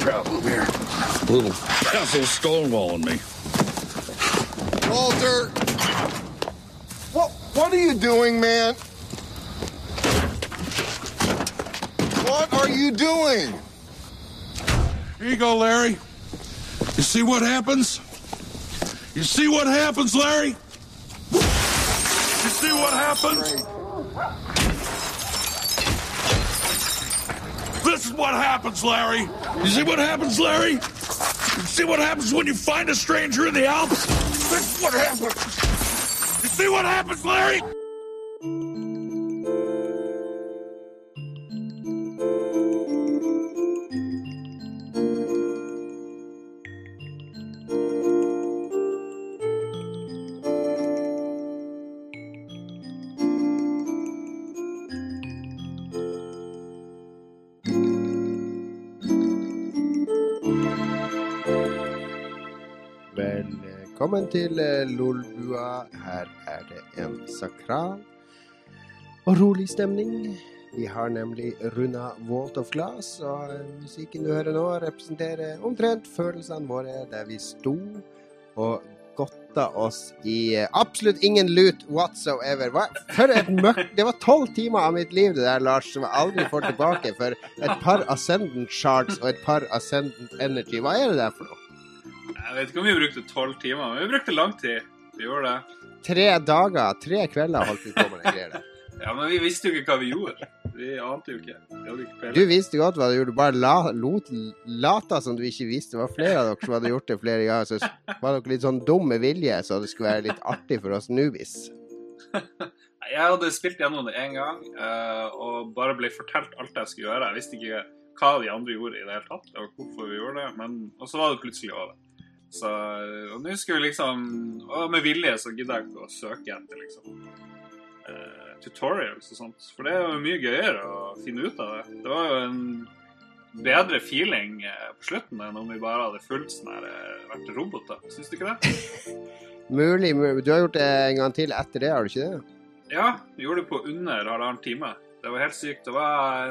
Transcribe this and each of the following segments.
trouble here. A little castle stonewalling me. Walter! What are you doing, man? What are you doing? Here you go, Larry. You see what happens? You see what happens, Larry? You see what happens? This is what happens, Larry. You see what happens, Larry? You see what happens when you find a stranger in the Alps? This is what happens. You see what happens, Larry? Velkommen til Lolbua. Her det en sakral og rolig stemning. Vi har nemlig rundet Vault of Glass, og musikken du hører nå representerer omtrent følelsene våre der vi sto og godta oss i absolutt ingen lut whatsoever. For et mørkt, det var 12 timer av mitt liv det der, Lars, som jeg aldri får tilbake for et par Ascendant Shards og et par Ascendant Energy. Hva det der for noe? Jeg vet ikke om vi brukte 12 timer, men vi brukte lang tid. Vi gjorde det. 3 dager, 3 kvelder holdt vi på med det greier der. Ja, men vi visste jo ikke hva vi gjorde. Vi ante jo ikke. Du visste godt hva du gjorde, du bare lata som du ikke visste. Det var flere av dere som hadde gjort det flere ganger, så var dere litt sånn dum med vilje, så det skulle være litt artig for oss nubis. Jeg hadde spilt gjennom det en gang, og bare ble fortalt alt jeg skulle gjøre. Jeg visste ikke hva de andre gjorde i det hele tatt, og hvorfor vi gjorde det, og så var det plutselig over. Så, og nå skulle vi liksom, og med vilje så gidder jeg ikke å søke etter liksom tutorials og sånt, for det jo mye gøyere å finne ut av det. Det var jo en bedre feeling på slutten enn om vi bare hadde fullt sånn her, vært roboter. Synes du ikke det? Mulig. Du har gjort det en gang til etter det, har du ikke det? Ja, vi gjorde det på under halvannen time. Det var helt sykt. Det var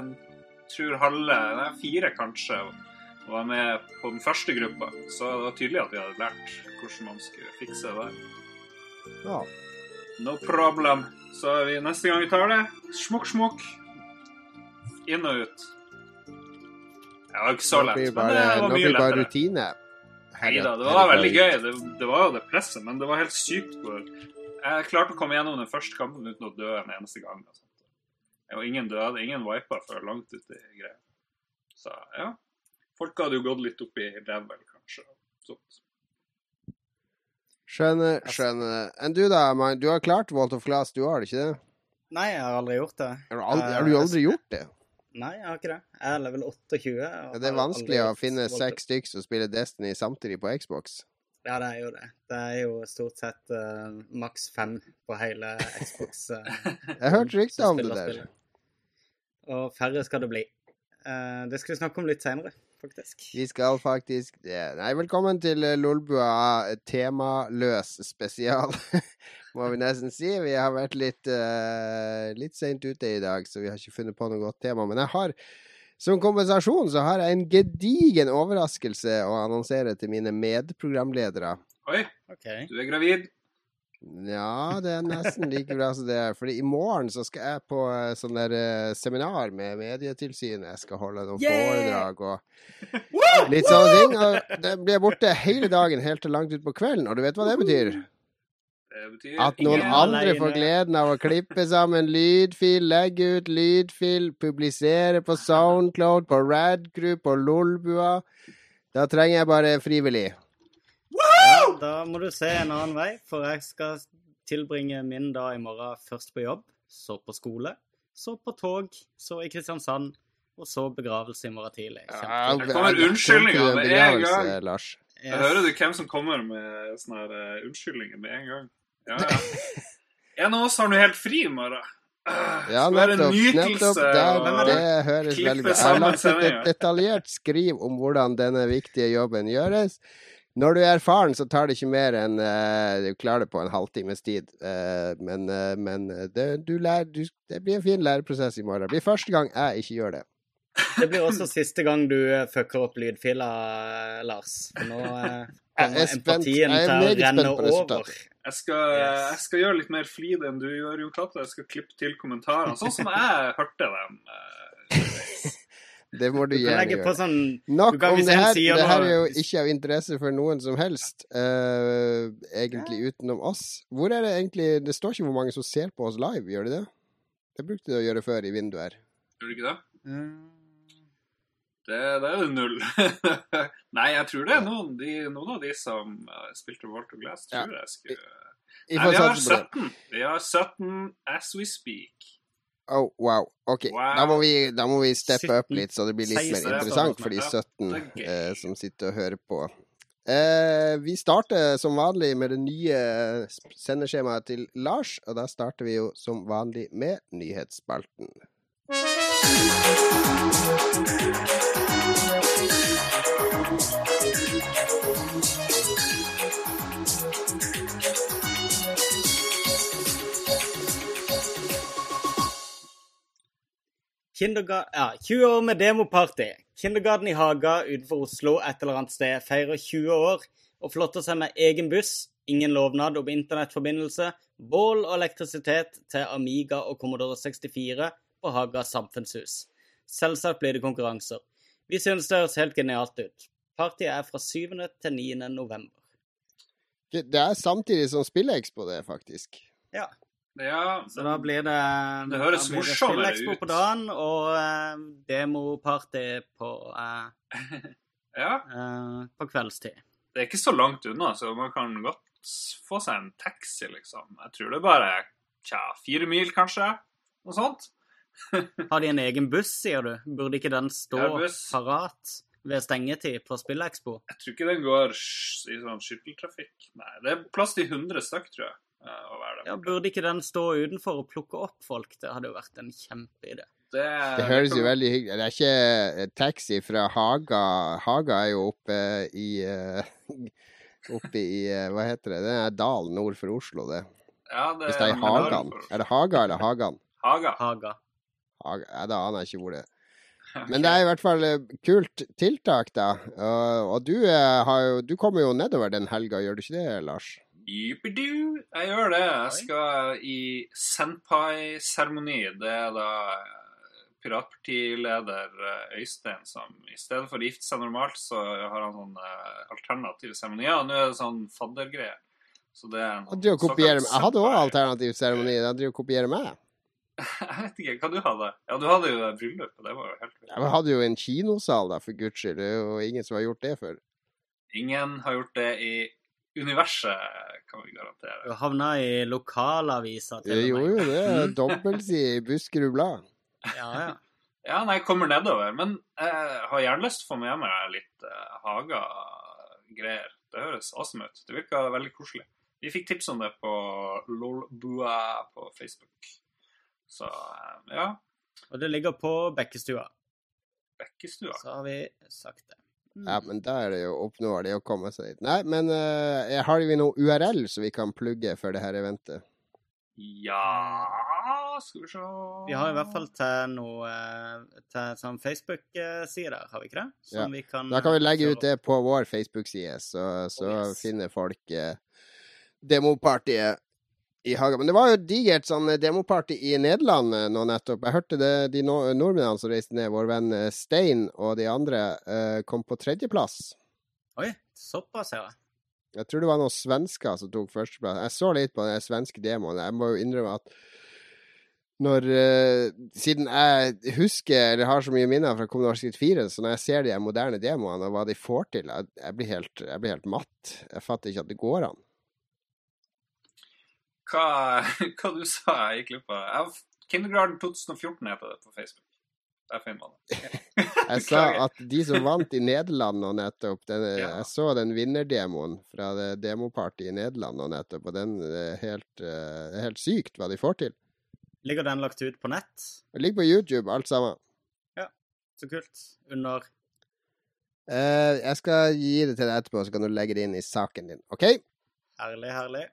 tror 4 kanskje, og var med på den første gruppa, så det var tydelig at vi hadde lært hvordan man skulle fikse det der. Ja. No problem. Så neste gang vi tar det, smukk, inn og ut. Det var ikke så lett, men det var mye lettere. Nå blir det bare rutine. Neida, det var veldig gøy. Det var jo det presset, men det var helt sykt hvor jeg klarte å komme gjennom den første kampen uten å dø en eneste gang. Og ingen døde, ingen vipa før langt ut i greia. Så ja. Folk hadde jo gått litt opp i level, kanskje. Sånt. Skjønner. Enn du da, man, du har klart Vault of Glass, du har det ikke det? Nei, jeg har aldri gjort det. Har du aldri gjort det? Nei, jeg har ikke det. Jeg er level 28. Ja, det vanskelig å finne 6 stykker som spiller Destiny samtidig på Xbox. Ja, det jo det. Det jo stort sett maks 5 på hele Xbox. Jeg har hørt rykter om det der. Og færre skal det bli. Det skal vi snakke om litt senere, faktisk. Vi skal faktisk... Nei, velkommen til Lolbua temaløs spesial, må vi nesten si. Vi har vært litt sent ute i dag, så vi har ikke funnet på noe godt tema. Men jeg har, som kompensasjon, så har jeg en gedigen overraskelse å annonsere til mine medprogramledere. Oi, okay. Du gravid. Ja, det nesten like bra som det fordi i morgen så skal jeg på sånn der seminar med Medietilsynet. Jeg skal holde noen foredrag og litt sånne ting. Og det blir borte hele dagen helt til langt ut på kvelden. Og du vet hva det betyr? Det betyr at noen andre får gleden av å klippe sammen lydfil, legge ut lydfil, publisere på SoundCloud, på Radcrew, på Lolbua. Da trenger jeg bare frivillig. Ja, da må du se en annen vei, for jeg skal tilbringe min dag i morgen først på jobb, så på skole, så på tog, så i Kristiansand, og så begravelse i morgen tidlig. Det kommer unnskyldninger med en gang. Lars. Jeg hører du hvem som kommer med sånne her unnskyldninger med en gang. Ja. En av oss har noe helt fri i morgen. Ja, nettopp. Det høres veldig bra. Jeg har lagt et detaljert skriv om hvordan denne viktige jobben gjøres. Når du erfaren, så tar det ikke mer enn du klarer det på en halvtimes tid. Men det blir en fin læreprosess i morgen. Det blir første gang jeg ikke gjør det. Det blir også siste gang du fucker opp lydfila, Lars. For nå kommer empatien til å renne over. Jeg skal gjøre litt mer flid enn du gjør, Jon Cato. Jeg skal klippe til kommentarene, sånn som jeg hørte dem. Det må du gjerne gjøre. Sånn, nok om det her. Det her er jo ikke av interesse for noen som helst, egentlig utenom oss. Hvor er det egentlig? Det står ikke hvor mange som ser på oss live, gjør det det? Det brukte det å gjøre før i vinduet her. Gjør det ikke det? Det er jo 0. Nei, jeg tror det er noen av de som spilte World of Glass, tror jeg skulle... Nei, vi har 17. Vi har 17 as we speak. Oh, wow. Ok, wow. Da må vi steppe opp litt, så det blir litt mer interessant for de 17 som sitter og hører på. Vi starter som vanlig med det nye sendeskjemaet til Lars, og da starter vi jo som vanlig med nyhetsspalten. Ja, 20 år med demoparty. Kindergarten i Haga utenfor Oslo et eller annet sted feirer 20 år og flotter seg med egen buss, ingen lovnad om internettforbindelse, bål og elektrisitet til Amiga og Commodore 64 på Haga samfunnshus. Selvsagt blir det konkurranser. Vi synes det høres helt genialt ut. Partiet er fra 7. til 9. november. Det er samtidig som Spillekspo det, faktisk. Ja. Ja, så da blir det høres morsommere ut. Spillekspo på dagen og demoparty på på kveldstid. Det er ikke så langt unna, så man kan godt få seg en taxi, liksom. Jeg tror det er bare 4 mil, kanskje. Noe sånt. Har de en egen buss, sier du? Burde ikke den stå parat ved stengetid på Spillekspo? Jeg tror ikke den går i sånn skytteltrafikk. Nei, det er plass til 100 stykk, tror jeg. Ja, burde ikke den stå utenfor og plukke opp folk? Det hadde jo vært en kjempeidé. Det høres jo veldig hyggelig. Det er ikke taxi fra Haga. Haga er jo oppe i hva heter det? Det er dal nord for Oslo, det. Ja, det hvis det er Hagan. Er det Haga eller Hagan? Haga. Ja, da aner jeg ikke hvor det er. Men det er i hvert fall kult tiltak, da. Og du kommer jo nedover den helga, gjør du ikke det, Lars? Jippidoo, jeg gjør det. Jeg skal i Senpai-seremoni. Det er da piratpartileder Øystein som i stedet for å gifte seg normalt, så har han sånn alternativ seremoni. Ja, nå er det sånn faddergreie. Så det er jeg hadde også alternativ seremoni. Jeg hadde jo kopiere meg. Jeg vet ikke, hva du hadde? Ja, du hadde jo det bryllupet, det var jo helt vilt. Jeg hadde jo en kinosal da, for Guds skyld. Det er jo ingen som har gjort det før. Ingen har gjort det i universet, kan vi garantere. Du havna i lokalaviser til meg. Jo, det er dobbeltside i Buskerud Blad. Ja. Ja, nei, jeg kommer nedover, men jeg har gjerne lyst til å få med meg litt Haga-greier. Det høres awesome ut. Det virker veldig koselig. Vi fikk tips om det på Lolbua på Facebook. Så, ja. Og det ligger på Bekkestua. Så har vi sagt det. Ja, men da er det jo oppnår det å komme seg dit. Nei, men har vi noe URL så vi kan plugge for det her eventet? Ja, skal vi se. Vi har i hvert fall til sånn Facebook-side der, har vi ikke det? Som vi kan, da kan vi legge ut det på vår Facebook-side, så finner folk demopartiet i Haga. Men det var jo digert sånn demoparty i Nederland nå nettopp. Jeg hørte det, de nordmennene som reiste ned, vår venn Stein og de andre, kom på 3. plass. Oi, såpass, ja. Jeg tror det var noen svensker som tok 1. plass. Jeg så litt på den svenske demoen. Jeg må jo innrømme at siden jeg husker, eller har så mye minner fra Commodore 64, så når jeg ser de moderne demoene og hva de får til, jeg blir helt matt. Jeg fatter ikke at det går an. Hva du sa jeg gikk litt på? Kindergarten 2014 heter det på Facebook. Der finner man det. Jeg sa at de som vant i Nederland nå nettopp, jeg så den vinnerdemoen fra det demoparty i Nederland nå nettopp, og den er helt sykt hva de får til. Ligger den lagt ut på nett? Det ligger på YouTube, alt sammen. Ja, så kult. Under? Jeg skal gi det til deg etterpå, så kan du legge det inn i saken din, ok? Herlig.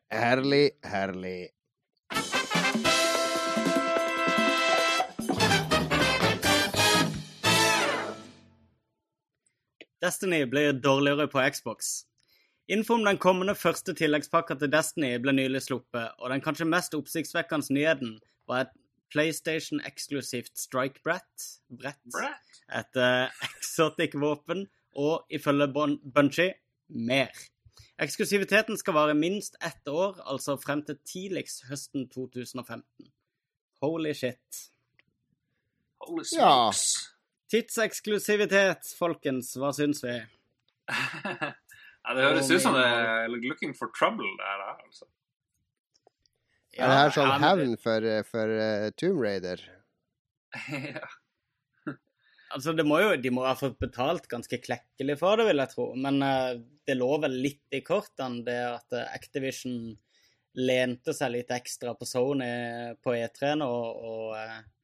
Destiny blir dårligere på Xbox. Info om den kommende første tilleggspakka til Destiny ble nylig sluppet, og den kanskje mest oppsiktsvekkende nyheten var et PlayStation-eksklusivt Strike Brett, et exotic våpen, og ifølge Bungie, mer. Eksklusiviteten skal vare minst 1 år, altså frem til tidligst høsten 2015. Holy shit. Holy smokes. Tidseksklusivitet, folkens, hva syns vi? Ja, det høres ut som det er looking for trouble der, altså. Ja, det her sånn hevn for Tomb Raider? Ja. Altså, de må ha fått betalt ganske klekkelig for det, vil jeg tro. Men det lå vel litt i kortene, det at Activision lente seg litt ekstra på Sony på E3 nå, og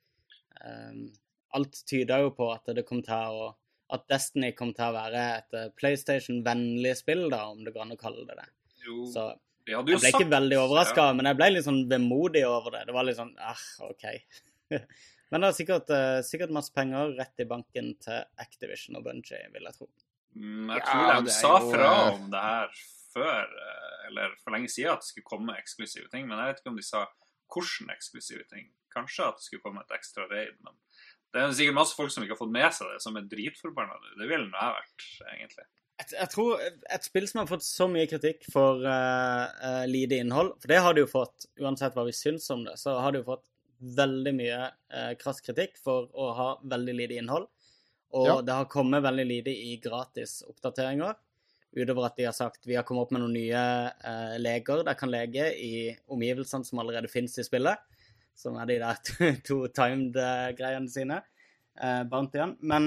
alt tyder jo på at det kom til at Destiny kom til å være et PlayStation-vennlig spill, da, om det går an å kalle det det. Jo, så jeg ble ikke veldig overrasket, men jeg ble litt sånn vemodig over det. Det var litt sånn, ok. Men det er sikkert masse penger rett i banken til Activision og Bungie, vil jeg tro. Jeg tror de sa fra om det her før, eller for lenge siden at det skulle komme eksklusive ting, men jeg vet ikke om de sa hvordan eksklusive ting. Kanskje at det skulle komme et ekstra raid, men det er sikkert masse folk som ikke har fått med seg det, som er dritforbannet. Det ville det ha vært, egentlig. Jeg tror et spill som har fått så mye kritikk for lite innhold, for det har de jo fått, uansett hva vi syns om det, så har de jo fått veldig mye krass kritikk for å ha veldig lite innhold, og det har kommet veldig lite i gratis oppdateringer, utover at de har sagt vi har kommet opp med noen nye leger der kan lege i omgivelsene som allerede finnes i spillet, som er de der to timed-greiene sine, bountyene. Men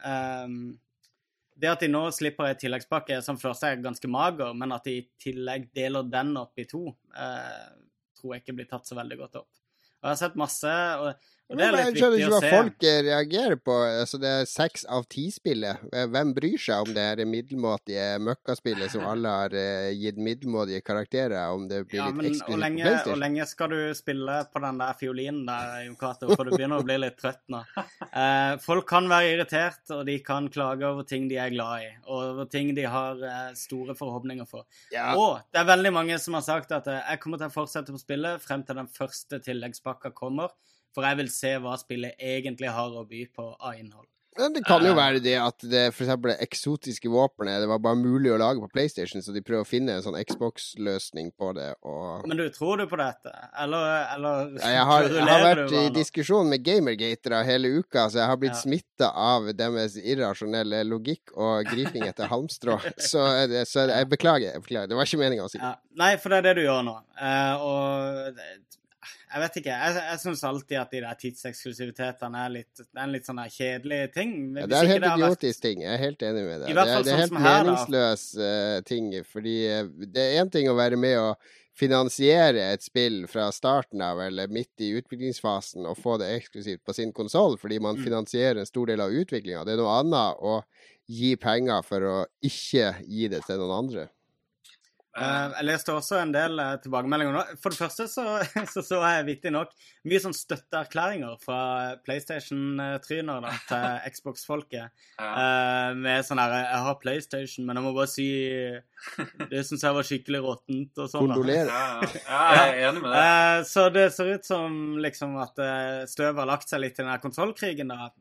det at de nå slipper en tilleggspakke som for seg er ganske mager, men at de i tillegg deler den opp i 2, tror jeg ikke blir tatt så veldig godt opp. Og jeg har sett masse, og det er litt viktig å se. Jeg skjønner ikke hva folk reagerer på. Altså, det er 6 av 10-spillet. Hvem bryr seg om det her middelmåtige møkkaspillet som alle har gitt middelmådige karakterer, om det blir litt eksklusivt på PlayStation? Hvor lenge skal du spille på den der fiolinen der, Jon Cato, for du begynner å bli litt trøtt nå. Folk kan være irritert, og de kan klage over ting de er glad i, og over ting de har store forhåpninger for. Ja. Og det er veldig mange som har sagt at jeg kommer til å fortsette på spillet frem til den første tilleggspakka kommer, for jeg vil se hva spillet egentlig har å by på av innhold. Men det kan jo være det at det for eksempel eksotiske våpenet, det var bare mulig å lage på PlayStation, så de prøver å finne en sånn Xbox-løsning på det. Men du, tror du på dette? Eller jeg har vært i diskusjon med Gamergatere hele uka, så jeg har blitt smittet av deres irrasjonelle logikk og griping etter halmstrå. så jeg beklager. Det var ikke meningen å si. Ja. Nei, for det er det du gjør nå. Og jeg vet ikke, jeg synes alltid at de der tidseksklusivitetene er en litt sånn kjedelig ting. Ja, det er en helt idiotisk ting, jeg er helt enig med deg. Det er helt meningsløs ting, fordi det er en ting å være med å finansiere et spill fra starten av, eller midt i utviklingsfasen, og få det eksklusivt på sin konsol, fordi man finansierer en stor del av utviklingen. Det er noe annet å gi penger for å ikke gi det til noen andre. Jeg leste også en del tilbakemeldinger nå. For det første så jeg vittig nok mye sånn støtteerklæringer fra PlayStation-tryner til Xbox-folket. Med sånn her, jeg har PlayStation, men jeg må bare si det synes jeg var skikkelig råttent og sånn. Kondolerer. Ja, jeg er enig med det. Så det ser ut som liksom at støv har lagt seg litt i den her konsolkrigen da.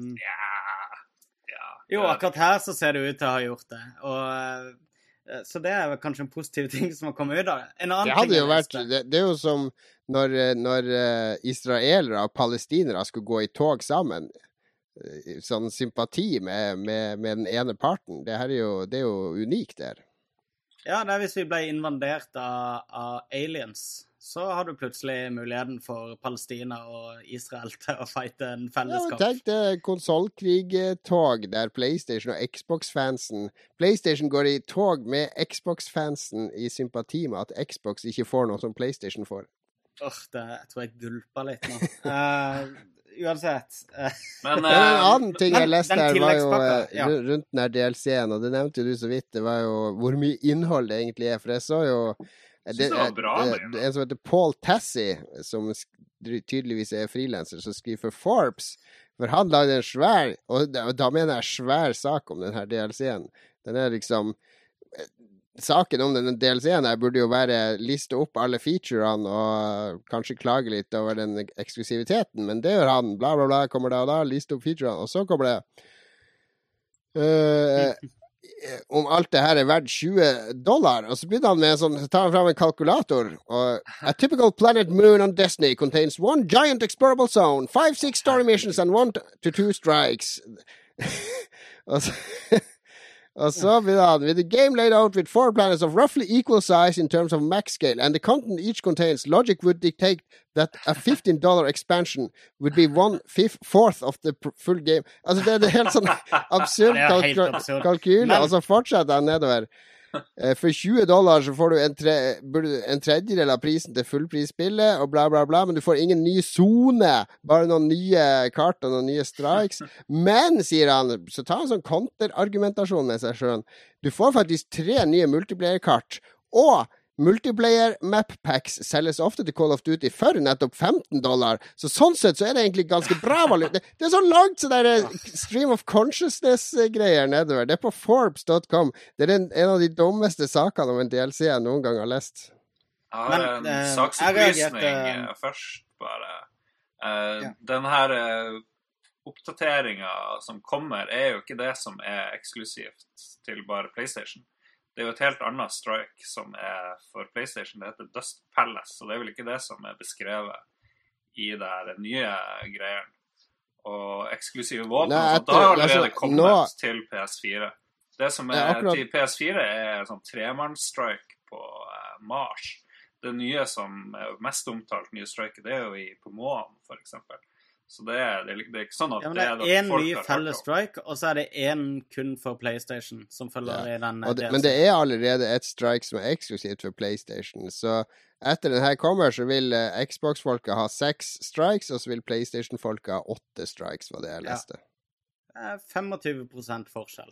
Jo, akkurat her så ser det ut til å ha gjort det. Og så det er kanskje en positiv ting som har kommet ut av det. En annen det hadde jo vært, det er jo som når israelere og palestinere skulle gå i tog sammen, sånn sympati med den ene parten. Det er jo unikt der. Ja, det er hvis vi ble invadert av aliens, så har du plutselig muligheten for Palestina og Israel til å fighte en fellesskap. Ja, tenk det konsolkrigtog der PlayStation og Xbox-fansen PlayStation går i tog med Xbox-fansen i sympati med at Xbox ikke får noe som PlayStation får. Jeg tror jeg gulpa litt nå. Uansett. Men en annen ting jeg leste her var jo rundt den her DLC-en, og det nevnte jo du så vidt, det var jo hvor mye innhold det egentlig er, for jeg så jo det en som heter Paul Tassi, som tydeligvis er freelancer, som skriver for Forbes, For han lagde en svær, og da mener jeg svær sak om den her DLC-en. Den liksom... Saken om den DLC-en her burde jo være liste opp alle featurene og kanskje klage litt over den eksklusiviteten, men det gjør han. Bla, bla, bla, kommer det og da, liste opp featurene, og så kommer det... om alt det her er verdt $20, og så begynner han med en sånn, så tar han frem en kalkulator, og a typical planet moon on Destiny contains 1 giant explorable zone, 5-6 story missions and 1 to 2 strikes. Og så begynner han, with a game laid out with 4 planets of roughly equal size in terms of max scale, and the content each contains, logic would dictate that a $15 expansion would be 1/4 of the full game. Altså, det er helt sånn absurd kalkyle, og så fortsetter han nedover. For $20 så får du en tredjedel av prisen til fullprisspillet, og bla bla bla, men du får ingen ny zone, bare noen nye kart og noen nye strikes. Men, sier han, så tar han sånn konterargumentasjon med seg selv. Du får faktisk 3 nye multiplayer-kart, og multiplayer map packs selges ofte til Call of Duty for nettopp $15. Så sånn sett så er det egentlig ganske bra valuta. Det er så langt så der stream of consciousness-greier nedover. Det er på Forbes.com. Det er en av de dummeste sakene om en DLC jeg noen gang har lest. Jeg har en saksopplysning først, bare. Den her oppdateringen som kommer er jo ikke det som er eksklusivt til bare PlayStation. Det er jo et helt annet strike som er for PlayStation. Det heter Dust Palace, og det er vel ikke det som er beskrevet i det her nye greiene. Og eksklusive våpen, da har allerede kommet til PS4. Det som er til PS4 er sånn 3-manns-strike på Mars. Det nye som er mest omtalt nye strike, det er jo på Moan, for eksempel. Så det er ikke sånn at det er en ny felles strike, og så er det en kun for PlayStation som følger i den men det er allerede et strike som er eksklusivt for PlayStation, så etter den her kommer så vil Xbox-folka ha 6 strikes, og så vil PlayStation-folka ha 8 strikes, var det jeg leste. Ja. 25% forskjell.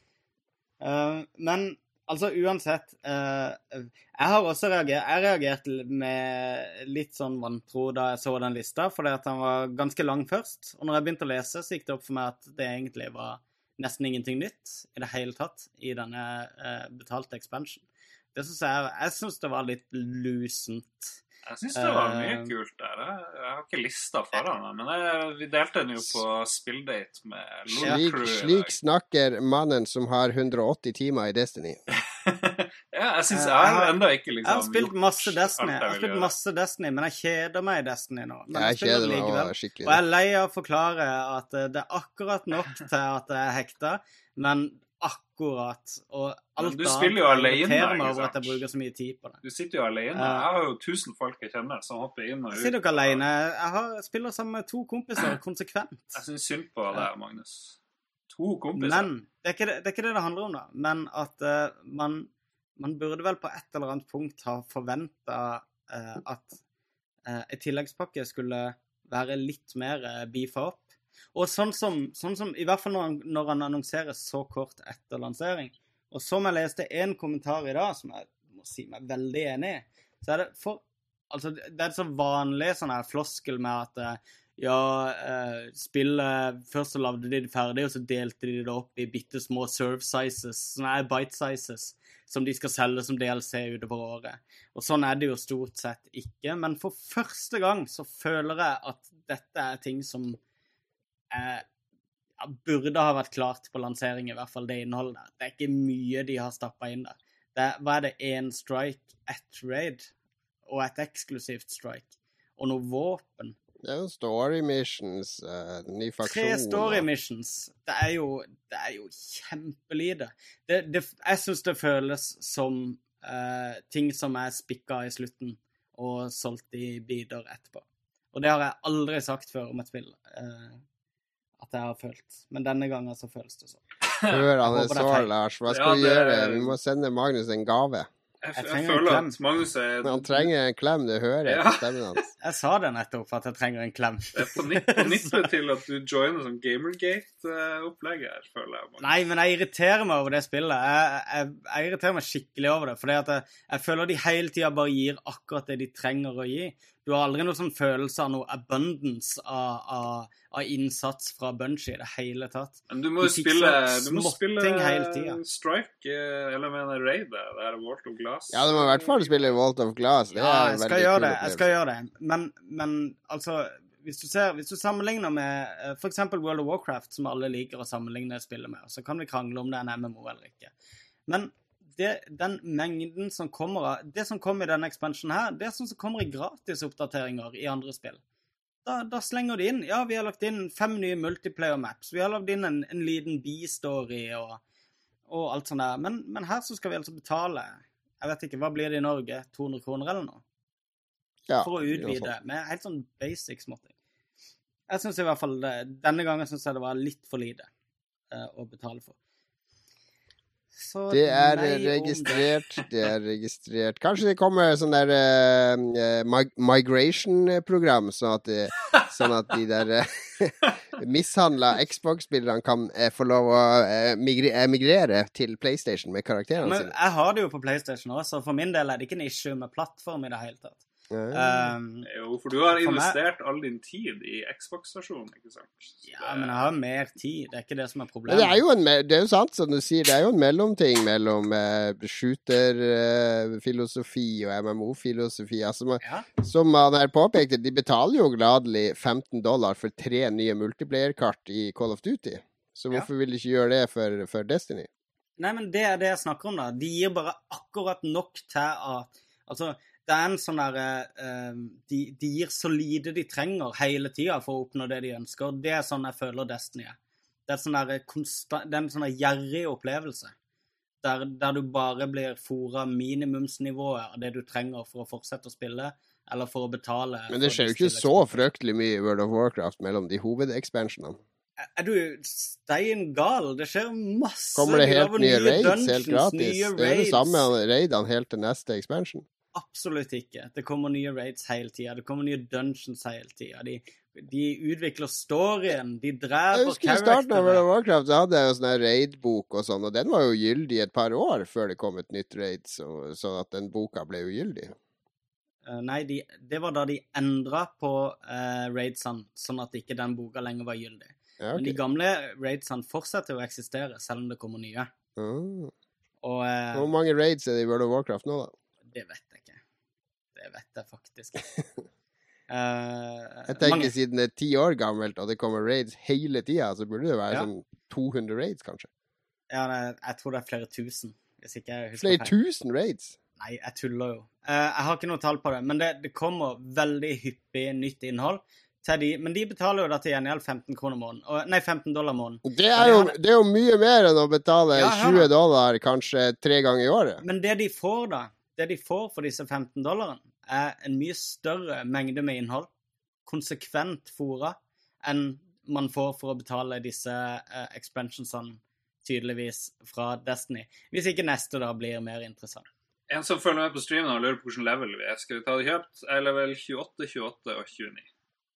Men altså uansett, jeg har også reagert med litt sånn vantro da jeg så den lista, fordi at den var ganske lang først, og når jeg begynte å lese så gikk det opp for meg at det egentlig var nesten ingenting nytt i det hele tatt i denne betalte expansion. Det jeg synes det var litt lusent. Jeg synes det var mye kult der. Jeg har ikke lista foran det, men vi delte den jo på spilldate med LOL Crew. Slik snakker mannen som har 180 timer i Destiny. Jeg synes jeg har enda ikke liksom... Jeg har spilt masse Destiny, men jeg kjeder meg i Destiny nå. Men jeg kjeder meg også skikkelig. Og jeg er lei av å forklare at det er akkurat nok til at jeg er hekta, men akkurat, og alt du spiller jo alene, meg over at jeg bruker så mye tid på det. Du sitter jo alene. Jeg har jo 1000 folk jeg kjenner som hopper inn og ut. Jeg sitter jo ikke alene. Jeg spiller sammen med 2 kompiser konsekvent. Jeg synes synd på deg, Magnus. 2 kompiser. Men det er ikke det handler om da. Men at man burde vel på et eller annet punkt ha forventet at et tilleggspakke skulle være litt mer beefet opp. Og sånn som i hvert fall når han annonserer så kort etter lansering, og som jeg leste en kommentar i dag, som jeg må si meg veldig enig i, så er det det er så vanlig sånn her floskel med at spillet, først så lavde de det ferdig, og så delte de det opp i bittesmå serve sizes, sånne her bite sizes, som de skal selge som DLC utover året. Og sånn er det jo stort sett ikke, men for første gang så føler jeg at dette er ting som burde ha vært klart på lansering, i hvert fall det innholdet der. Det er ikke mye de har stappet inn der. Hva er det? 1 strike, 1 raid, og et eksklusivt strike, og noe våpen. Det er jo story missions, ny faksjon. 3 story missions. Det er jo kjempelite. Jeg synes det føles som ting som er spikket i slutten og solgt i bider etterpå. Og det har jeg aldri sagt før om et spill, at jeg har følt. Men denne gangen så føles det sånn. Hør han er så, Lars. Hva skal vi gjøre? Vi må sende Magnus en gave. Jeg føler at Magnus han trenger en klem, det hører jeg på stemmen hans. Jeg sa det nettopp at jeg trenger en klem. Det er på nippet til at du joiner som Gamergate-opplegg her, føler jeg. Magnus. Nei, men jeg irriterer meg over det spillet. Jeg irriterer meg skikkelig over det, fordi at jeg føler de hele tiden bare gir akkurat det de trenger å gi. Du har aldri noen sånn følelse av noe abundance av innsats fra Bungie i det hele tatt. Men du må jo spille hele tiden. Strike, eller mener Raid, det er Vault of Glass. Ja, du må i hvert fall spille Vault of Glass. Det er jeg skal gjøre det. Men altså, hvis du sammenligner med for eksempel World of Warcraft, som alle liker å sammenligne spillet med, så kan vi krangle om det er en MMO eller ikke. Men den mengden som kommer det som kommer i denne expansionen her, det som kommer i gratis oppdateringer i andre spill. Da slenger de inn, ja, vi har lagt inn 5 nye multiplayer maps, vi har lagt inn en liten B-story og alt sånt der, men her så skal vi altså betale, jeg vet ikke, hva blir det i Norge, 200 kroner eller noe? Ja, for å utvide, med helt sånn basic småting. Jeg synes i hvert fall, denne gangen synes jeg det var litt for lite å betale for. Så det er registrert. Kanskje det kommer sånn der migration-program, sånn at de der mishandlet Xbox-spillerne kan få lov å migrere til PlayStation med karakterene sine. Jeg har det jo på PlayStation også, så for min del er det ikke en issue med plattform i det hele tatt. Jo, for du har investert all din tid i Xbox-versjonen, ikke sant? Ja, men jeg har mer tid, det er ikke det som er problemet. Det er jo sant, som du sier, det er jo en mellomting mellom shooter-filosofi og MMO-filosofi. Altså, som man her påpekte, de betaler jo gladelig $15 for 3 nye multiplayer-kart i Call of Duty. Så hvorfor vil de ikke gjøre det for Destiny? Nei, men det er det jeg snakker om da. De gir bare akkurat nok til at... Altså, det er en sånn der, de gir så lite de trenger hele tiden for å oppnå det de ønsker. Det er sånn jeg føler Destiny er. Det er, det er en sånn gjerrig opplevelse. Der du bare blir foret minimumsnivået av det du trenger for å fortsette å spille, eller for å betale. Men det skjer jo ikke så fryktelig mye i World of Warcraft mellom de hovedexpansionene. Er du stein gal? Det skjer masse. Kommer det helt nye raids helt gratis? Det er det samme raidene helt til neste expansion. Absolutt ikke. Det kommer nye raids hele tiden. Det kommer nye dungeons hele tiden. De utvikler storyen. De dreper karakterer. Jeg husker i starten av World of Warcraft så hadde jeg jo sånn raid-bok og sånn, og den var jo gyldig et par år før det kom et nytt raid, så at den boka ble jo gyldig. Nei, det var da de endret på raidsene, sånn at ikke den boka lenger var gyldig. Ja, okay. Men de gamle raidsene fortsetter å eksistere, selv om det kommer nye. Og, hvor mange raids er det i World of Warcraft nå da? Det vet jeg ikke. Det vet jeg faktisk. Jeg tenker siden det er 10 år gammelt, og det kommer raids hele tiden, så burde det være sånn 200 raids, kanskje. Ja, jeg tror det er flere tusen. Hvis ikke jeg husker flere tusen raids? Nei, jeg tuller jo. Jeg har ikke noe tall på det, men det kommer veldig hyppig nytt innhold til de, men de betaler jo da til gjengjeld 15 kroner måneden. Nei, $15 måneden. Det er jo mye mer enn å betale $20 kanskje 3 ganger i året. Men det de får da, det de får for disse $15 er en mye større mengde med innhold, konsekvent fora, enn man får for å betale disse expansionsene tydeligvis fra Destiny. Hvis ikke neste da blir mer interessant. En som følger med på streamen og lurer på hvilken level vi er. Skal vi ta det kjøpt? Jeg er level 28, 28 og 29.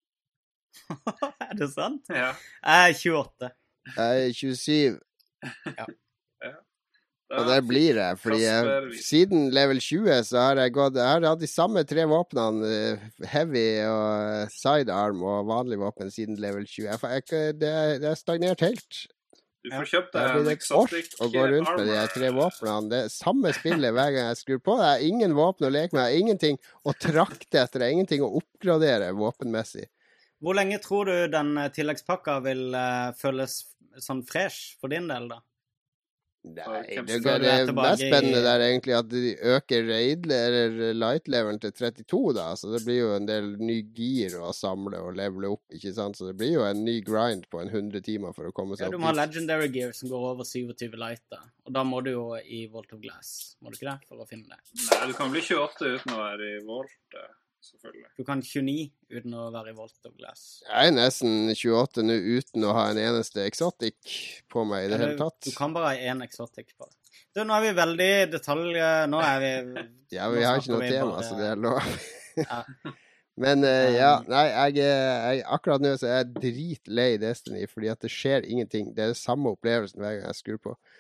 Er det sant? Ja. Jeg er 28. Jeg er 27. Ja. Og det blir det, fordi siden level 20 så har jeg hatt de samme 3 våpnene, heavy og sidearm og vanlig våpen siden level 20. Det er stagnert helt. Du får kjøpt deg en exotic armor. Og gå rundt med de 3 våpnene. Det er samme spillet hver gang jeg skrur på. Det er ingen våpen å leke med, det er ingenting å trakte etter, det er ingenting å oppgradere våpenmessig. Hvor lenge tror du den tilleggspakka vil føles sånn fresh for din del da? Nei, det mest spennende der egentlig at de øker light-levelen til 32 da, så det blir jo en del ny gir å samle og levele opp, ikke sant? Så det blir jo en ny grind på 100 timer for å komme seg opp. Ja, du må ha legendary gear som går over 27 light da, og da må du jo i Vault of Glass, må du ikke det, for å finne det? Nei, du kan bli 28 uten å være i Vault, selvfølgelig. Du kan 29 uten å være i Vault of Glass. Jeg er nesten 28 nå uten å ha en eneste exotic på meg i det hele tatt. Du kan bare ha en exotic på det. Nå er vi veldig nå er vi... Ja, vi har ikke noe tema, så det er lov. Ja. Men nei, jeg akkurat nå så er jeg dritlei Destiny, fordi at det skjer ingenting. Det er det samme opplevelsen hver gang jeg skrur på.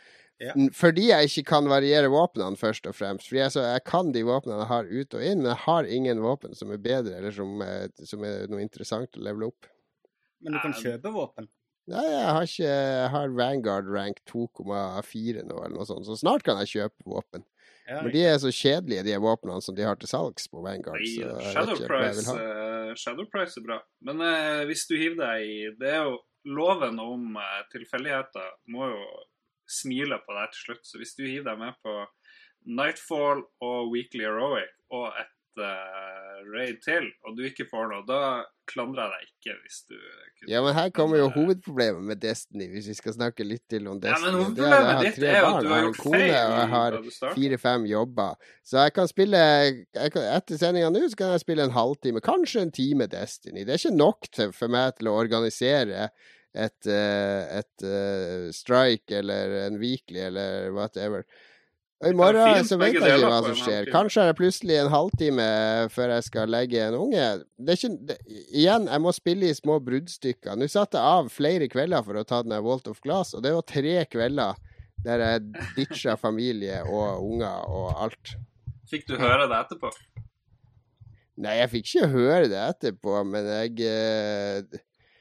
Ja. Fordi jeg ikke kan variere våpnene først og fremst. Fordi jeg kan de våpnene jeg har ut og inn, men jeg har ingen våpen som bedre, eller som noe interessant å levele opp. Men du kan kjøpe våpen? Nei, jeg har Vanguard rank 2,4 nå, eller noe sånt, så snart kan jeg kjøpe våpen. Ja, Men de så kjedelige, de våpnene som de har til salgs på Vanguard. Så jeg vet ikke hva jeg vil ha. Shadow Price bra. Men hvis du hiver deg i... Det jo loven om tilfeldigheter må jo smile på deg til slutt. Så hvis du hiver deg med på Nightfall og Weekly Heroic og et raid til, og du ikke får noe, da klandrer jeg deg ikke hvis du... Ja, men her kommer jo hovedproblemet med Destiny, hvis vi skal snakke litt til om Destiny. Ja, men hovedproblemet ditt jo at du har gjort feil. Og jeg har 4-5 jobber. Så jeg kan spille, etter sendingen nå, så kan jeg spille en halvtime, kanskje en time Destiny. Det ikke nok for meg til å organisere et strike, eller en weekly, eller whatever. Og i morgen så vet jeg ikke hva som skjer. Kanskje det plutselig en halvtime før jeg skal legge en unge. Igjen, jeg må spille i små bruddstykker. Nå satte jeg av flere kvelder for å ta den Vault of Glass, og det var 3 kvelder der jeg ditcha familie og unger og alt. Fikk du høre det etterpå? Nei, jeg fikk ikke høre det etterpå, men jeg...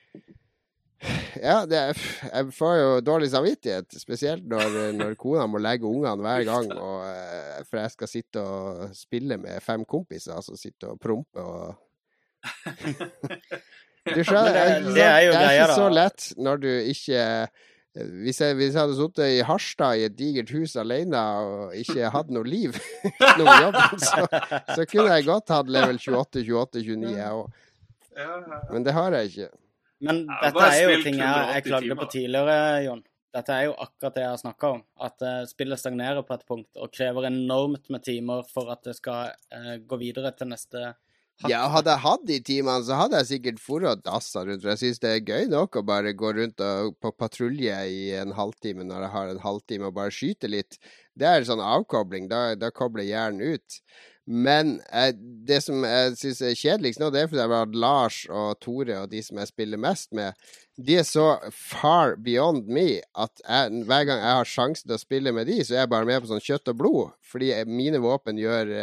Ja, jeg får jo dårlig samvittighet, spesielt når kona må legge ungene hver gang, for jeg skal sitte og spille med 5 kompiser, altså sitte og prompe og... Du skjønner, det jo ikke så lett når du ikke... Hvis jeg hadde sittet i Harstad i et digert hus alene og ikke hadde noe liv, noe jobb, så kunne jeg godt hatt level 28, 28, 29, men det har jeg ikke. Men dette jo ting jeg klagde på tidligere, Jon. Dette jo akkurat det jeg har snakket om. At spillet stagnerer på et punkt og krever enormt med timer for at det skal gå videre til neste hakk. Ja, hadde jeg hatt de timene, så hadde jeg sikkert forrådt dassa rundt. For jeg synes det gøy nok å bare gå rundt på patrulje i en halvtime når jeg har en halvtime og bare skyte litt. Det sånn avkobling. Da kobler hjernen ut. Men det som jeg synes kjedeligst nå, det fordi jeg har hatt Lars og Tore og de som jeg spiller mest med, de så far beyond me at hver gang jeg har sjansen til å spille med de, så jeg bare med på sånn kjøtt og blod, fordi mine våpen gjør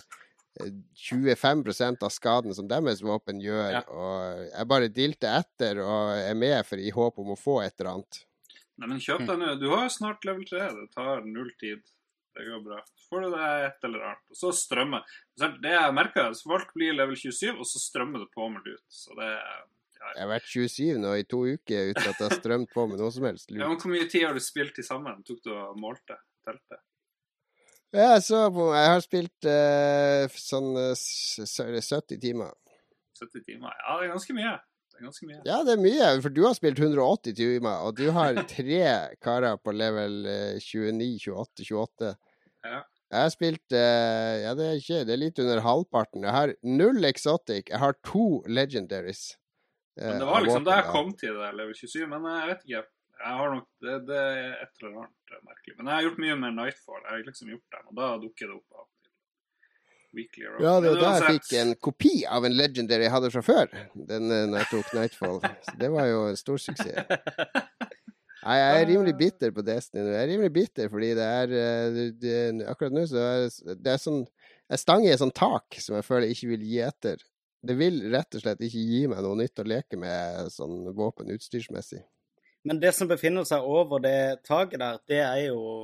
25% av skaden som deres våpen gjør, og jeg bare dilter etter og med for i håp om å få et eller annet. Nei, men kjøp deg nå. Du har jo snart level 3, det tar 0 tid. Det går bra. Så får du det et eller annet. Og så strømmer. Det jeg merker, så folk blir level 27, og så strømmer det på meg ut. Så det Jeg har vært 27 nå i 2 uker uten at jeg har strømt på med noe som helst. Ja, men hvor mye tid har du spilt til sammen? Tok du og målte? Telte? Ja, jeg har spilt sånn 70 timer. 70 timer? Ja, det ganske mye. Ja, det mye, for du har spilt 180 timer, og du har 3 karer på level 29, 28, 28. Ja. Jeg har spilt, det litt under halvparten. Jeg har 0 exotic, jeg har 2 legendaries. Men det var liksom da jeg kom til det level 27, men jeg vet ikke. Jeg har nok, det et eller annet merkelig. Men jeg har gjort mye med Nightfall, jeg har liksom gjort det, og da dukker det opp av. Ja, det var da jeg fikk en kopi av en legendary jeg hadde fra før, når jeg tok Nightfall. Så det var jo en stor suksess. Nei, jeg rimelig bitter på Destiny. Jeg rimelig bitter fordi akkurat nå så det sånn, jeg stanger i et sånt tak som jeg føler ikke vil gi etter. Det vil rett og slett ikke gi meg noe nytt å leke med sånn våpen utstyrsmessig. Men det som befinner seg over det taket der, det jo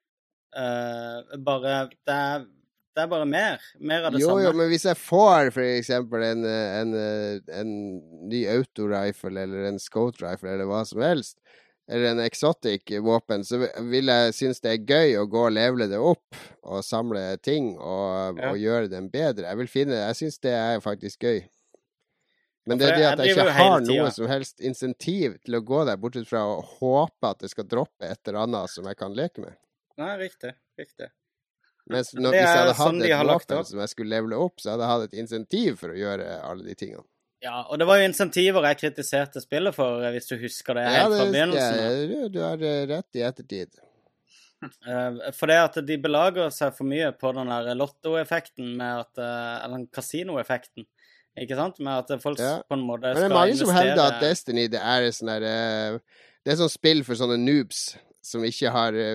bare det bare mer av det samme. Jo, men hvis jeg får for eksempel en ny autorifle eller en scout rifle eller hva som helst, eller en exotic våpen, så vil jeg synes det gøy å gå og levele det opp og samle ting og gjøre dem bedre. Jeg synes det faktisk gøy. Men det det at jeg ikke har noe som helst insentiv til å gå der, bortsett fra å håpe at det skal droppe et eller annet som jeg kan leke med. Nei, riktig. Mens hvis jeg hadde hatt et våpen som jeg skulle levele opp, så hadde jeg hatt et insentiv for å gjøre alle de tingene. Ja, og det var jo insentiver jeg kritiserte spillet for, hvis du husker det helt fra begynnelsen. Ja, du har rett i ettertid. For det at de belager seg for mye på den der lotto-effekten, eller kasino-effekten, ikke sant? Med at folk på en måte skal investere... Men det mange som hevder at Destiny, det sånn spill for sånne noobs. som ikke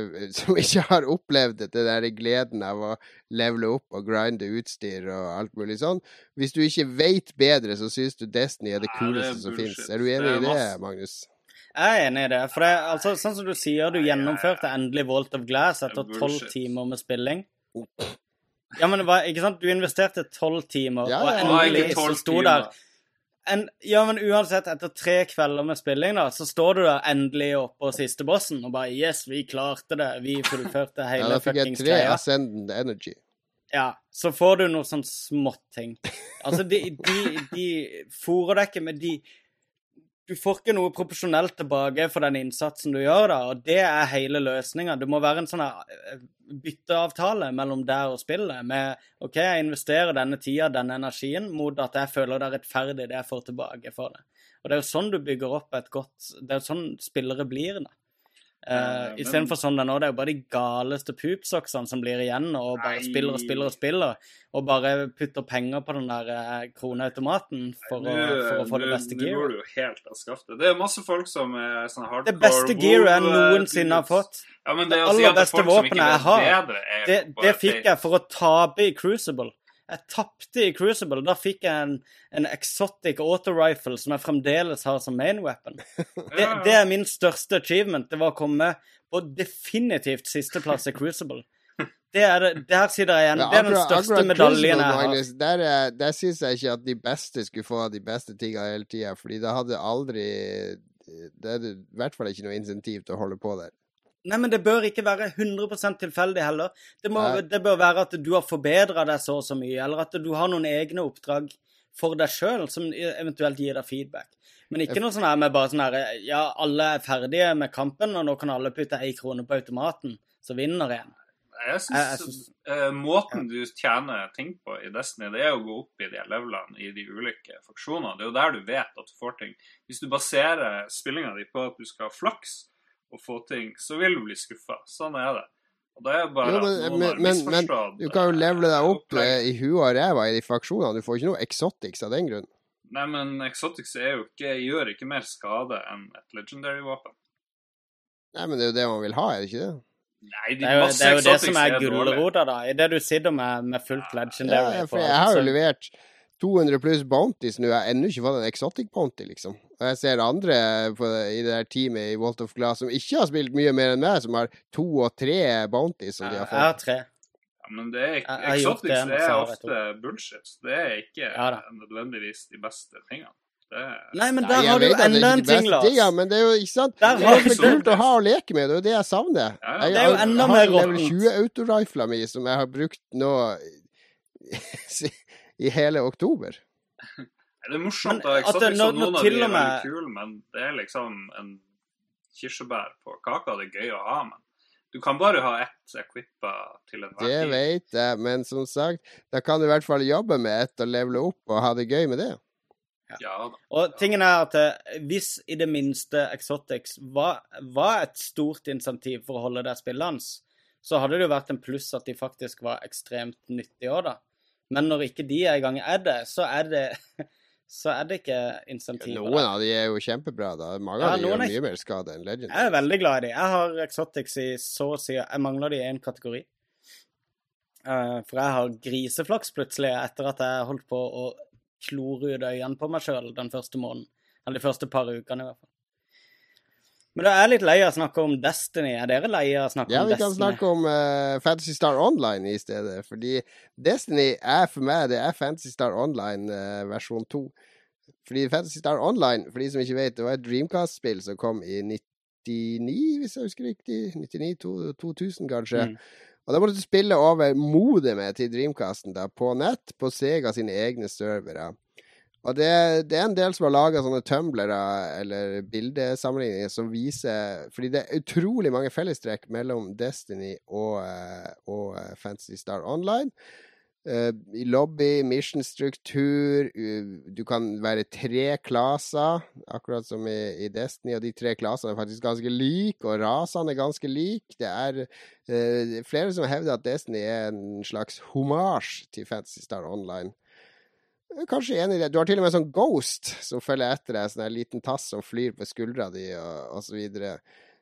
har opplevd det der gleden av å levele opp og grinde utstyr og alt mulig sånn. Hvis du ikke vet bedre, så synes du Destiny er det kuleste som finnes. Er du enig i det, Magnus? Jeg er enig i det, for det, altså, sånn som du sier, du gjennomførte endelig Vault of Glass etter 12 timer med spilling. Ja, men ikke sant? Du investerte 12 timer, og endelig så sto der... Ja, men uansett, etter 3 kvelder med spilling da, så står du der endelig oppe på siste bossen, og bare, yes, vi klarte det, vi fullførte hele fuckings greia. Ja, da fikk jeg 3 Ascendant Energy. Ja, så får du noe sånn smått ting. Altså, de forer deg ikke med du får ikke noe proporsjonelt tilbake for den innsatsen du gjør da, og det er hele løsningen. Det må være en sånn bytteavtale mellom deg og spillet med, ok, jeg investerer denne tida, denne energien, mot at jeg føler det er rettferdig det jeg får tilbake for det. Og det er jo sånn du bygger opp det er jo sånn spillere blir da. I stedet for sånn det nå, det er jo bare de galeste pupsoksene som blir igjen og bare spiller og bare putter penger på den der kroneautomaten for å få det beste gear. Nå går du jo helt av skaftet. Det er masse folk som er sånn hardcore. Det beste gear jeg noensinne har fått. Ja, men det aller beste våpenet jeg har, det fikk jeg for å tape i Crucible. Jeg tappte i Crucible. Da fikk jeg en exotic auto-rifle som jeg fremdeles har som main weapon. Det er min største achievement. Det var å komme på definitivt sisteplass i Crucible. Der sitter jeg igjen. Det er den største medaljen jeg har. Der synes jeg ikke at de beste skulle få de beste tingene hele tiden, fordi det hadde aldri... Det er i hvert fall ikke noe insentiv til å holde på der. Nei, men det bør ikke være 100% tilfeldig heller. Det bør være at du har forbedret deg så mye, eller at du har noen egne oppdrag for deg selv, som eventuelt gir deg feedback. Men ikke noe sånn her med bare sånn her, ja, alle er ferdige med kampen, og nå kan alle putte 1 krone på automaten, så vinner en. Jeg synes måten du tjener ting på i Destiny, det er å gå opp i de levelene i de ulike faksjonene. Det er jo der du vet at du får ting. Hvis du baserer spillingen din på at du skal ha flaks, og få ting, så vil du bli skuffet. Sånn er det. Og det er bare men du kan jo levele deg opp i huet og ræva i de faksjonene. Du får ikke noe exotics av den grunn. Nei, men exotics gjør ikke mer skade enn et legendary-våpen. Nei, men det er jo det man vil ha, er det ikke det? Nei, det er jo det som er gullroda da. I det du sitter med fullt legendary. Ja, for jeg har jo levert 200 pluss bounties nå. Jeg har ennå ikke fått en exotic bounty, liksom. Og jeg ser andre i det der teamet i Vault of Glass som ikke har spilt mye mer enn meg, som har 2 og 3 bounties som de har fått. Jeg har 3. Ja, men det er ikke... Exotics er ofte bullshit. Det er ikke nødvendigvis de beste tingene. Nei, men der har du enda en ting, Lars. Men det er jo ikke sant. Det er så kult å ha å leke med, det er jo det jeg savner. Det er jo enda mer rått. Jeg har 20 autorifler mi som jeg har brukt nå i hele oktober. Det er morsomt da, Exotics og noen av de er veldig kul, men det er liksom en kirsebær på kaka, det er gøy å ha, men du kan bare ha ett equippa til en hver tid. Det vet jeg, men som sagt, da kan du i hvert fall jobbe med ett og levele opp og ha det gøy med det. Ja da. Og tingen er at hvis i det minste Exotics var et stort insentiv for å holde det spillende, så hadde det jo vært en pluss at de faktisk var ekstremt nyttige også da. Men når ikke de er i gang så er det ikke insentiv. Noen av de er jo kjempebra da. Mange av de gjør mye mer skade enn Legend. Jeg er veldig glad i de. Jeg har Exotics i så å si, jeg mangler de i en kategori. For jeg har griseflaks plutselig etter at jeg holdt på å klore ut øynene på meg selv den første måneden. Eller de første par ukene i hvert fall. Men da er jeg litt lei av å snakke om Destiny. Er dere lei av å snakke om Destiny? Ja, vi kan snakke om Fantasy Star Online i stedet. Fordi Destiny for meg, det er Fantasy Star Online versjon 2. Fordi Fantasy Star Online, for de som ikke vet, det var et Dreamcast-spill som kom i 99, hvis jeg husker riktig. 99, 2000 kanskje. Og da måtte du spille over modemet til Dreamcasten da, på nett, på Sega sine egne servere. Og det er en del som har laget sånne tumblere eller bildesamlinger som viser, fordi det er utrolig mange fellestrekk mellom Destiny og Fantasy Star Online. I lobby, mission-struktur, du kan være 3 klasser, akkurat som i Destiny, og de 3 klassene er faktisk ganske like, og rasene er ganske like. Det er flere som hevder at Destiny er en slags hommage til Fantasy Star Online. Kanskje enig i det. Du har til og med en sånn ghost som følger etter deg, sånn en liten tass som flyr på skuldra di og så videre.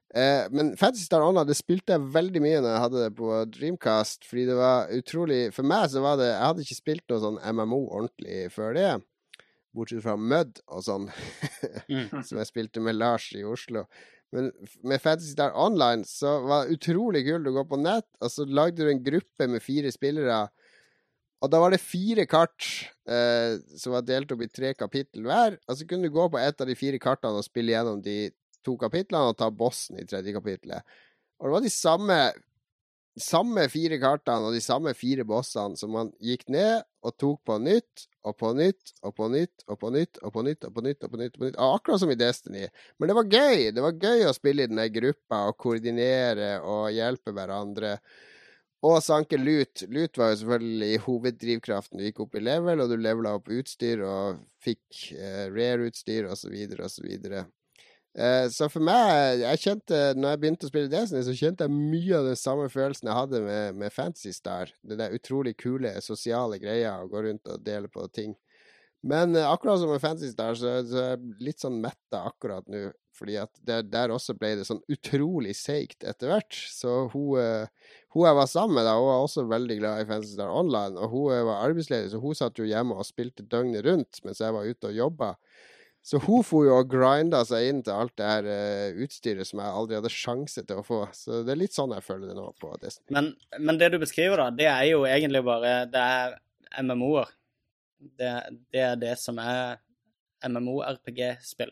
Men Fantasy Star Online, det spilte jeg veldig mye når jeg hadde det på Dreamcast, fordi det var utrolig, for meg så var det, jeg hadde ikke spilt noe sånn MMO ordentlig før det, bortsett fra Mud og sånn, som jeg spilte med Lars i Oslo. Men med Fantasy Star Online så var det utrolig kult å gå på nett, og så lagde du en gruppe med 4 spillere, og da var det 4 kart som var delt opp i 3 kapittel hver, og så kunne du gå på et av de 4 kartene og spille gjennom de 2 kapitlene og ta bossen i 3. kapitlet. Og det var de samme 4 kartene og de samme 4 bossene som man gikk ned og tok på nytt, og på nytt, og på nytt, og på nytt, og på nytt, og på nytt, og på nytt, og på nytt. Akkurat som i Destiny. Men det var gøy. Det var gøy å spille i denne gruppa og koordinere og hjelpe hverandre. Og sanke loot. Loot var jo selvfølgelig hoveddrivkraften. Du gikk opp i level, og du levelet opp utstyr og fikk rare-utstyr, og så videre, og så videre. Så for meg, når jeg begynte å spille Destiny, så kjente jeg mye av den samme følelsen jeg hadde med Fantasy Star. Det der utrolig kule, sosiale greia, å gå rundt og dele på ting. Men akkurat som med Fantasy Star, så er jeg litt sånn metta akkurat nå, fordi at der også ble det sånn utrolig seigt etter hvert. Så hun jeg var sammen med da, hun var også veldig glad i Fantasy Star Online, og hun var arbeidsledig, så hun satt jo hjemme og spilte døgnet rundt mens jeg var ute og jobbet. Så hun får jo og grinda seg inn til alt det her utstyret som jeg aldri hadde sjanse til å få. Så det er litt sånn jeg føler det nå på Destiny. Men det du beskriver da, det er jo egentlig bare, det er MMO-er. Det er det som er MMO-RPG-spill.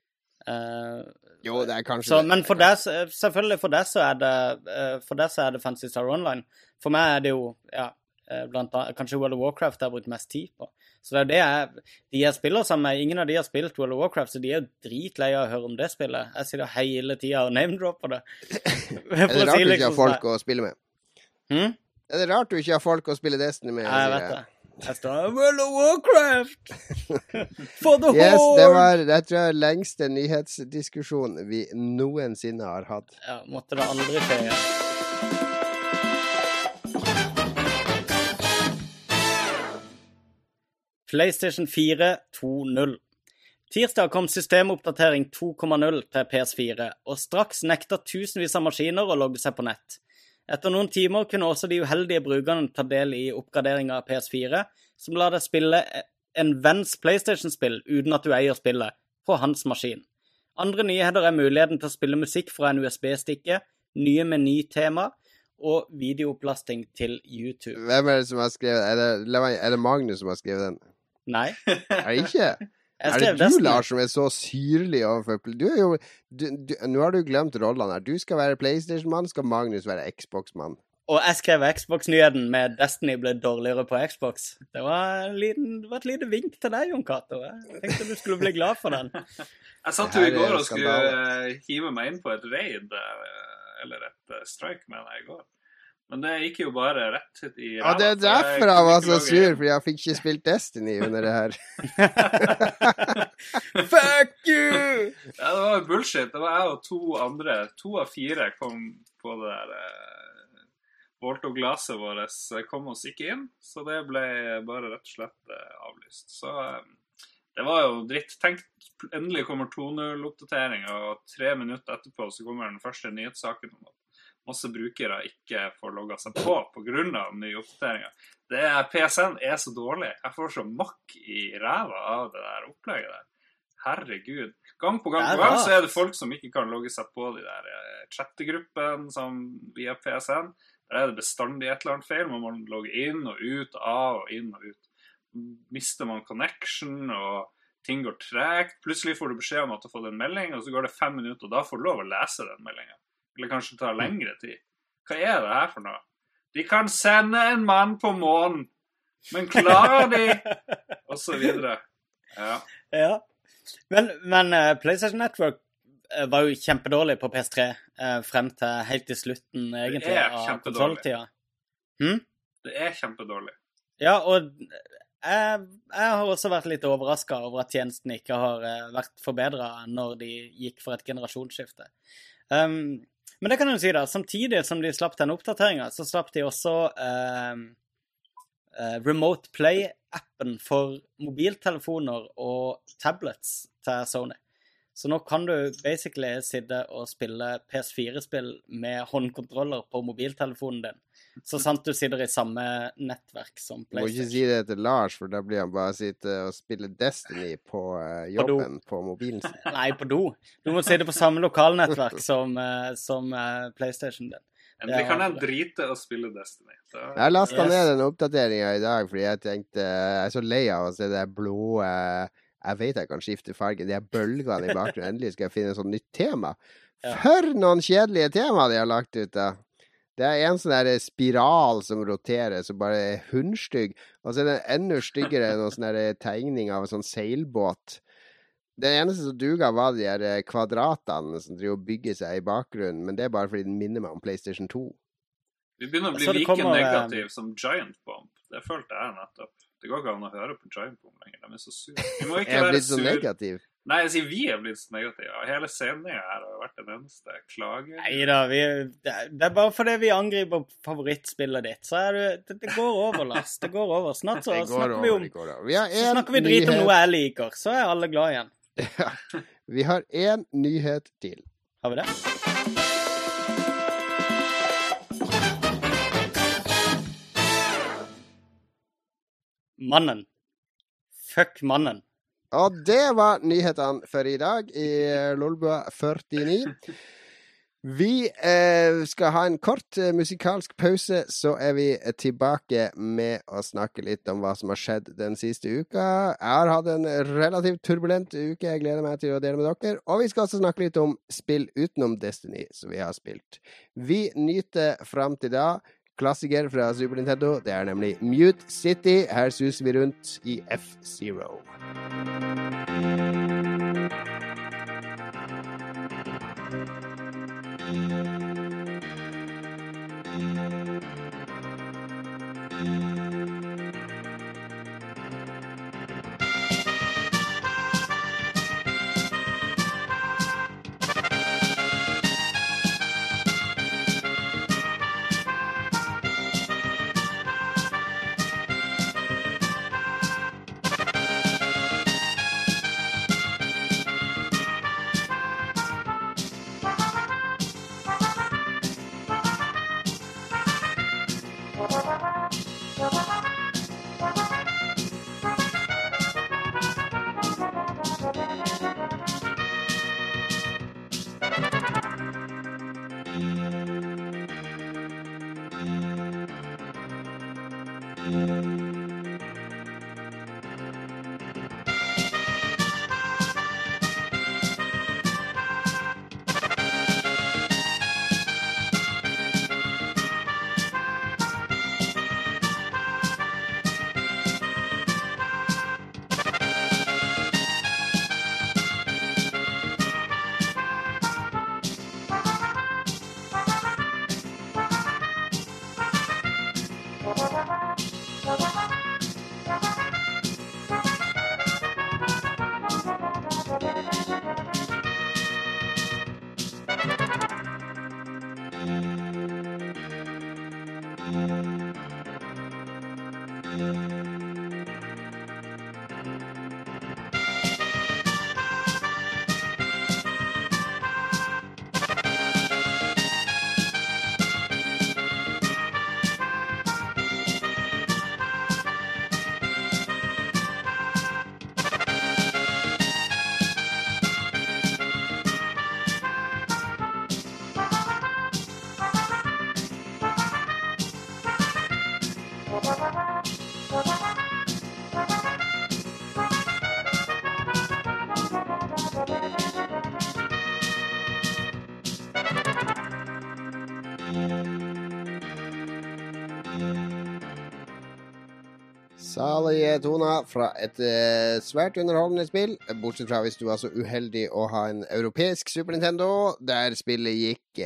Jo, det er kanskje men for deg, selvfølgelig for deg så er det Fantasy Star Online. For meg er det jo, blant annet, kanskje World of Warcraft jeg har brukt mest tid på. Så det er det de jeg spiller sammen med, ingen av de har spilt World of Warcraft, så de er jo dritleie å høre om det spillet. Jeg sitter hele tiden og name-dropper det. Er det rart du ikke har folk å spille med? Er det rart du ikke har folk å spille Destiny med? Ja, jeg vet det. Jeg står World of Warcraft! For the Yes, Horde! det tror jeg lengste nyhetsdiskusjon vi noensinne har hatt. Ja, måtte det aldri skje igjen. PlayStation 4 2.0. Tirsdag kom systemoppdatering 2.0 til PS4, og straks nekta tusenvis av maskiner å logge seg på nett. Etter noen timer kunne også de uheldige brukerne ta del i oppgraderingen av PS4, som lar deg spille en venns PlayStation-spill uten at du eier spillet, på hans maskin. Andre nyheter er muligheten til å spille musikk fra en USB-stikke, nye menytema og videoopplasting til YouTube. Hvem er det som har skrevet? Er det Magnus som har skrevet den? Nei. Er det ikke? Er det du, Lars, som er så syrlig overfor? Nå har du glemt rollene her. Du skal være PlayStation-mann, skal Magnus være Xbox-mann. Og jeg skrev Xbox-nyheten med Destiny ble dårligere på Xbox. Det var et lite vink til deg, Jon Cato. Jeg tenkte du skulle bli glad for den. Jeg satt jo i går og skulle hive meg inn på et raid, eller et strike med deg i går. Men det gikk jo bare rett i ræva. Ja, det er derfor jeg var så sur, fordi jeg fikk ikke spilt Destiny under det her. Fuck you! Ja, det var jo bullshit. Det var jeg og 2 andre. 2 av 4 kom på det der Volto-glaset vårt. Kom oss ikke inn, så det ble bare rett og slett avlyst. Så det var jo dritt. Tenk, endelig kommer 2.0-oppdatering, og 3 minutter etterpå så kommer den første nyhetssaken om at masse brukere ikke får logget seg på grunn av nye oppdateringer. PSN er så dårlig. Jeg får så makk i ræva av det der opplegget der. Herregud. Gang på gang så er det folk som ikke kan logge seg på de der chattegruppen som via PSN. Der er det bestandig et eller annet feil. Man må logge inn og ut, av og inn og ut. Mister man connection, og ting går tregt. Plutselig får du beskjed om at du har fått en melding, og så går det 5 minutter, og da får du lov å lese den meldingen. Eller kanskje ta lengre tid. Hva er det her for noe? De kan sende en mann på månen, men klarer de? Og så videre. Ja. Men PlayStation Network var jo kjempedårlig på PS3 frem til helt til slutten egentlig av kontrolltida. Det er kjempedårlig. Ja, og jeg har også vært litt overrasket over at tjenesten ikke har vært forbedret når de gikk for et generasjonsskifte. Men det kan du si da, samtidig som de slapp den oppdateringen, så slapp de også Remote Play-appen for mobiltelefoner og tablets til Sony. Så nå kan du basically sitte og spille PS4-spill med håndkontroller på mobiltelefonen din. Så sant du sitter i samme nettverk som Du må ikke PlayStation. si det til Lars, for da blir han bare sitte og spille Destiny på jobben på mobilen sin. Nei, på do. Du må sitte på samme lokalnettverk som PlayStation din. Endelig kan jeg drite og spille Destiny. Jeg lastet ned den oppdateringen i dag, fordi jeg tenkte, jeg er så lei av å se det blå, jeg vet jeg kan skifte farge, de bølgene i bakgrunnen, endelig skal jeg finne et sånt nytt tema. For noen kjedelige tema de har lagt ut da. Det er en sånn der spiral som roterer, som bare er hundstygg, og så er den enda styggere enn noen sånn der tegning av en sånn seilbåt. Det eneste som duga var de her kvadratene som driver og bygger seg i bakgrunnen, men det er bare fordi den minner meg om PlayStation 2. Vi begynner å bli like negativ som Giant Bomb. Det følte jeg nettopp. Det går ikke an å høre på Giant Bomb lenger. De er så sur. Vi må ikke være blitt så negativ. Nei, jeg sier vi er blitt så negative. Hele scenen her har vært den eneste klage. Neida, det er bare fordi vi angriper favorittspillet ditt. Så det går over, Lars. Det går over. Snart så snakker vi drit om noe jeg liker. Så er alle glad igjen. Ja, vi har en nyhet til. Har vi det? Mannen. Fuck mannen. Og det var nyhetene for i dag i Lolbua 49. Vi skal ha en kort musikalsk pause, så er vi tilbake med å snakke litt om hva som har skjedd den siste uka. Jeg har hatt en relativt turbulent uke, jeg gleder meg til å dele med dere. Og vi skal også snakke litt om spill utenom Destiny, som vi har spilt. Vi nyter frem til da klassiker fra Super Nintendo, det er nemlig Mute City. Her suser vi rundt i F-Zero. Salige toner fra et svært underholdende spill, bortsett fra hvis du var så uheldig å ha en europeisk Super Nintendo, der spillet gikk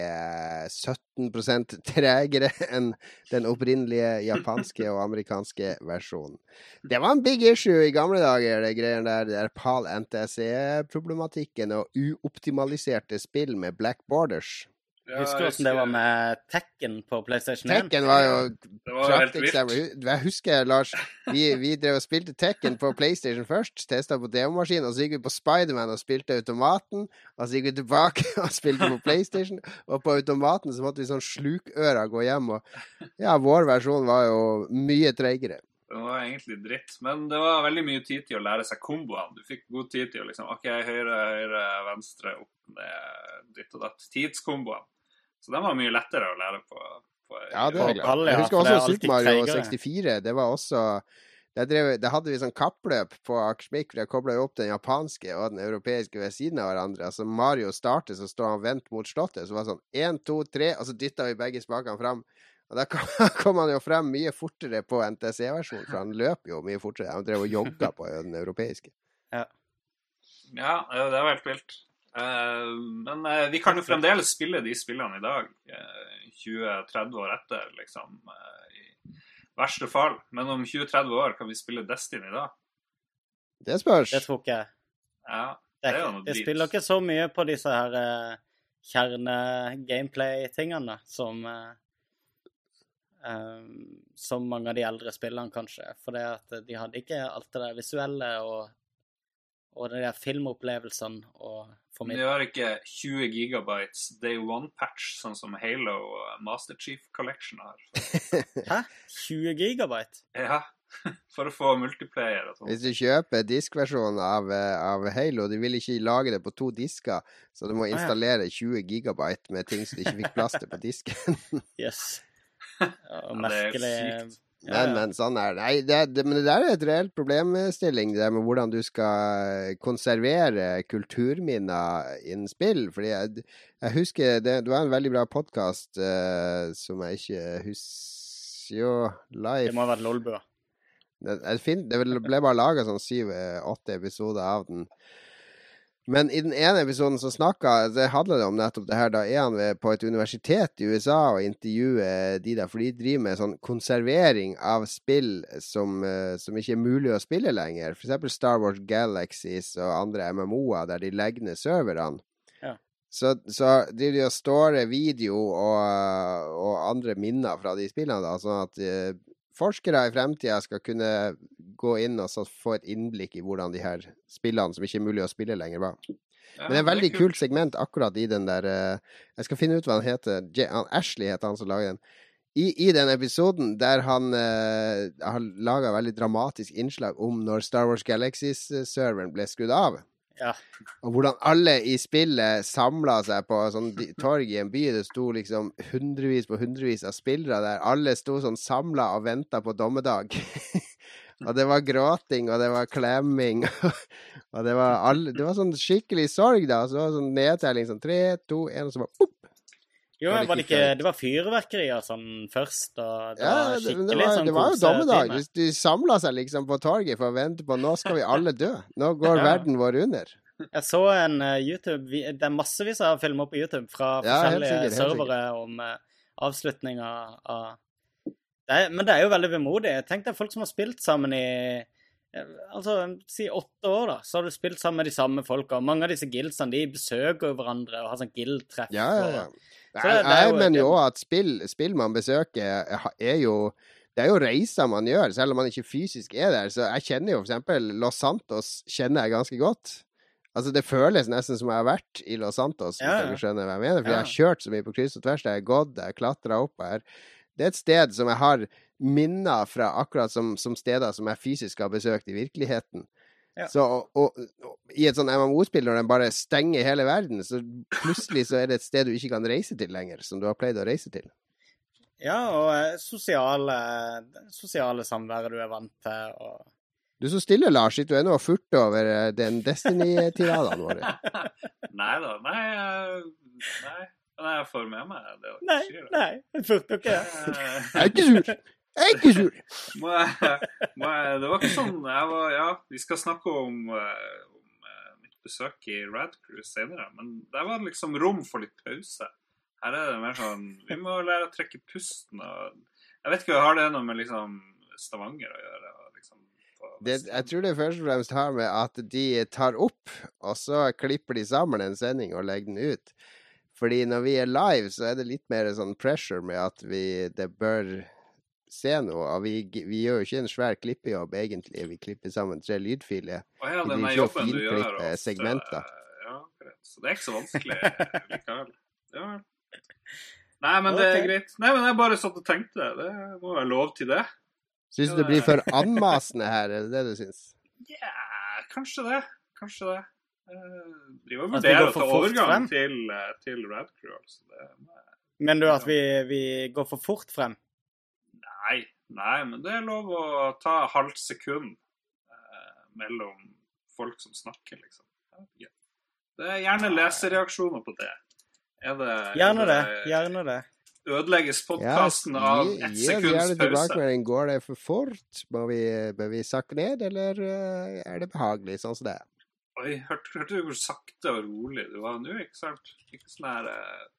17% tregere enn den opprinnelige japanske og amerikanske versjonen. Det var en big issue i gamle dager, det greiene der PAL NTSC-problematikken og uoptimaliserte spill med black borders. Husker du hvordan det var med Tekken på PlayStation 1? Tekken var jo Det var helt prakteksempel. Jeg husker, Lars, vi drev og spilte Tekken på PlayStation først, testet på demomaskinen, og så gikk vi på Spider-Man og spilte automaten, og så gikk vi tilbake og spilte på PlayStation, og på automaten så måtte vi sånn slukøra gå hjem, og ja, vår versjon var jo mye tregere. Det var egentlig dritt, men det var veldig mye tid til å lære seg komboene. Du fikk god tid til å liksom, ok, høyre, venstre, opp, ned, ditt og datt, tidskomboene. Så den var mye lettere å lære på ja, det er klart. Jeg husker også Super Mario 64, det var også, der hadde vi sånn kappløp på Akersmik, for jeg koblet jo opp den japanske og den europeiske ved siden av hverandre. Altså Mario startet, så står han vendt mot slottet, så var det sånn 1, 2, 3, og så dyttet vi begge spakene frem. Og da kom han jo frem mye fortere på NTC-versjonen, for han løp jo mye fortere. Han drev og jogga på den europeiske. Ja, det var helt vilt. Men vi kan jo fremdeles spille de spillene i dag, 20-30 år etter, liksom, i verste fall. Men om 20-30 år kan vi spille Destiny da. Det spørs. Det tror ikke jeg. Ja, det er jo noe det drit. spiller ikke så mye på disse her kjerne-gameplay-tingene som mange av de eldre spillene kanskje, for det at de hadde ikke alt det der visuelle og de der filmopplevelsene og de har ikke 20 gigabytes Day One-patch, sånn som Halo og Master Chief Collection har. Hæ? 20 gigabyte? Ja, for å få multiplayer og sånt. Hvis du kjøper diskversjonen av Halo, du vil ikke lage det på 2 disker, så du må installere 20 gigabyte med ting som du ikke fikk plass til på disken. Yes. Ja, merkelig. Men sånn er det. Men det der er et reelt problemstilling, det der med hvordan du skal konservere kulturminner innen spill. Fordi jeg husker, det var en veldig bra podcast som jeg ikke husker live. Det må ha vært Lolbua. Det ble bare laget sånn 7-8 episoder av den. Men i den ene episoden så det handler det om nettopp det her, da han på et universitet i USA og intervjuer de der, for de driver med sånn konservering av spill som ikke er mulig å spille lenger. For eksempel Star Wars Galaxies og andre MMO'er der de legger ned serverne. Ja. Så driver de og storer video og andre minner fra de spillene da, sånn at forskere i fremtiden skal kunne gå inn og så få et innblikk i hvordan de her spillene som ikke er mulig å spille lenger var. Men det er en veldig kult segment akkurat i den der, jeg skal finne ut hva han heter, Ashley heter han som lager den. I den episoden der han har laget veldig dramatisk innslag om når Star Wars Galaxies-serveren ble skrudd av. Ja. Og hvordan alle i spillet samlet seg på sånn torg i en by. Det sto liksom hundrevis av spillere der. Alle sto sånn samlet og ventet på dommedag. Og det var gråting, og det var klemming. Og det var sånn skikkelig sorg da. Så det var sånn nedtelling, sånn 3, 2, 1, og så bare pop! Jo, men det var fyrverkerier sånn først, og det var skikkelig sånn det var jo dommedag. De samlet seg liksom på torget for å vente på, nå skal vi alle dø. Nå går verden vår under. Jeg så en YouTube, det er massevis av filmer på YouTube fra forskjellige servere om avslutninger av... Men det er jo veldig vemodig. Tenk deg folk som har spilt sammen i... si 8 år da, så har du spilt sammen med de samme folka. Mange av disse guildsene, de besøker hverandre og har sånn guild-treff. Ja. Jeg mener jo at spill man besøker det er jo reiser man gjør, selv om man ikke fysisk er der. Så jeg kjenner jo for eksempel Los Santos kjenner jeg ganske godt. Altså det føles nesten som jeg har vært i Los Santos, hvis jeg skjønner hva jeg mener, for jeg har kjørt så mye på kryss og tvers, jeg har gått, jeg har klatret opp her. Det er et sted som jeg har minner fra akkurat som steder som jeg fysisk har besøkt i virkeligheten. Ja. Så og i et sånn MMO-spill når den bare stenger hele verden, så plutselig så er det et sted du ikke kan reise til lenger, som du har pleid å reise til. Ja, og sosiale samværet du er vant til. Og... Du er så stille, Lars, du er nå furt over den Destiny-tiraden vår. Nei. Men jeg får med meg det. Nei, jeg furt ikke. Jeg er ikke sur. Det var ikke sånn vi skal snakke om mitt besøk i Rad Crew senere, men der var det liksom rom for litt pause. Her er det mer sånn, vi må lære å trekke pusten, og jeg vet ikke, har det noe med liksom Stavanger å gjøre? Liksom, jeg tror det først og fremst har med at de tar opp, og så klipper de sammen en sending og legger den ut. Fordi når vi live, så det litt mer sånn pressure med at det bør se noe. Og vi gjør jo ikke en svær klippejobb, egentlig. Vi klipper sammen 3 lydfiler. Ja, den jobben du gjør. Segmenter. Ja, greit. Så det ikke så vanskelig likevel. Ja. Nei, men det greit. Nei, men jeg bare satt og tenkte. Det må være lov til det. Synes du det blir for anmasende her? Det du synes? Ja, kanskje det. De var vurderet å ta overgang til Red Crew. Altså. Men du at vi går for fort frem? Nei, men det lov å ta halvt sekund mellom folk som snakker, liksom. Ja. Det gjerne lesereaksjoner på det. Gjerne det. Ødelegges podcasten av 1 sekunds pause? Går det for fort? Bør vi sakke ned, eller det behagelig, sånn som det Oi, hørte du hvor sakte og rolig du var nå, ikke sant? Ikke sånn her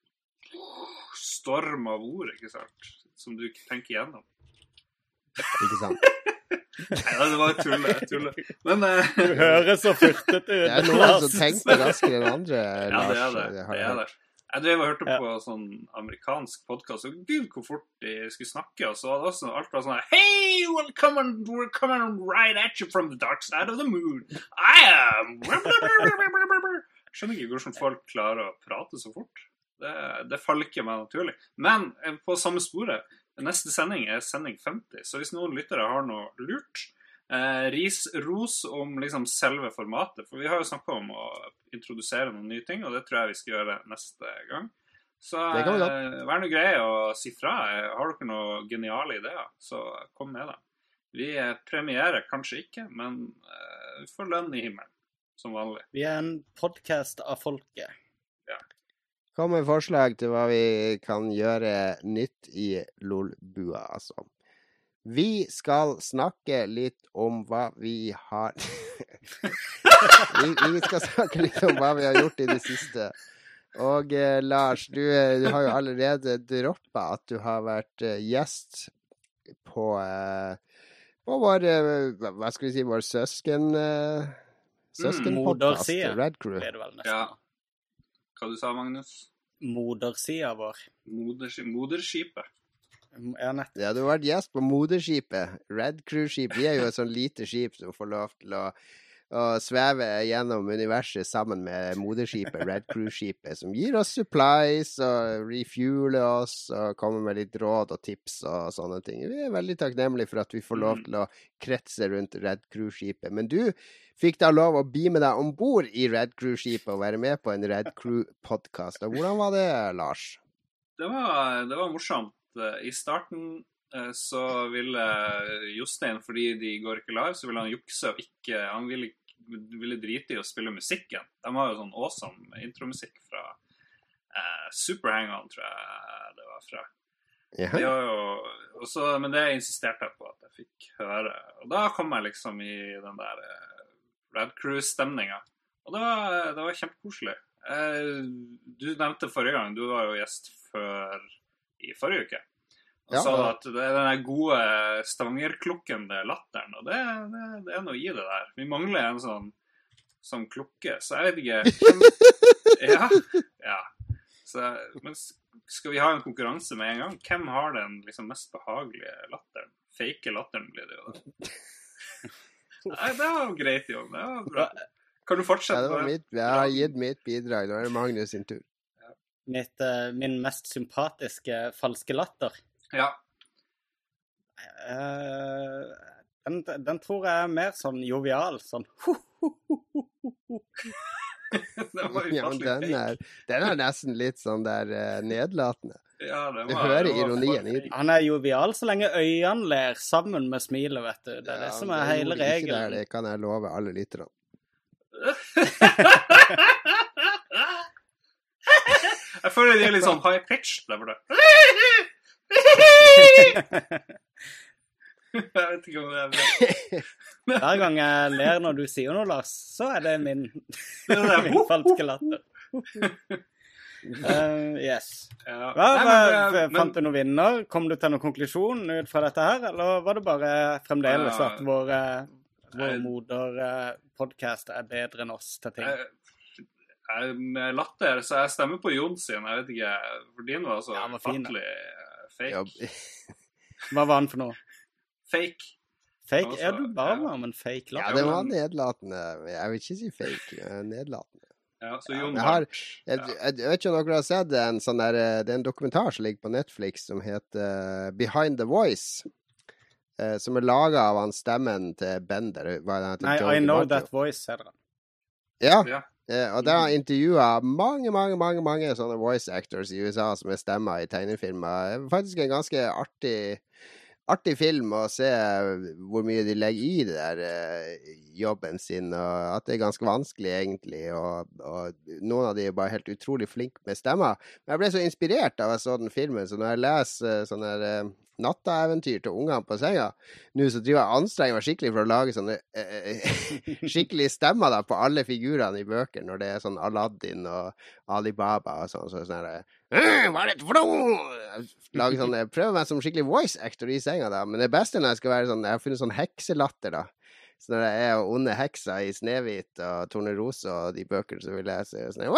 storm av ord, ikke sant? Som du ikke tenker igjennom. Ikke sant? Nei, det var tulle. Men du hører så fyrtet ut. Det noen som tenker raskere enn andre, Lars. Ja, det er det. Jeg drev og hørte på sånn amerikansk podcast, og gud hvor fort de skulle snakke, og så var det også alt var sånn Hey, we're coming right at you from the dark side of the moon. I am Skjønner ikke hvordan folk klarer å prate så fort. Det faller ikke meg naturlig. Men på samme sporet, neste sending sending 50, så hvis noen lyttere har noe lurt, ros om liksom selve formatet, for vi har jo snakket om å introdusere noen nye ting, og det tror jeg vi skal gjøre neste gang. Så vær noe grei å si fra. Har dere noen geniale ideer, så kom med det. Vi premierer kanskje ikke, men vi får lønn i himmelen, som vanlig. Vi en podcast av folket. Ja. Kom med forslag til hva vi kan gjøre nytt i LOL-bua, altså. Vi skal snakke litt om hva vi har vi skal snakke litt om hva vi har gjort i det siste. Og Lars, du har jo allerede droppet at du har vært gjest på vår, hva skal vi si, vår søskenpodcast, Red Crew. Ja. Hva du sa, Magnus? Modersida vår. Moderskipet. Ja, du har vært gjest på moderskipet, Red Crew-skip. Vi jo et sånn lite skip som får lov til å sveve gjennom universet sammen med moderskipet, Red Crew-skipet, som gir oss supplies og refueler oss og kommer med litt råd og tips og sånne ting. Vi veldig takknemlige for at vi får lov til å kretse rundt Red Crew-skipet. Men du fikk da lov å beame deg ombord i Red Crew-skipet og være med på en Red Crew-podcast. Hvordan var det, Lars? Det var morsomt. I starten så ville Jostein, fordi de går ikke live, så ville han jukse og han ville drite i å spille musikken. De har jo sånn awesome intromusikk fra Super Hang-On, tror jeg det var fra. Men det insisterte jeg på at jeg fikk høre. Og da kom jeg liksom i den der Red Crew-stemningen. Og det var kjempekoselig. Du nevnte forrige gang, du var jo gjest i forrige uke. Og sa at det den der gode Stavanger-klukkende latteren, og det noe i det der. Vi mangler en sånn klukke, så jeg vet ikke. Ja. Men skal vi ha en konkurranse med en gang? Hvem har den liksom mest behagelige latteren? Fake latteren blir det jo da. Nei, det var greit, Jon. Det var bra. Kan du fortsette? Jeg har gitt mitt bidrag. Nå det Magnus sin tur. Min mest sympatiske falske latter. Ja. Den tror jeg mer sånn jovial, sånn Ja, men den nesten litt sånn der nedlatende. Ja, du hører ironien i den. Han jovial så lenge øynene ler sammen med smilet, vet du. Det det som hele regelen. Det kan jeg love alle lytterne. Jeg føler de litt sånn high pitch der borte. Jeg vet ikke om det bra. Hver gang jeg ler når du sier noe, Lars, så det min falske latter. Yes. Fant du noen vinner? Kom du til noen konklusjon ut fra dette her, eller var det bare fremdeles at vår moderpodcast bedre enn oss til ting? Med latter, så jeg stemmer på Jon sin. Jeg vet ikke, for din var så fattelig fake. Hva var han for noe? Fake. Fake? Ja, du bare var om en fake latter. Ja, det var nedlatende. Jeg vil ikke si fake, nedlatende. Ja, så Jon jeg vet ikke om dere har sett en sånn der, det er en dokumentar som ligger på Netflix som heter Behind the Voice, som er laget av han stemmen til Bender. Nei, I Know That Voice, heter det. Ja. Og der har han intervjuet mange sånne voice actors i USA som er stemmer i tegnefilmer. Faktisk en ganske artig film å se hvor mye de legger i det der jobben sin, og at det er ganske vanskelig egentlig, og noen av de er bare helt utrolig flinke med stemmer. Men jeg ble så inspirert av jeg så den filmen, så når jeg leser sånne nattaeventyr til ungene på senga, nå så driver jeg anstrenger meg skikkelig for å lage sånne skikkelige stemmer da, på alle figurene i bøker, når det er sånn Aladdin og Alibaba og sånn hva er det for noe? Jeg prøver meg som skikkelig voice actor i senga da, men det beste når jeg skal være sånn, jeg har funnet sånn hekselatter da, så når jeg er onde heksa i Snehvit og Tornerose og de bøkene som vi leser sånn,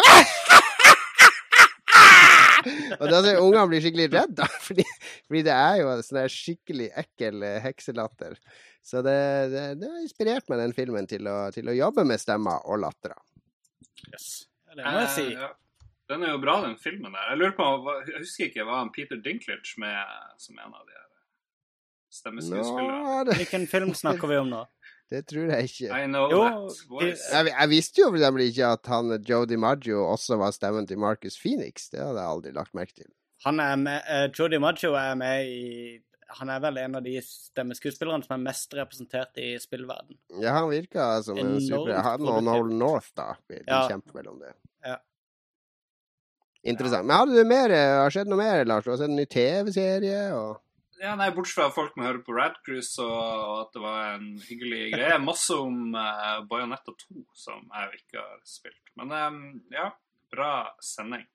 og da ser ungene blir skikkelig redd da, fordi det er jo sånn der skikkelig ekkel hekselatter. Så det har inspirert meg den filmen til å jobbe med stemmer og latter. Yes, det må jeg si. Ja. Den er jo bra, den filmen der. Jeg lurer på, jeg husker ikke, var han Peter Dinklage med som en av de her stemmeskuespillere? Hvilken film snakker vi om nå? Det tror jeg ikke. I Know That Voice. Jeg visste jo for eksempel ikke at han Joe DiMaggio også var stemmen til Marcus Phoenix. Det hadde jeg aldri lagt merke til. Han er med, Joe DiMaggio er med i, han er vel en av de stemmeskuespillerne som er mest representert i spillverden. Ja, han virker som en super, han og Nolan North da, de kjemper mellom det. Ja. Interessant. Men har det skjedd noe mer, Lars? Du har sett en ny TV-serie og... Ja, nei, bortsett fra folk må høre på Rad Cruise og at det var en hyggelig greie. Masse om Bayonetta 2 som jeg ikke har spilt. Men ja, bra sending.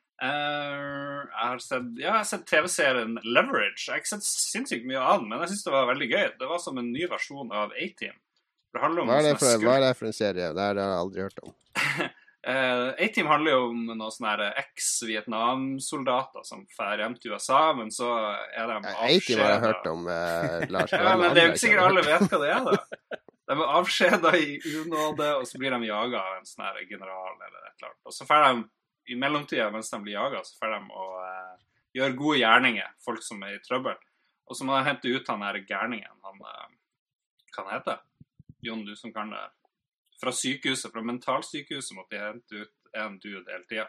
Jeg har sett TV-serien Leverage. Jeg har ikke sett sinnssykt mye av den, men jeg synes det var veldig gøy. Det var som en ny versjon av A-Team. Hva er det for en serie? Det har jeg aldri hørt om. A-Team handler jo om noen sånne ex-Vietnam-soldater som fer hjem til USA, men så er de avskjedet. A-Team har jeg hørt om, Lars. Ja, men det er jo ikke sikkert alle vet hva det er da. De er avskjedet i unåde, og så blir de jaget av en sånn her general eller et eller annet. Og så fer de, i mellomtiden mens de blir jaget, så fer de å gjøre gode gjerninger, folk som er i trøbbel. Og så må de hente ut han her gærningen, hva han heter? Jon, du som kan det. Fra sykehuset, fra mentalsykehuset måtte jeg hente ut en dude hele tiden.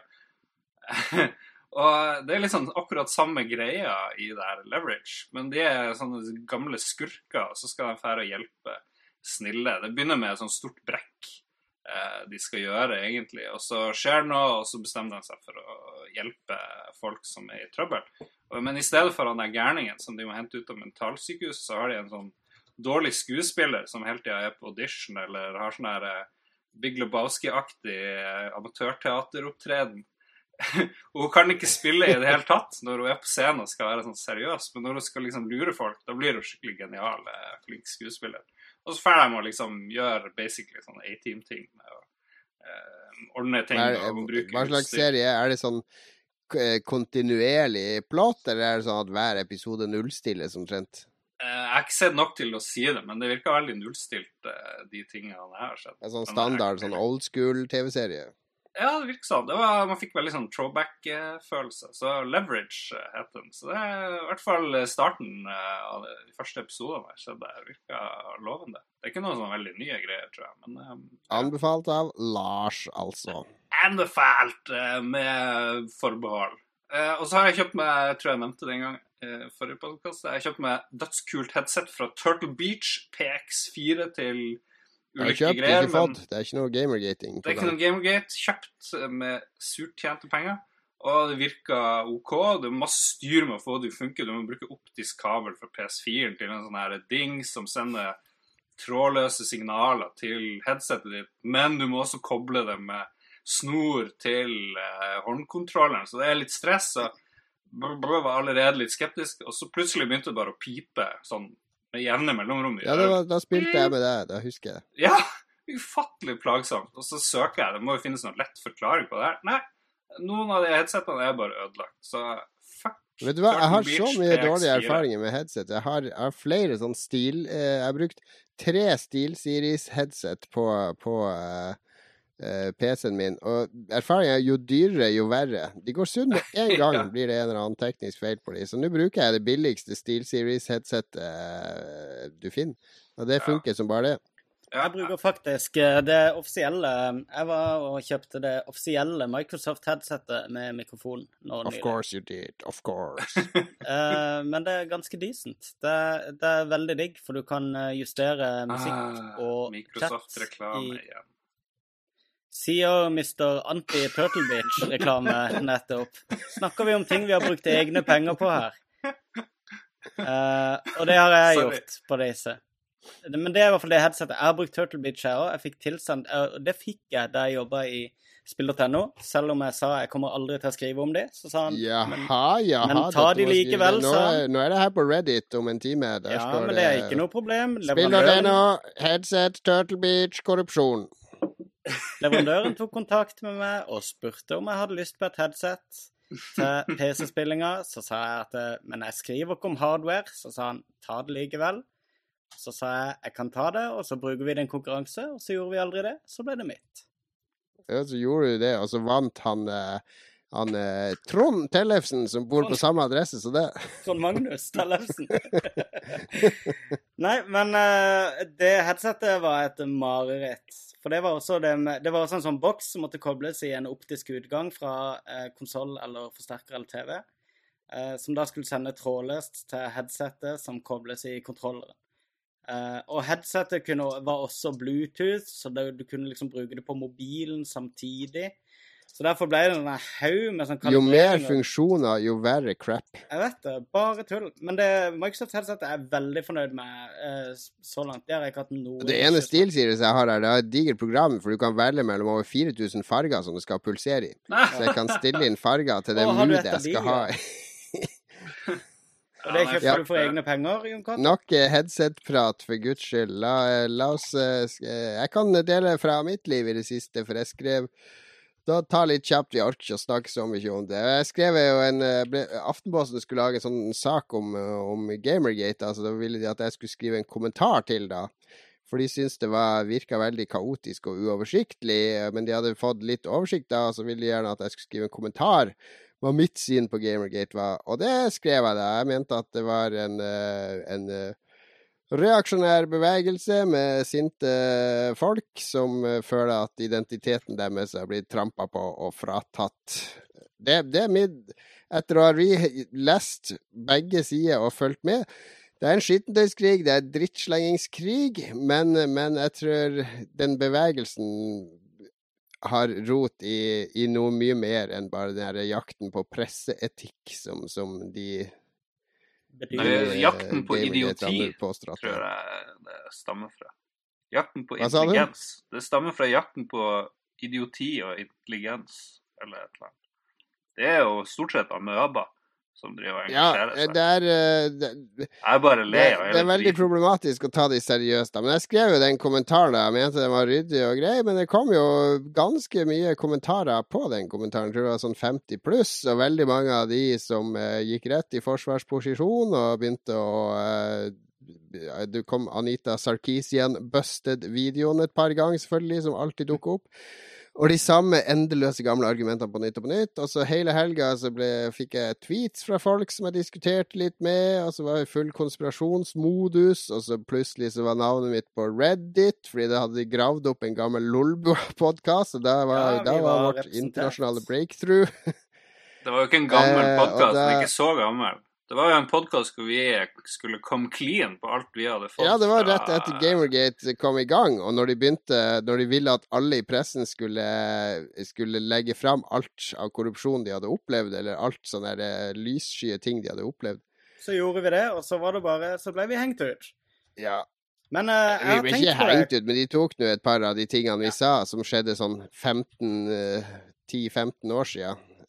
Og det er liksom akkurat samme greia i det her Leverage, men de er sånne gamle skurker, og så skal de fære å hjelpe snille. Det begynner med et sånt stort brekk de skal gjøre egentlig, og så skjer noe, og så bestemmer de seg for å hjelpe folk som er i trøbbel. Men i stedet for han der gærningen som de må hente ut av mentalsykehuset, så har de en sånn dårlig skuespiller som hele tiden er på audition, eller har sånn her Big Lebowski-aktig amatørteateropptreden. Og hun kan ikke spille i det hele tatt når hun er på scenen og skal være sånn seriøs, men når hun skal liksom lure folk, da blir hun skikkelig genial, flink skuespiller. Og så får de å liksom gjøre basically sånn A-team-ting med å ordne ting og bruke hva slags serie? Er det sånn kontinuerlig plott, eller er det sånn at hver episode nullstilles omtrent? Jeg har ikke sett nok til å si det, men det virker veldig nullstilt, de tingene jeg har sett. Det er sånn standard, sånn old school TV-serie? Ja, det virker sånn. Man fikk veldig sånn throwback-følelse. Så Leverage heter den. Så det er i hvert fall starten av de første episodene jeg skjedde. Det virker lovende. Det er ikke noen sånn veldig nye greier, tror jeg. Men, ja. Anbefalt av Lars, altså. Anbefalt med forbehold. Og så har jeg kjøpt meg, jeg tror jeg nevnte det en gang, forrige podcast, jeg har kjøpt meg dødskult headset fra Turtle Beach, PX4 til ulike greier. Ikke fått. Det er ikke noe gamergating. Det er ikke noe gamergate. Kjøpt med surt tjente penger. Og det virker ok. Det er masse styr med å få det til å funke. Du må bruke optisk kabel fra PS4 til en sånn her ding som sender trådløse signaler til headsetet ditt. Men du må også koble det med snor til håndkontrolleren. Så det er litt stress, og var allerede litt skeptisk. Og så plutselig begynte det bare å pipe sånn med jevne mellomrom. Ja, da spilte jeg med deg, da husker jeg. Ja, ufattelig plagsomt. Og så søker jeg, det må jo finnes noen lett forklaring på det her. Nei, noen av de headsetene er bare ødelagt. Så fuck. Vet du hva, jeg har så mye dårlige TX4. erfaringer med headset. Jeg har flere sånn stil... jeg har brukt 3 SteelSeries headset på PC-en min, og erfaringen er jo dyrere, jo verre. De går sunn med en gang, blir det en eller annen teknisk feil på de. Så nå bruker jeg det billigste SteelSeries headset du finner, og det funker som bare det. Jeg bruker faktisk det offisielle. Jeg var og kjøpte det offisielle Microsoft-headsetet med mikrofon. Of course you did, of course. Men det er ganske decent. Det er veldig digg, for du kan justere musikk og Microsoft-reklame igjen. Sier Mr. Anti-Turtle Beach-reklame nettopp. Snakker vi om ting vi har brukt egne penger på her. Og det har jeg gjort på disse. Men det er i hvert fall det headsetet. Jeg har brukt Turtle Beach her også. Jeg fikk tilsendt, det fikk jeg da jeg jobbet i Spill.no, selv om jeg sa jeg kommer aldri til å skrive om det. Så sa han, jaha, men ta de likevel, sa han. Nå er det her på Reddit om en time. Der ja, men det er ikke noe problem. Spill.no, headset, Turtle Beach, korrupsjon. Leverandøren tok kontakt med meg og spurte om jeg hadde lyst på et headset til PC-spillinga. Så sa jeg at, men jeg skriver ikke om hardware, så sa han, ta det likevel. Så sa jeg kan ta det, og så bruker vi det i en konkurranse, og så gjorde vi aldri det, så ble det mitt. Ja, så gjorde du det, og så vant han Trond Tellefsen, som bor på samme adresse som det. Trond Magnus Tellefsen. Nei, men det headsetet var et mareritt. For det var også en sånn boks som måtte kobles i en optisk utgang fra konsol eller forsterker eller TV, som da skulle sende trådløst til headsetet som kobles i kontrolleren. Og headsetet var også Bluetooth, så du kunne liksom bruke det på mobilen samtidig. Så derfor ble det en haug med sånn kalibrering. Jo mer funksjoner, jo verre crap. Jeg vet det, bare tull. Men Microsoft-headsetet er jeg veldig fornøyd med så langt. Det har jeg ikke hatt noe. Det ene SteelSeries jeg har her, det er et digert program, for du kan velge mellom over 4000 farger som du skal pulsere i. Så jeg kan stille inn farger til det moodet jeg skal ha. Og det kjøpte du for egne penger, Jon Katt? Nok headset-prat, for Guds skyld. La oss... jeg kan dele fra mitt liv i det siste, for jeg skrev... Da ta litt kjapt, vi orker ikke å snakke så mye om det. Jeg skrev jo Aftenposten skulle lage en sånn sak om Gamergate, altså da ville de at jeg skulle skrive en kommentar til da. For de syntes det virket veldig kaotisk og uoversiktlig, men de hadde fått litt oversikt da, så ville de gjerne at jeg skulle skrive en kommentar hva mitt syn på Gamergate var, og det skrev jeg da. Jeg mente at det var en reaksjonær bevegelse med sinte folk som føler at identiteten deres har blitt trampet på og fratatt. Det etter å ha lest begge sider og fulgt med, det er en skittentøyskrig, det er drittslengingskrig, men jeg tror den bevegelsen har rot i noe mye mer enn bare den her jakten på presseetikk som de... jakten på idioti, tror jeg det stammer fra. Jakten på intelligens. Det stammer fra jakten på idioti og intelligens, eller et eller annet. Det er jo stort sett amøba som driver og engasjerer seg. Jeg bare ler. Det er veldig problematisk å ta de seriøst. Men jeg skrev jo den kommentaren, jeg mente den var ryddig og grei, men det kom jo ganske mye kommentarer på den kommentaren. Jeg tror det var sånn 50 pluss, og veldig mange av de som gikk rett i forsvarsposisjon og begynte å... Det kom Anita Sarkeesian busted-videoen et par ganger, selvfølgelig, som alltid dukker opp. Og de samme endeløse gamle argumentene på nytt og på nytt. Og så hele helga så fikk jeg tweets fra folk som jeg diskuterte litt med, og så var jeg i full konspirasjonsmodus, og så plutselig så var navnet mitt på Reddit, fordi da hadde de gravd opp en gammel Lolbua-podcast, og da var vårt internasjonale breakthrough. Det var jo ikke en gammel podcast, men ikke så gammel. Det var jo en podcast hvor vi skulle komme clean på alt vi hadde fått. Ja, det var rett etter Gamergate kom i gang, og når de ville at alle i pressen skulle legge fram alt av korrupsjon de hadde opplevd, eller alt sånne lysskye ting de hadde opplevd. Så gjorde vi det, og så var det bare, så ble vi hengt ut. Ja. Men vi ble ikke hengt ut, men de tok nå et par av de tingene vi sa, som skjedde sånn 10-15 år siden.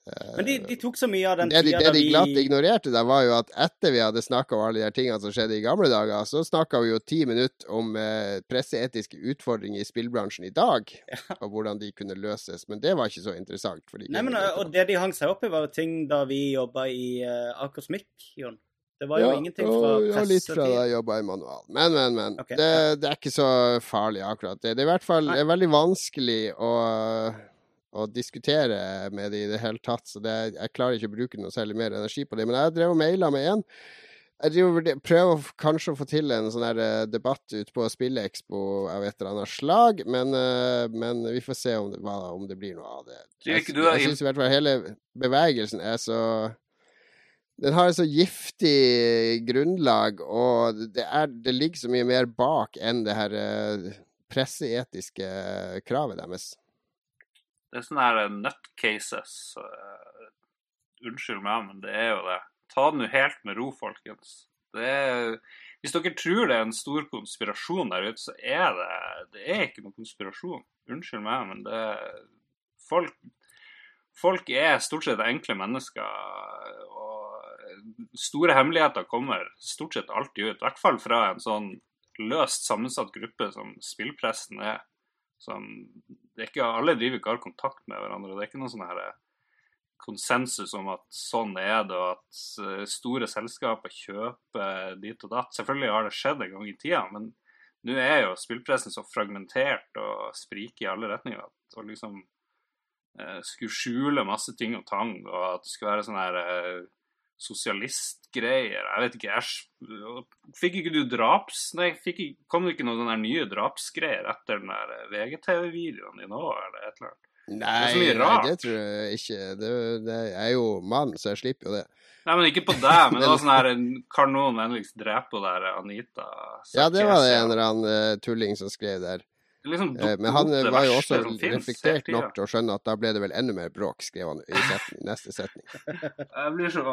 Men de tok så mye av den Det tida de glatt ignorerte da, var jo at etter vi hadde snakket om alle de her tingene som skjedde i gamle dager, så snakket vi jo 10 minutter om presseetiske utfordringer i spillbransjen i dag, og hvordan de kunne løses, men det var ikke så interessant. Nei, men og det de hang seg opp i var jo ting da vi jobbet i Akersmik, Jon. Det var jo ingenting fra pressetid. Ja, litt fra da jeg jobbet i manual. Men. Okay, det er ikke så farlig akkurat det. Det er i hvert fall veldig vanskelig å diskutere med det i det hele tatt, så jeg klarer ikke å bruke noe særlig mer energi på det. Men jeg drev og mailet med en. Jeg prøver kanskje å få til en sånn her debatt ut på Spillekspo av et eller annet slag, men vi får se om det blir noe av det. Jeg synes i hvert fall hele bevegelsen er så... Den har et så giftig grunnlag, og det ligger så mye mer bak enn det her presseetiske kravet deres. Det er sånne her nutcases. Unnskyld meg, men det er jo det. Ta det nå helt med ro, folkens. Hvis dere tror det er en stor konspirasjon der ute, så er det ikke noen konspirasjon. Unnskyld meg, men folk er stort sett enkle mennesker, og store hemmeligheter kommer stort sett alltid ut, i hvert fall fra en sånn løst sammensatt gruppe som spillpressen er. Det er ikke, alle driver ikke har kontakt med hverandre, det er ikke noen sånn her konsensus om at sånn er det, og at store selskaper kjøper dit og datt. Selvfølgelig har det skjedd en gang i tida, men nå er jo spillpressen så fragmentert og spriker i alle retninger, at å liksom skulle skjule masse ting og tang, og at det skulle være sånn her sosialistgreier. Jeg vet ikke, fikk ikke du kom det ikke noen sånne nye drapsgreier etter den der VGTV-videoen din også, eller et eller annet? Nei, det tror jeg ikke. Det er jo mann, så jeg slipper jo det. Nei, men ikke på deg, men det var sånn her, kan noen vennligst drepe der Anita? Ja, det var det en eller annen tulling som skrev der. Liksom men han var jo også reflektert nok til å skjønne at da ble det vel enda mer bråk, skrev han i neste setning. Jeg blir så...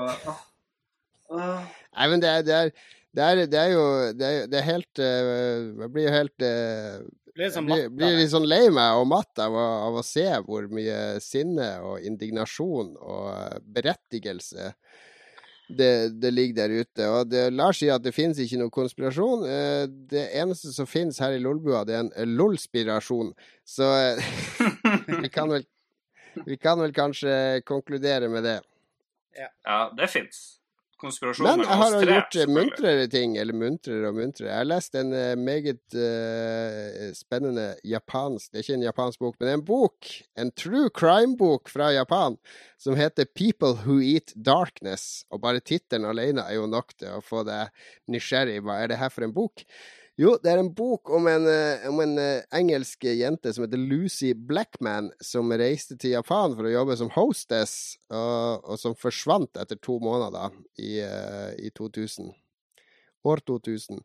Nei, men det er jo helt... Jeg blir jo helt... blir litt sånn lei meg og matt av å se hvor mye sinne og indignasjon og berettigelse det ligger der ute. Og Lars sier at det finnes ikke noen konspirasjon. Det eneste som finnes her i Lolbua, det er en lolspirasjon. Så vi kan vel kanskje konkludere med det. Ja, det finnes. Men jeg har gjort muntrere ting, eller muntrere. Jeg har lest en meget spennende japansk, det er ikke en japansk bok, men en bok, en true crime-bok fra Japan, som heter People Who Eat Darkness, og bare tittelen alene er jo nok til å få deg nysgjerrig. Hva er det her for en bok? Jo, det er en bok om en engelsk jente som heter Lucy Blackman, som reiste til Japan for å jobbe som hostess, og som forsvant etter 2 måneder i 2000. År 2000.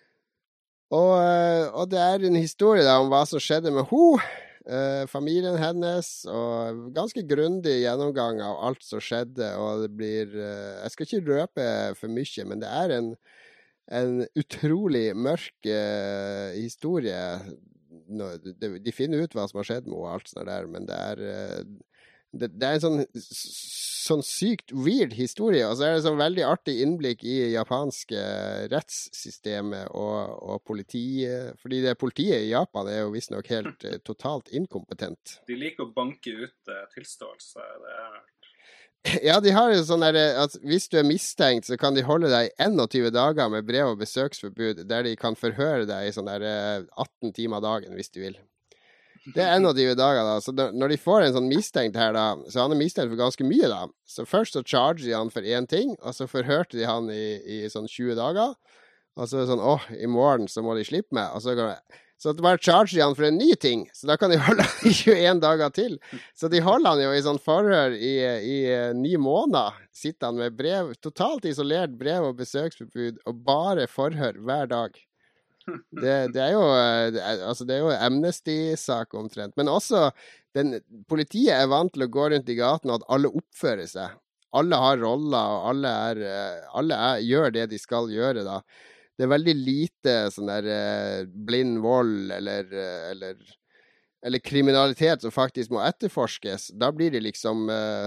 Og det er en historie da om hva som skjedde med familien hennes, og ganske grundig gjennomgang av alt som skjedde, og det blir... Jeg skal ikke røpe for mye, men det er en utrolig mørk historie. De finner ut hva som har skjedd med henne og alt sånt der, men det er en sånn sykt weird historie, og så er det sånn veldig artig innblikk i japanske rettssystemet og politiet, fordi politiet i Japan er jo visstnok helt totalt inkompetent. De liker å banke ut tilståelse, det er... Ja, de har jo sånn at hvis du er mistenkt, så kan de holde deg 21 dager med brev- og besøksforbud, der de kan forhøre deg i sånn 18 timer dagen, hvis de vil. Det er 21 dager da, så når de får en sånn mistenkt her da, så han er mistenkt for ganske mye da. Så først så charger de han for en ting, og så forhørte de han i sånn 20 dager, og så er det sånn, i morgen så må de slippe meg, og så bare charger de han for en ny ting, så da kan de holde han i 21 dager til. Så de holder han jo i sånn forhør i 9 måneder, sitter han med totalt isolert brev- og besøksforbud, og bare forhør hver dag. Det er jo amnesty-sak omtrent, men også politiet er vant til å gå rundt i gaten, og at alle oppfører seg. Alle har roller, og alle gjør det de skal gjøre da. Det er veldig lite sånn der blind vold eller kriminalitet som faktisk må etterforskes. Da blir de liksom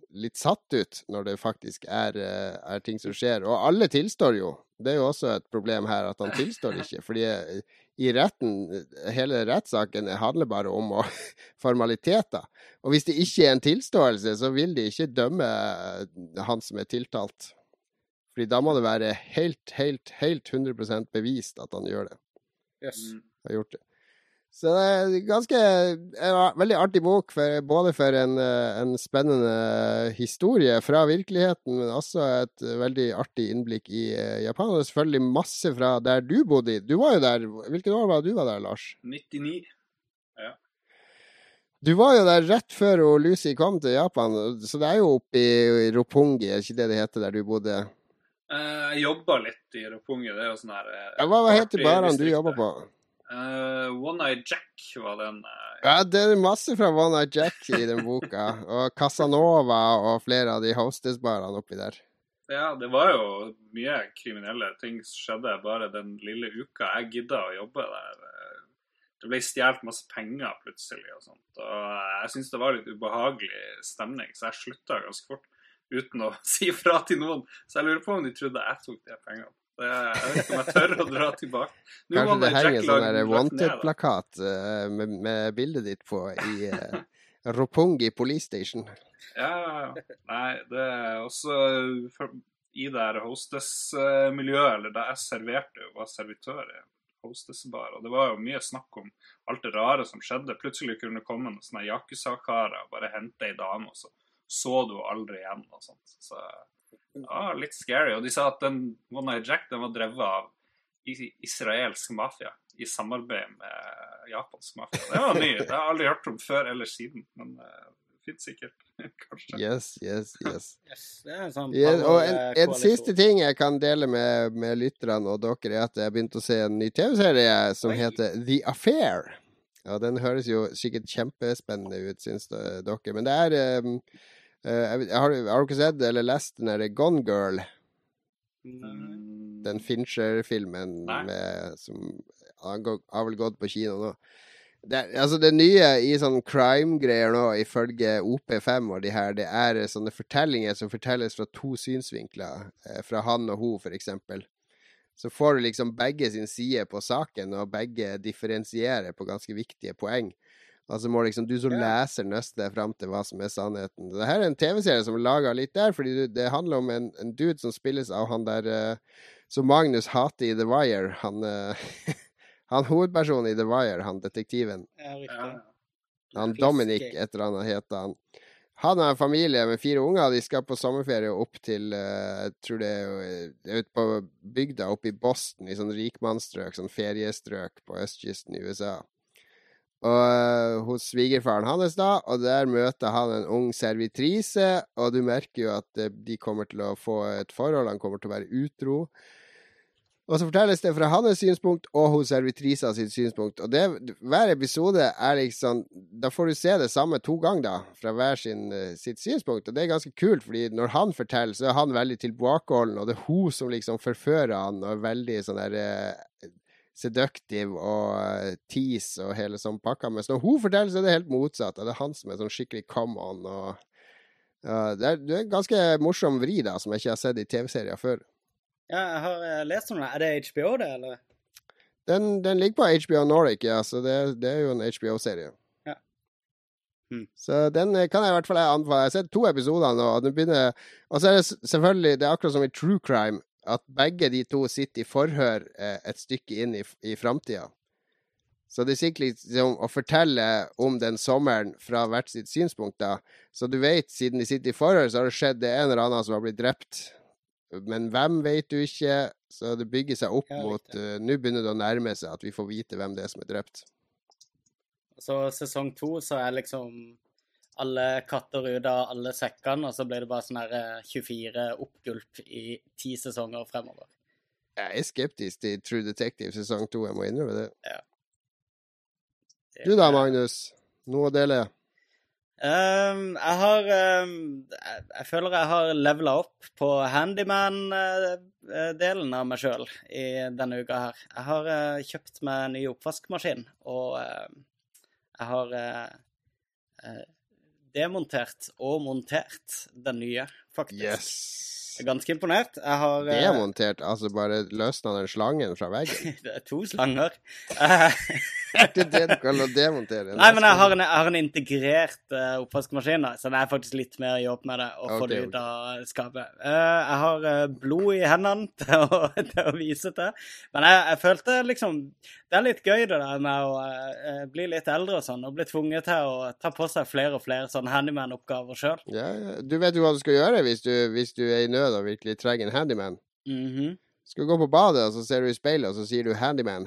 litt satt ut når det faktisk er ting som skjer. Og alle tilstår jo. Det er jo også et problem her at han tilstår ikke. Fordi i retten, hele rettssaken handler bare om formaliteter. Og hvis det ikke er en tilståelse, så vil de ikke dømme han som er tiltalt. Fordi da må det være helt 100% bevist at han gjør det. Yes. Har gjort det. Så det er en veldig artig bok, både for en spennende historie fra virkeligheten, men også et veldig artig innblikk i Japan. Og selvfølgelig masse fra der du bodde. Du var jo der. Hvilket år var du der, Lars? 99. Ja. Du var jo der rett før Lucy kom til Japan, så det er jo oppe i Roppongi, er ikke det heter der du bodde? Jeg jobbet litt i Roppongi, det er jo sånn her... Hva heter baren du jobber på? One Eye Jack var den. Ja, det er masse fra One Eye Jack i den boka, og Casanova og flere av de hostessbarene oppi der. Ja, det var jo mye kriminelle ting som skjedde bare den lille uka jeg giddet å jobbe der. Det ble stjert masse penger plutselig og sånt, og jeg synes det var litt ubehagelig stemning, så jeg sluttet ganske fort uten å si fra til noen. Så jeg lurer på om de trodde jeg tok de pengene. Jeg vet ikke om jeg tør å dra tilbake. Kanskje det henger en sånn wanted-plakat med bildet ditt på i Roppongi Police Station. Ja, nei, det er også i der hostess-miljøet, eller da jeg serverte og var servitør i hostessbar, og det var jo mye snakk om alt det rare som skjedde. Plutselig kunne det komme noen sånne yakuza-karer og bare hente en dame, og så du aldri igjen og sånt. Så ja, litt scary. Og de sa at den One Eye Jack, den var drevet av israelsk mafia i samarbeid med japansk mafia. Det var ny. Det har jeg aldri hørt om før eller siden, men fint sikkert, kanskje. Yes. Det er en sånn og en siste ting jeg kan dele med lytterne og dere er at jeg begynte å se en ny TV-serie som heter The Affair. Ja, den høres jo sikkert kjempespennende ut, synes dere. Men det er... har du ikke sett eller lest den der Gone Girl? Den Fincher-filmen som har vel gått på kino nå. Det nye i sånn crime-greier nå, ifølge OP5 og de her, det er sånne fortellinger som fortelles fra to synsvinkler, fra han og hun for eksempel. Så får du liksom begge sin side på saken, og begge differensierer på ganske viktige poeng. Altså må liksom du som leser nøste deg frem til hva som er sannheten. Dette er en TV-serie som er laget litt der, fordi det handler om en dude som spilles av han der som Magnus hater i The Wire. Han hovedpersonen i The Wire, han detektiven. Ja, riktig. Han Dominic, et eller annet heter han. Han har en familie med 4 unger, de skal på sommerferie opp til, jeg tror det er ute på bygda oppe i Boston, i sånn rikmannsstrøk, sånn feriestrøk på østkysten i USA. Og hos svigerfaren hans da, og der møter han en ung servitrise, og du merker jo at de kommer til å få et forhold, han kommer til å være utro. Og så fortelles det fra hans synspunkt og hos servitrisa sitt synspunkt, og hver episode er liksom, da får du se det samme 2 ganger da, fra hver sitt synspunkt, og det er ganske kult, fordi når han forteller, så er han veldig tilbakeholden, og det er hun som liksom forfører han, og er veldig sånn der... seductive og tease og hele sånn pakka. Men når hun forteller, så er det helt motsatt. Det er han som er sånn skikkelig come on. Og det er en ganske morsom vri da, som jeg ikke har sett i TV-serier før. Ja, jeg har lest om det. Er det HBO det, eller? Den ligger på HBO Nordic, ja, så det er jo en HBO-serie. Ja. Så den kan jeg i hvert fall anbefale. Jeg har sett 2 episoder nå, og den begynner... Og så er det selvfølgelig, det er akkurat som i True Crime, at begge de to sitter i forhør et stykke inn i fremtiden. Så det er sikkert liksom å fortelle om den sommeren fra hvert sitt synspunkt da. Så du vet, siden de sitter i forhør, så har det skjedd det en eller annen som har blitt drept. Men hvem vet du ikke? Så det bygger seg opp mot... nå begynner det å nærme seg at vi får vite hvem det er som er drept. Så sesong 2 så er liksom... alle katter ut av alle sekkene, og så blir det bare sånn her 24 oppgulp i 10 sesonger fremover. Jeg er skeptisk til True Detective sesong 2, jeg må innrømme det. Ja. Du da, Magnus? Noe å dele? Jeg føler jeg har levelet opp på handyman-delen av meg selv i denne uka her. Jeg har kjøpt meg en ny oppvaskmaskin, og jeg har demontert og montert den nye, faktisk. Yes. Jeg er ganske imponert. Jeg har... Demontert, altså bare løsnet den slangen fra veggen. Det er 2 slanger. Det er det du kaller å demontere. Nei, men jeg har en integrert oppvaskmaskin, da, så det er faktisk litt mer jobb med det å få det ut av skapet. Jeg har blod i hendene til å vise til, men jeg følte liksom, det er litt gøy det der med å bli litt eldre og sånn, og bli tvunget til å ta på seg flere og flere sånne handyman-oppgaver selv. Ja. Du vet jo hva du skal gjøre hvis du er i nød og virkelig trenger en handyman. Skal du gå på badet, og så ser du i speilet, og så sier du handyman.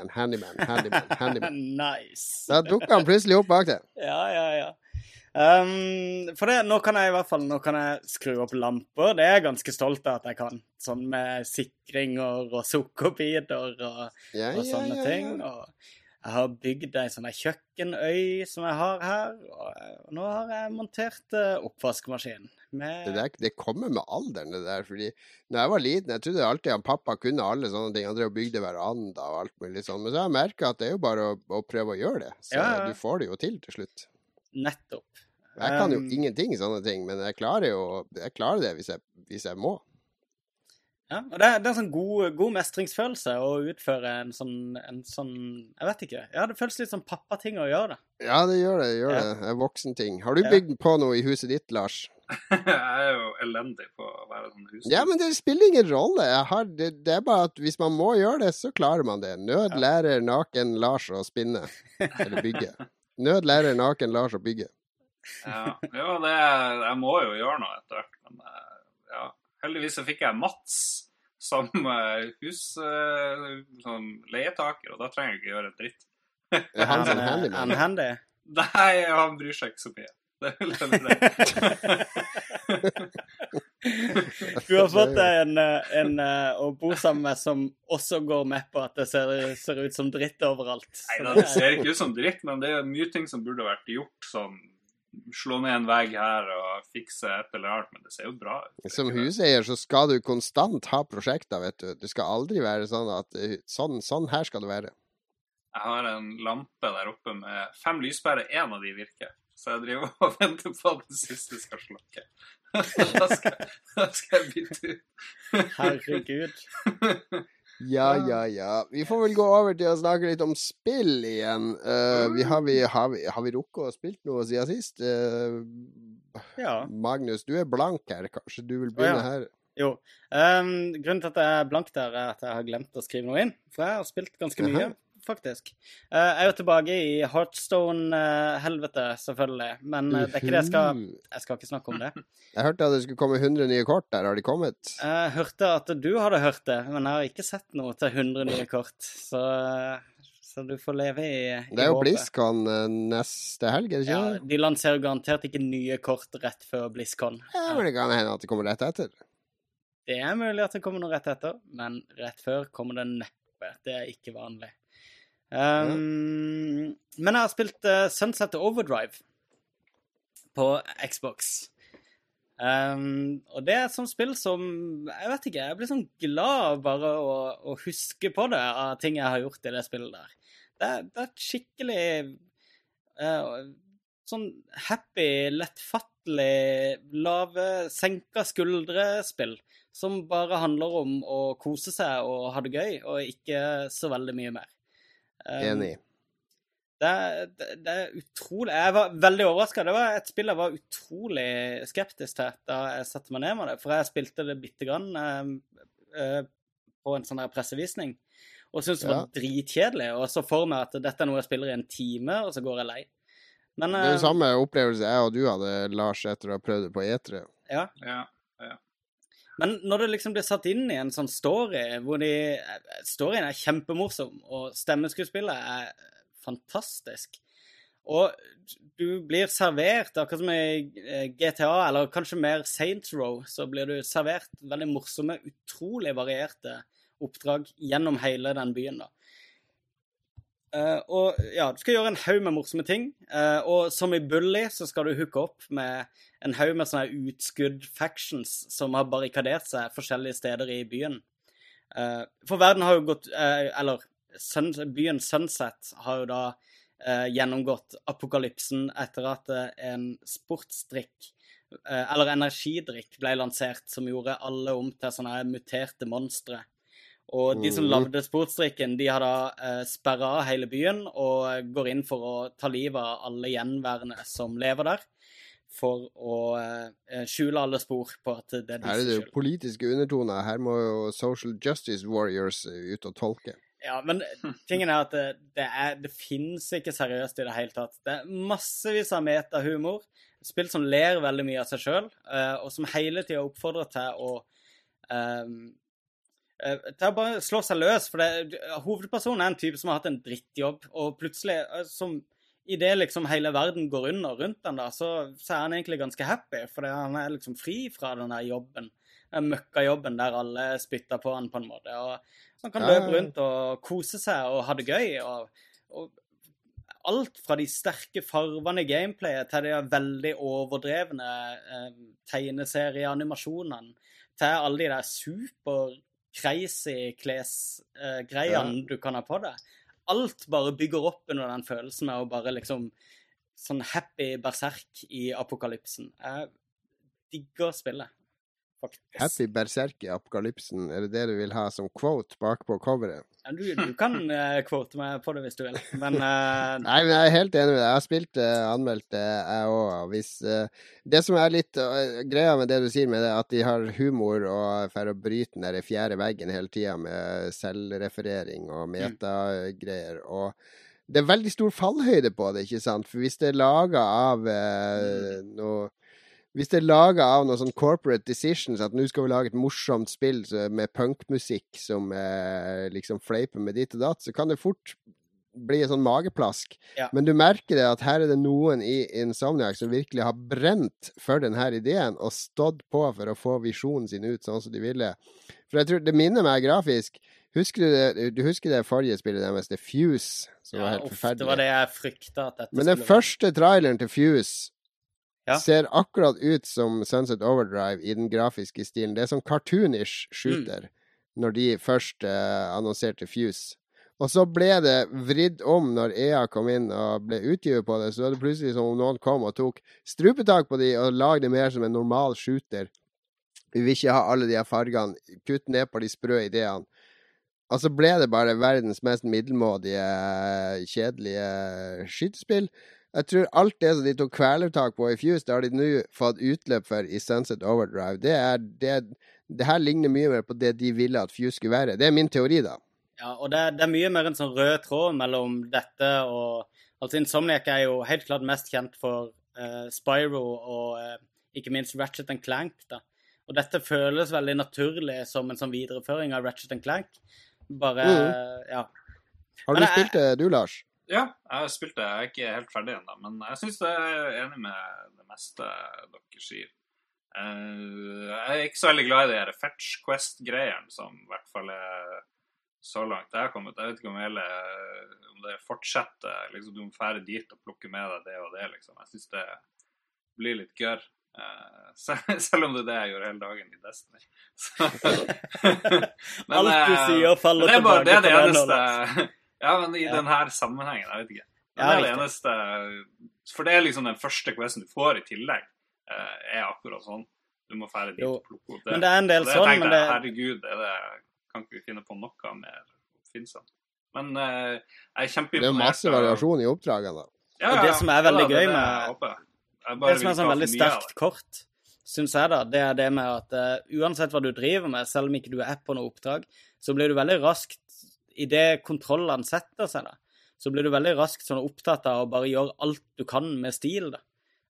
Nice. Da dukker han plutselig opp bak det. Ja. For det, nå kan jeg skru opp lamper. Det er jeg ganske stolt av at jeg kan. Sånn med sikringer og sukkerbider og sånne ting. Og jeg har bygd en sånn kjøkkenøy som jeg har her. Og nå har jeg montert oppvaskmaskin. Det kommer med alderen, det der. Fordi når jeg var liten, jeg trodde alltid at pappa kunne alle sånne ting. Han drev og bygde veranda og alt mulig sånn. Men så har jeg merket at det er jo bare å prøve å gjøre det. Så du får det jo til slutt. Nettopp. Jeg kan jo ingenting sånne ting, men jeg klarer det hvis jeg må. Ja, og det er en sånn god mestringsfølelse å utføre en sånn, jeg vet ikke. Ja, det føles litt som pappating å gjøre det. Ja, det gjør det. Det er voksenting. Har du bygd på noe i huset ditt, Lars? Jeg er jo elendig på å være sånn hus. Ja, men det spiller ingen rolle. Det er bare at hvis man må gjøre det, så klarer man det. Nød lærer naken Lars å spinne. Eller bygge. Nød lærer naken Lars å bygge. Ja, jeg må jo gjøre noe etter hvert, men ja. Heldigvis så fikk jeg Mats som som leietaker, og da trenger jeg ikke gjøre en dritt. Er han en handyman? Handy? Nei, han bryr seg ikke så mye. Du har fått en å bo sammen med som også går med på at det ser ut som dritt overalt. Nei, det ser ikke ut som dritt, men det er mye ting som burde vært gjort, sånn slå ned en vegg her og fikse et eller annet, men det ser jo bra ut. Som huseier så skal du konstant ha prosjekter, vet du. Det skal aldri være sånn at sånn her skal det være. Jeg har en lampe der oppe med 5 lyspærer, 1 av de virker. Så jeg driver og venter på at det siste skal slokke. Da skal jeg bytte ut. Herregud. Ja. Vi får vel gå over til å snakke litt om spill igjen. Har vi rukket å spilt noe siden sist? Magnus, du er blank her. Kanskje du vil begynne her? Jo. Grunnen til at jeg er blank der er at jeg har glemt å skrive noe inn. For jeg har spilt ganske mye, faktisk. Jeg er jo tilbake i Hearthstone-helvete, selvfølgelig. Men det er ikke det jeg skal ikke snakke om det. Jeg hørte at det skulle komme 100 nye kort der. Har de kommet? Jeg hørte at du hadde hørt det, men jeg har ikke sett noe til 100 nye kort. Så du får leve i det er jo BlizzCon neste helg, er det ikke det? Ja, de lanserer garantert ikke nye kort rett før BlizzCon. Ja, men det kan hende at det kommer rett etter. Det er mulig at det kommer noe rett etter, men rett før kommer det neppe. Det er ikke vanlig. Men jeg har spilt Sunset Overdrive på Xbox. Og det er et sånt spill som, jeg vet ikke, jeg blir sånn glad bare å huske på det av ting jeg har gjort i det spillet der. Det er et skikkelig sånn happy, lettfattelig, lave, senka skuldre-spill som bare handler om å kose seg og ha det gøy, og ikke så veldig mye mer. Enig. Det er utrolig. Jeg var veldig overrasket. Det var et spill jeg var utrolig skeptisk til da jeg satte meg ned med det, for jeg spilte det bitte grann på en sånn her pressevisning, og syntes det var dritkjedelig, og så for meg at dette er noe jeg spiller i 1 time, og så går jeg lei. Men, det er den samme opplevelse jeg og du hadde, Lars, etter å ha prøvd det på E3. Ja. Men når det liksom blir satt inn i en sånn story, hvor storyen er kjempemorsom, og stemmeskuespillet er fantastisk, og du blir servert, akkurat som i GTA, eller kanskje mer Saints Row, så blir du servert veldig morsomme, utrolig varierte oppdrag gjennom hele den byen da. Og ja, du skal gjøre en haug med morsomme ting, og som i Bully så skal du hooke opp med en haug med sånne utskudd factions som har barrikadert seg forskjellige steder i byen. For verden har jo gått, eller byen Sunset har jo da gjennomgått apokalypsen etter at en sportsdrikk, eller energidrikk, ble lansert som gjorde alle om til sånne muterte monstre. Og de som lagde sportsdrikken, de har da sperret av hele byen og går inn for å ta livet av alle gjenværende som lever der, for å skjule alle spor på at det Her er det jo politiske undertoner. Her må jo social justice warriors ut og tolke. Ja, men tingen er at det finnes ikke seriøst i det hele tatt. Det er massevis av metahumor, spill som ler veldig mye av seg selv, og som hele tiden oppfordrer til å bare slå seg løs, for hovedpersonen er en type som har hatt en drittjobb, og plutselig, i det liksom hele verden går under rundt den da, så er han egentlig ganske happy, for han er liksom fri fra denne jobben, den møkkajobben der alle spytter på han på en måte, og han kan løpe rundt og kose seg og ha det gøy, og alt fra de sterke farvene i gameplayet til de veldig overdrevne tegneserieanimasjonene, til alle de der super crazy klesgreiene du kan ha på deg. Alt bare bygger opp under den følelsen av å bare liksom sånn happy berserk i apokalypsen. Jeg digger spillet, faktisk. Happy berserk i apokalypsen, er det du vil ha som quote bak på coveret? Ja, du kan quote meg på det hvis du vil, men... Nei, men jeg er helt enig med deg. Jeg har spilt, anmeldt det, jeg også. Det som er litt greia med det du sier med det, at de har humor og for å bryte den der fjerde veggen hele tiden med selvreferering og metagreier, og det er veldig stor fallhøyde på det, ikke sant? For hvis det er laget av Hvis det er laget av noen sånn corporate decisions, at nå skal vi lage et morsomt spill med punkmusikk som liksom fleiper med ditt og datt, så kan det fort bli en sånn mageplask. Ja. Men du merker det at her er det noen i Insomniac som virkelig har brent for denne ideen og stått på for å få visjonen sin ut sånn som de ville. For jeg tror det minner meg grafisk. Husker du husker det forrige spillet deres, det Fuse, som var helt forferdelig. Det var det jeg fryktet at dette Men den første traileren til Fuse ser akkurat ut som Sunset Overdrive i den grafiske stilen. Det er sånn cartoonish shooter når de først annonserte Fuse. Og så ble det vridd om når EA kom inn og ble utgivet på det, så var det plutselig som om noen kom og tok strupetak på de og lagde det mer som en normal shooter. Vi vil ikke ha alle de her fargene, kutt ned på de sprø ideene. Og så ble det bare verdens mest middelmådige, kjedelige skytespill. Jeg tror alt det som de tok kvelertak på i Fuse, det har de nå fått utløp for i Sunset Overdrive. Det her ligner mye mer på det de ville at Fuse skulle være. Det er min teori da. Ja, og det er mye mer en sånn rød tråd mellom dette og... Altså Insomniac er jo helt klart mest kjent for Spyro og ikke minst Ratchet & Clank da. Og dette føles veldig naturlig som en sånn videreføring av Ratchet & Clank. Bare, ja. Har du spilt det du, Lars? Ja, jeg har spilt det. Jeg er ikke helt ferdig ennå, men jeg synes jeg er enig med det meste dere sier. Jeg er ikke så veldig glad i de Fetch Quest-greiene, som i hvert fall er så langt jeg har kommet. Jeg vet ikke om det fortsetter, liksom du må fære dit og plukke med deg det og det, liksom. Jeg synes det blir litt gørr. Selv om det er det jeg gjør hele dagen i Destiny. Men, alt du sier faller tilbake det er det eneste... Ja, men i denne sammenhengen, jeg vet ikke. Men det er det eneste... For det er liksom den første questen du får i tillegg, er akkurat sånn. Du må fære dit og plukke opp det. Men det er en del sånn, men det... Herregud, kan ikke finne på noe mer oppfinnsomt. Men jeg er kjempeimponert. Det er masse variasjon i oppdragene da. Ja, og det som er veldig gøy med... Det som er sånn veldig sterkt kort, synes jeg da, det er det med at uansett hva du driver med, selv om ikke du er på noe oppdrag, så blir du veldig raskt i det kontrollene setter seg da, så blir du veldig raskt sånn opptatt av å bare gjøre alt du kan med stil da.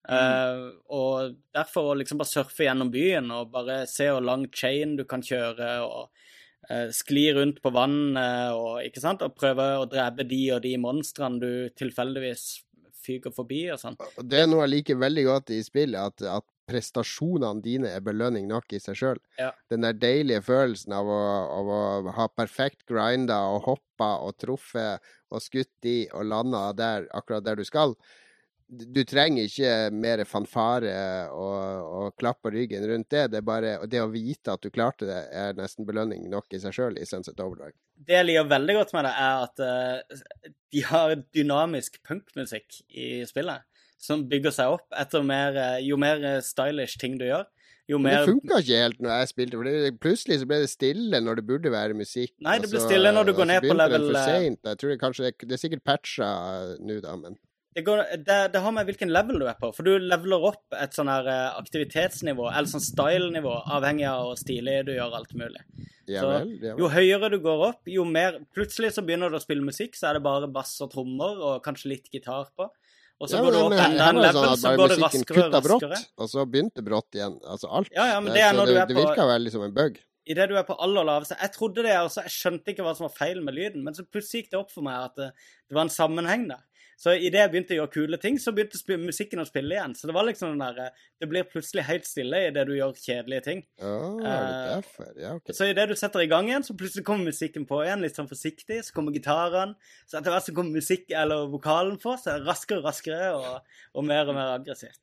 Og derfor liksom bare surfe gjennom byen og bare se hvor lang chain du kan kjøre og skli rundt på vannet og, ikke sant? Og prøve å drepe de og de monstrene du tilfeldigvis fyker forbi og sånn. Det er noe jeg liker veldig godt i spillet, at prestasjonene dine er belønning nok i seg selv. Ja. Den der deilige følelsen av å ha perfekt grinda og hoppa og truffet og skutt i og landa der, akkurat der du skal. Du trenger ikke mer fanfare og klapp på ryggen rundt det. Det er bare det å vite at du klarte det er nesten belønning nok i seg selv i Sunset Overdrive. Det jeg liker veldig godt med det er at de har dynamisk punkmusikk I spillet, som bygger seg opp etter jo mer stylish ting du gjør. Men det funket ikke helt når jeg spilte, for plutselig så ble det stille når det burde være musikk. Nei, det ble stille når du går ned på level... for sent. Jeg tror det er sikkert patchet nå da, men... Det har med hvilken level du på, for du leveler opp et sånn her aktivitetsnivå, eller sånn style-nivå, avhengig av hvor stilig du gjør alt mulig. Ja, vel. Jo høyere du går opp, jo mer... Plutselig så begynner du å spille musikk, så det bare bass og trommer, og kanskje litt gitar på. Og så går du opp enda en level, så går det raskere og raskere. Og så begynte brått igjen, altså alt. Ja, men det når du på... Det virker veldig som en bug. I det du på aller laveste. Jeg trodde det også, jeg skjønte ikke hva som var feil med lyden, men så plutselig gikk det opp for meg at det var en sammenheng der. Så I det jeg begynte å gjøre kule ting, så begynte musikken å spille igjen. Så det var liksom den der, det blir plutselig helt stille I det du gjør kjedelige ting. Derfor. Ja, ok. Så I det du setter I gang igjen, så plutselig kommer musikken på igjen, litt sånn forsiktig, så kommer gitaren, så etter hvert så kommer musikk eller vokalen på, så det raskere og mer aggressivt.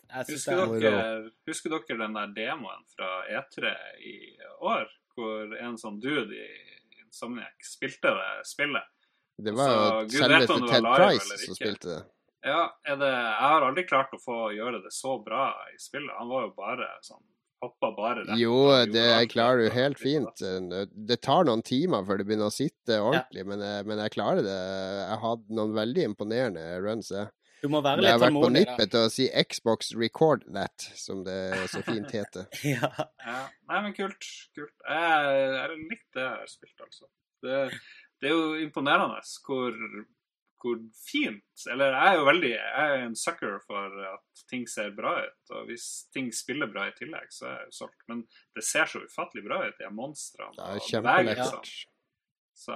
Husker dere den der demoen fra E3 I år, hvor en sånn dude I Insomniac spilte det spillet? Det var jo selveste Ted Price som spilte det. Ja, jeg har aldri klart å få gjøre det så bra I spillet. Han var jo bare sånn, hoppet bare rett. Jo, det klarer du helt fint. Det tar noen timer før det begynner å sitte ordentlig, men jeg klarer det. Jeg hadde noen veldig imponerende runs. Du må være litt tålmodig. Jeg har vært på nippet til å si Xbox Record That, som det så fint heter. Ja. Nei, men kult. Jeg likte det jeg har spilt, altså. Det jo imponerende hvor fint, eller jeg en sucker for at ting ser bra ut, og hvis ting spiller bra I tillegg, så jeg jo solgt, men det ser så ufattelig bra ut, de monstrene. Det kjempelekkert. Så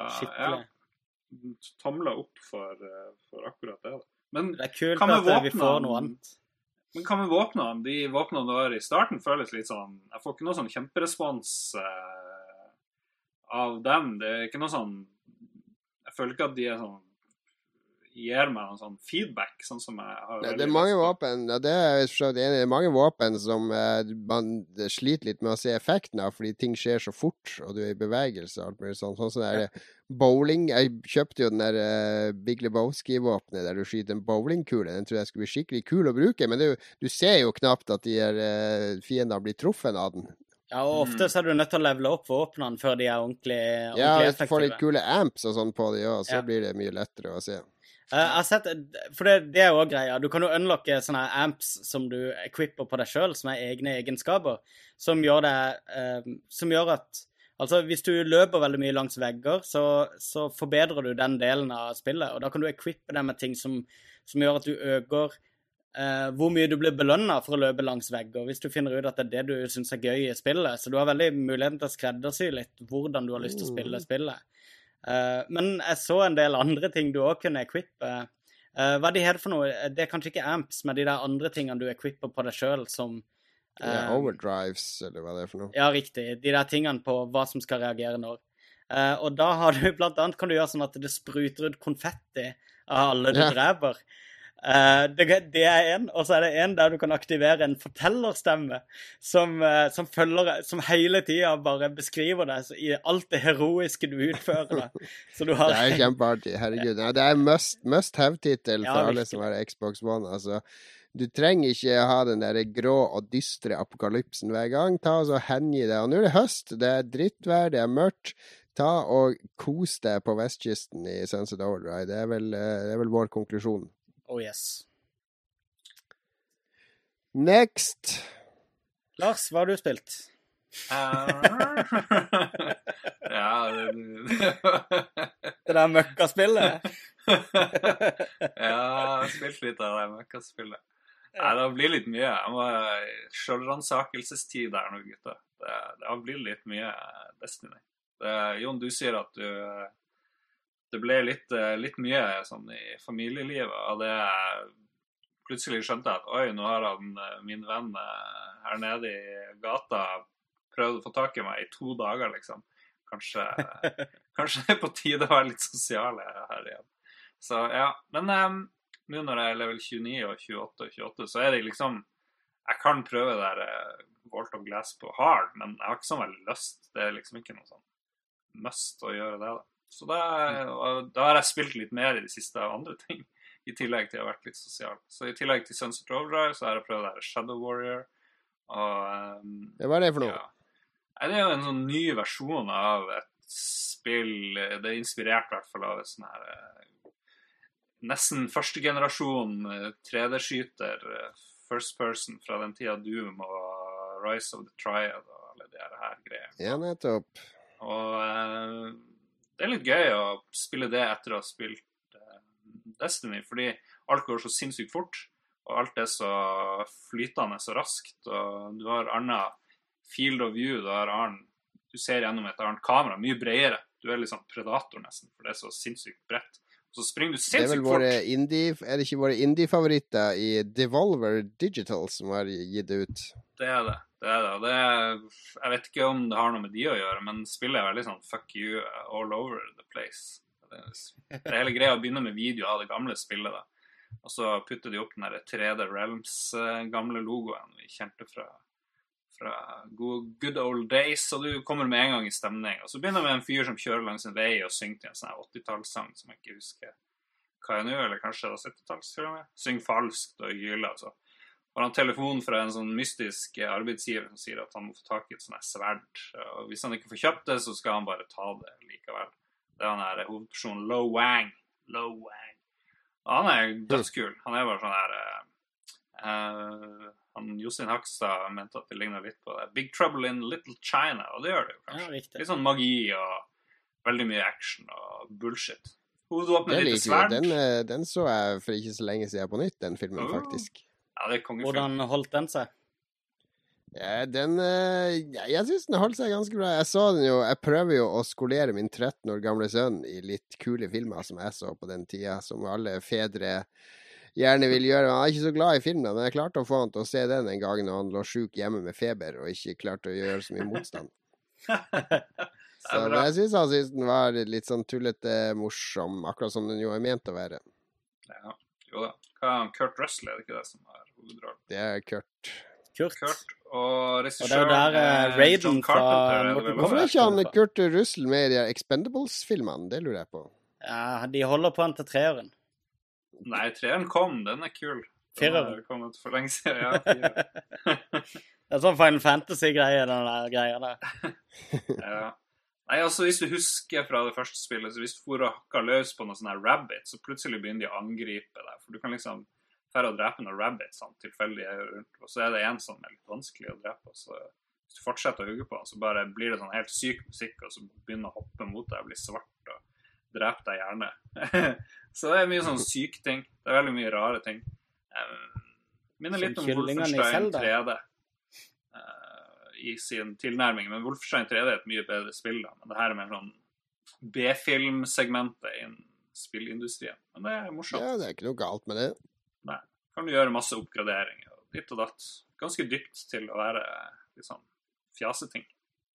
tomler opp for akkurat det. Men det kult at vi får noe annet. Men hva med våpnene? De våpnene du har I starten føles litt sånn, jeg får ikke noe sånn kjemperespons av dem, det ikke noe sånn jeg føler ikke at de sånn gir meg noen sånn feedback sånn som jeg har det mange våpen det mange våpen som man sliter litt med å se effekten av fordi ting skjer så fort og du I bevegelse og alt mulig sånn som der bowling jeg kjøpte jo den der Big Lebowski-våpnet der du skyter en bowlingkule den tror jeg skulle bli skikkelig kul å bruke men du ser jo knapt at de fiendene blir truffet av den. Ja, og ofte så du nødt til å levele opp våpnene før de ordentlig ja, hvis effektive. Du får litt kule amps og sånn på de også, så blir det mye lettere å se. Jeg har sett, for det jo også greia, du kan jo unlocke sånne amps som du equipper på deg selv, som egne egenskaper, som gjør at, altså hvis du løper veldig mye langs vegger, så forbedrer du den delen av spillet, og da kan du equippe det med ting som gjør at du øker hvor mye du blir belønnet for å løpe langs vegger, hvis du finner ut at det det du synes gøy I spillet, så du har veldig muligheten til å skreddersy litt hvordan du har lyst til å spille spillet. Men jeg så en del andre ting du også kunne equippe. Hva de heter for noe? Det kanskje ikke amps, men de der andre tingene du equipper på deg selv som... overdrives, eller hva det for noe. Ja, riktig. De der tingene på hva som skal reagere når. Og da har du blant annet kan du gjøre sånn at det spruter ut konfetti av alle du dreper. Det en, og så det en der du kan aktivere en fortellerstemme som hele tiden bare beskriver deg I alt det heroiske du utfører. Så du har... Det kjempeartig, herregud. Ja, det must-have-titel for alle som har Xbox One. Altså, du trenger ikke ha den der grå og dystre apokalypsen hver gang. Ta og så hengi det. Og nå det høst, det drittvær, det mørkt. Ta og kos deg på vestkysten I Sunset Overdrive. Det vel vår konklusjon. Oh yes. Next. Lars, hva har du spilt? Ja, det der møkkaspillet? Ja, jeg har spilt litt av det møkkaspillet. Nei, det blir litt mye. Jeg må selvransakelsestid der nå, gutta. Det har blitt litt mye Destiny. Jon, du sier at det ble litt mye sånn I familielivet, og det plutselig skjønte jeg at nå har min venn her nede I gata prøvd å få tak I meg I 2 dager, liksom. Kanskje det på tide å være litt sosiale her igjen. Så ja, men nå når jeg level 29 og 28 og 28, så det liksom, jeg kan prøve der Vault of Glass på hard, men jeg har ikke så veldig lyst. Det liksom ikke noe sånn must å gjøre det da. Så da har jeg spilt litt mer i de siste av andre ting, i tillegg til å ha vært litt sosial. Så i tillegg til Sunset Overdrive, så har jeg prøvd det her Shadow Warrior. Og, Hva er det for noe? ja. Nei, det er jo en sånn ny versjon av et spill. Det er inspirert i hvert fall av et sånn her nesten første generasjon 3D-skyter, first person fra den tida Doom og Rise of the Triad og alle de her greier. Ja, nettopp. Og det er litt gøy å spille det etter å ha spilt Destiny, fordi alt går så sinnssykt fort, og alt er så flytende så raskt, og du har annet field of view, du ser gjennom et annet kamera, mye bredere. Du er liksom predator nesten, for det er så sinnssykt bredt. Så springer du sinnssykt fort. Er det ikke våre indie-favoritter i Devolver Digital som har gitt det ut? Det er det. Jeg vet ikke om det har noe med de å gjøre, men spillet er veldig sånn fuck you all over the place. Det er hele greia å begynne med video av det gamle spillet da. Og så putter de opp den der 3D Realms gamle logoen vi kjente fra good old days, og du kommer med en gang i stemning. Og så begynner med en fyr som kjører langs en vei og synger til en sånn 80-tallssang som jeg ikke husker hva jeg nå, eller kanskje det var 70-talls til og med. Syng falskt og gyler, altså. Og han har telefon fra en sånn mystisk arbeidsgiver som sier at han må få tak i et sånt sverd. Og hvis han ikke får kjøpt det, så skal han bare ta det likevel. Det er han her hovedpersonen Lo Wang. Og han er dødskul. Han er bare sånn her Jostein Hakstad mente at det ligner litt på det. Big Trouble in Little China, og det gjør det jo kanskje. Ja, litt sånn magi og veldig mye action og bullshit. Hovedvåpnet litt sverd. Den så jeg for ikke så lenge siden på nytt, den filmen faktisk. Ja, det er kongefilm. Hvordan holdt den seg? Ja, jeg synes den holdt seg ganske bra. Jeg prøver jo å skolere min 13 år gamle sønn i litt kule filmer som jeg så på den tida, som alle fedre gjerne vil gjøre. Han er ikke så glad i filmen, men jeg klarte å få han til å se den en gang når han lå syk hjemme med feber og ikke klarte å gjøre så mye motstand. Så jeg synes den var litt sånn tullete morsom, akkurat som den jo er ment å være. Ja, jo da. Kurt Russell, er det ikke det som er hovedrollen? Det er Kurt. Og det er jo der Raiden fra Hvorfor er ikke han Kurt Russell med i de Expendables-filmene? Det lurer jeg på. Ja, de holder på han til 3-åren. Nei, 3-åren kom, den er kul. 4-åren? Kommet for lenge siden, ja. 4-åren. Det er sånn Final Fantasy-greie, den der greia der. Ja. Nei, altså hvis du husker fra det første spillet, så hvis du får hakka løs på noen sånne rabbit, så plutselig begynner de å angripe deg, for du kan liksom færre å drepe noen rabbits sånn, tilfeldig rundt, og så er det en som er litt vanskelig å drepe, og så hvis du fortsetter å hugge på den, så bare blir det sånn helt syk musikk, og så begynner å hoppe mot deg og bli svart og drepe deg gjerne. Så det er mye sånn syk ting. Det er veldig mye rare ting. Minner litt om Wolfenstein 3D i sin tilnærming, men Wolfenstein 3D er et mye bedre spill da, men det her er mer sånn B-film-segmentet i spillindustrien. Men det er morsomt. Ja, det er ikke noe galt med det. Nei, kan du gjøre masse oppgraderinger og ditt og datt. Ganske dypt til å være litt sånn fjaseting.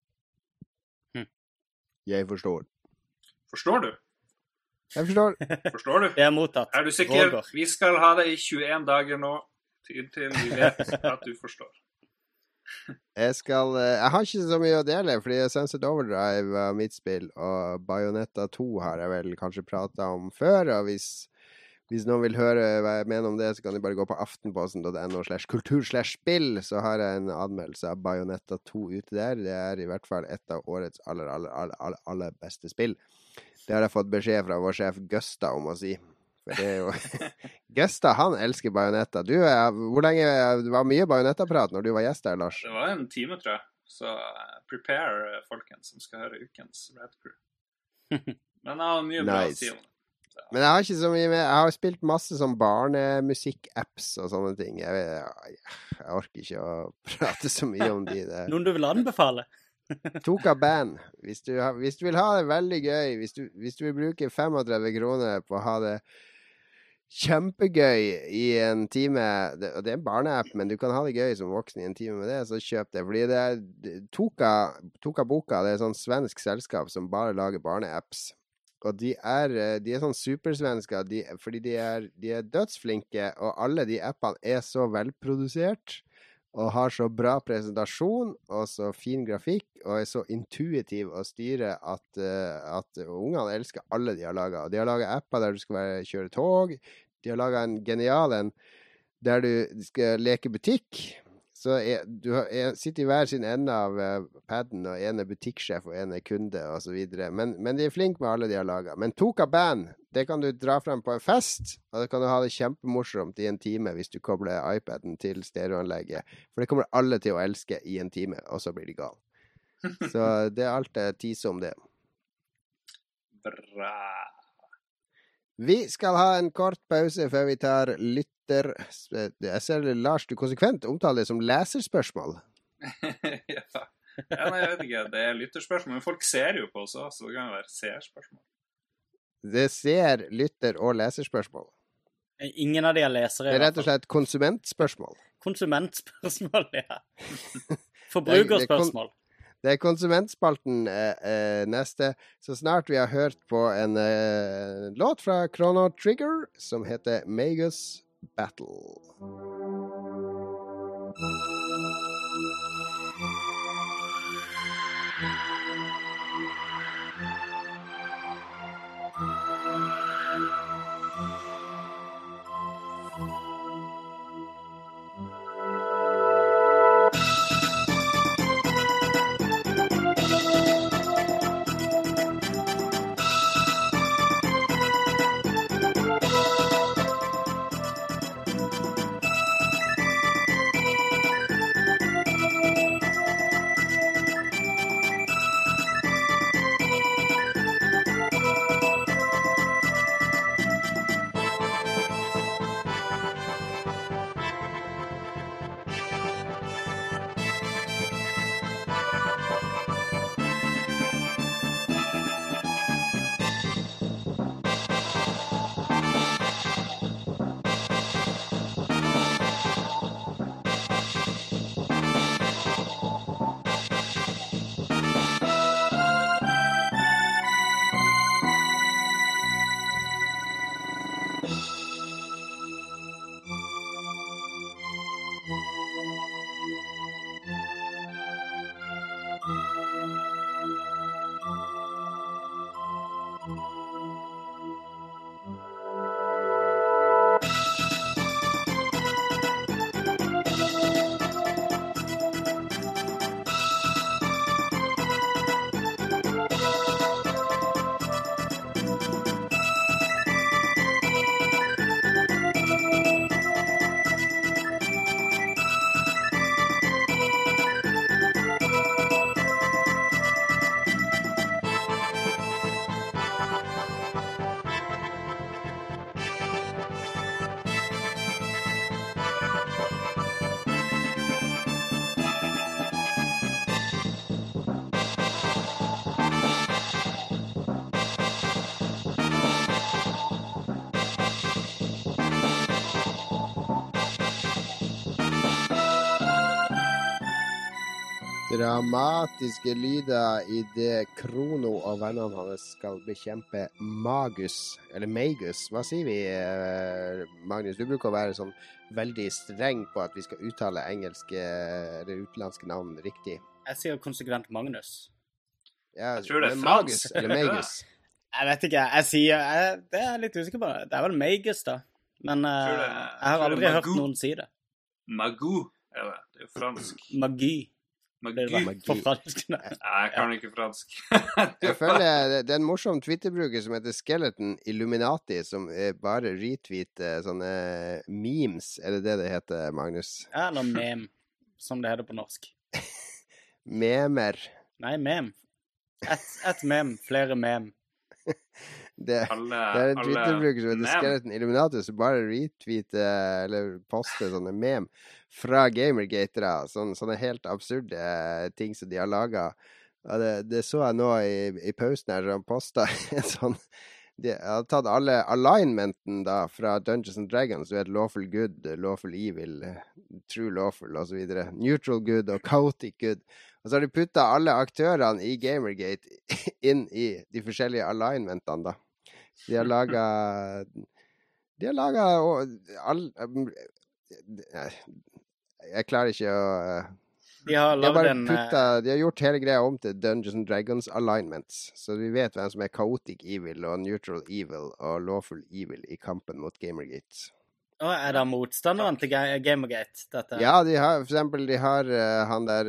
Jeg forstår. Forstår du? Jeg forstår. Forstår du? Det er mottatt. Er du sikker? Roger. Vi skal ha det i 21 dager nå, til vi vet at du forstår. Jeg har ikke så mye å dele, fordi Sunset Overdrive var mitt spill, og Bayonetta 2 har jeg vel kanskje pratet om før, og hvis noen vil høre hva jeg mener om det, så kan de bare gå på aftenposten.no/kultur/spill, så har jeg en anmeldelse av Bayonetta 2 ute der. Det er i hvert fall et av årets aller beste spill. Det har jeg fått beskjed fra vår sjef Gusta om å si. For det er jo Gusta, han elsker Bayonetta. Hvor lenge det var mye Bayonetta-prat når du var gjest der, Lars? Det var en time, tror jeg. Så prepare folkens som skal høre ukens Red Crew. Men jeg har mye bra å si om det. Men jeg har ikke så mye med. Jeg har spilt masse sånn barnemusikk-apps og sånne ting. Jeg orker ikke å prate så mye om de der. Noen du vil anbefale? Toka Band. Hvis du vil ha det veldig gøy, hvis du vil bruke 35 kroner på å ha det kjempegøy i en time, og det er en barneapp, men du kan ha det gøy som voksen i en time med det, så kjøp det. Fordi det er Toka Boka, det er et sånn svensk selskap som bare lager barneapps. Og de er sånn supersvensker, fordi de er dødsflinke, og alle de appene er så velprodusert. og har så bra presentasjon og så fin grafikk og er så intuitiv å styre at ungene elsker alle de har laget. Og de har laget apper der du skal kjøre tog. De har laget en genial en der du skal leke butikk. Så du sitter i hver sin ende av padden, og en er butikksjef, og en er kunde, og så videre. Men de er flinke med alle de har laget. Men Toka Band, det kan du dra frem på en fest, og det kan du ha det kjempemorsomt i en time hvis du kobler iPaden til stereoanlegget. For det kommer alle til å elske i en time, og så blir de gal. Så det er alt jeg teaser om det. Bra. Vi skal ha en kort pause før vi tar lytter... Jeg ser, Lars, du konsekvent omtaler det som leserspørsmål. Ja. Nei, jeg vet ikke. Det er lytterspørsmål, men folk ser jo på oss også, så det kan jo være seerspørsmål. Det ser lytter- og leserspørsmål. Ingen av de er lesere. Det er rett og slett konsumentspørsmål. Konsumentspørsmål, ja. Forbrukerspørsmål. Det er konsumentspalten neste, så snart vi har hørt på en låt fra Chrono Trigger som heter Magus Battle. Dramatiske lyder i det Krono og vennene hans skal bekjempe Magus, eller Magus. Hva sier vi, Magnus? Du bruker å være sånn veldig streng på at vi skal uttale engelske eller utenlandske navn riktig. Jeg sier konsekvent Magnus. Ja, jeg tror det er Magus fransk. eller Magus. Jeg vet ikke, det er jeg litt usikker på. Det er vel Magus da. Men jeg har aldri hørt noen si det. Magoo er det. Det er jo fransk. Magi. Magi. For fransk. Nei, jeg kan ikke fransk. Jeg føler det er en morsom Twitter-bruker som heter Skeleton Illuminati, som bare retweeter sånne memes. Er det det heter, Magnus? Ja, eller mem, som det heter på norsk. Memer. Nei, mem. Et mem, flere mem. Det er en Twitter-bruker som heter Skeleton Illuminati, som bare retweeter eller poster sånne mem fra Gamergatere, sånne helt absurde ting som de har laget. Det så jeg nå i pausen her, han postet en sånn, de har tatt alle alignmenten da fra Dungeons and Dragons, du vet, lawful good, lawful evil, true lawful og så videre, neutral good og chaotic good. Og så har de puttet alle aktørene i Gamergate inn i de forskjellige alignmentene da. De har laget Jeg klarer ikke å De har de har, lavet bare de har gjort hele greia om til Dungeons and Dragons alignments, så vi vet hvem som er chaotic evil og neutral evil og lawful evil i kampen mot Gamergate. Er det motstanderen til Gamergate, dette? Ja, de har, for eksempel, han der,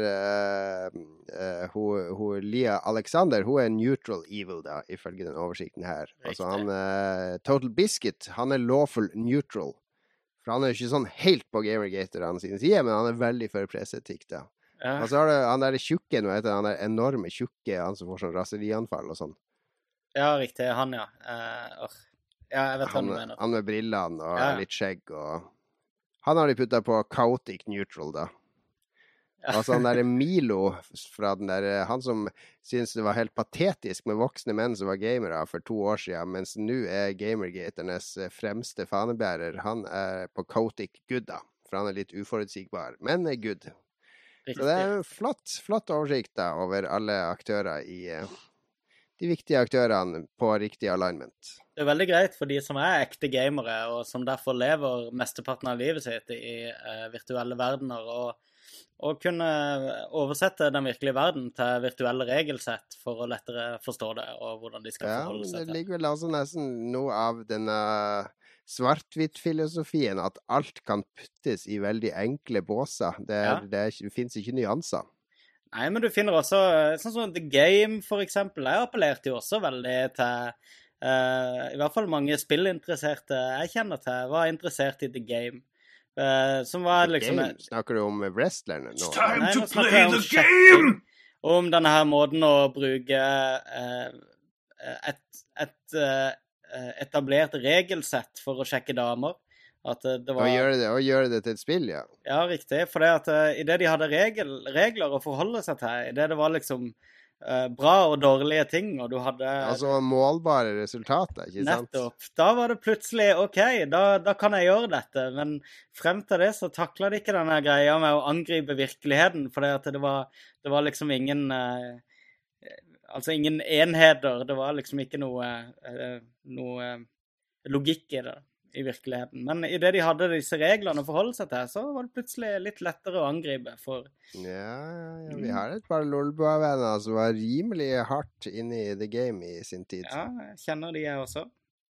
hun Lia Alexander, hun er neutral evil da, ifølge den oversikten her. Riktig. Altså han, Total Biscuit, han er lawful neutral. For han er ikke sånn helt på Gamergaterne sine sider, men han er veldig for presseetikk da. Ja. Og så har du han der tjukke, nå heter han der enorme tjukke, han som får sånn raserianfall og sånn. Ja, riktig, han ja. Ja, jeg vet hva du mener. Han med brillene og litt skjegg og... Han har de puttet på chaotic neutral da. Ja. Altså han der Milo fra den der, han som synes det var helt patetisk med voksne menn som var gamere for 2 år siden, mens nå er Gamergaternes fremste fanebærer, han er på chaotic good da, for han er litt uforutsigbar, men er good. Riktig. Så det er en flott oversikt da, over alle aktører i de viktige aktørene på riktig alignment. Det er veldig greit for de som er ekte gamere, og som derfor lever mesteparten av livet sitt i virtuelle verdener, og kunne oversette den virkelige verden til virtuelle regelsett for å lettere forstå det, og hvordan de skal forholde seg til. Det ligger vel altså nesten noe av denne svart-hvitt-filosofien, at alt kan puttes i veldig enkle båser. Det finnes ikke nyanser. Nei, men du finner også, sånn som The Game for eksempel, jeg appellerte jo også veldig til, i hvert fall mange spillinteresserte jeg kjenner til, var interessert i The Game. Som var liksom... Snakker du om wrestlerne nå? It's time to play the game! Om denne her måten å bruke et etablert regelsett for å sjekke damer. At det var... Og gjøre det til et spill, ja. Ja, riktig. For det at i det de hadde regler å forholde seg til, i det var liksom bra og dårlige ting, og du hadde... Altså målbare resultater, ikke sant? Nettopp. Da var det plutselig, ok, da kan jeg gjøre dette, men frem til det så taklet de ikke denne greia med å angripe virkeligheten, for det at det var liksom ingen enheter, det var liksom ikke noe logikk i det, i virkeligheten. Men i det de hadde disse reglene å forholde seg til, så var det plutselig litt lettere å angripe for... Ja, vi har et par Lolbua-venner som var rimelig hardt inne i The Game i sin tid. Ja, jeg kjenner de jeg også.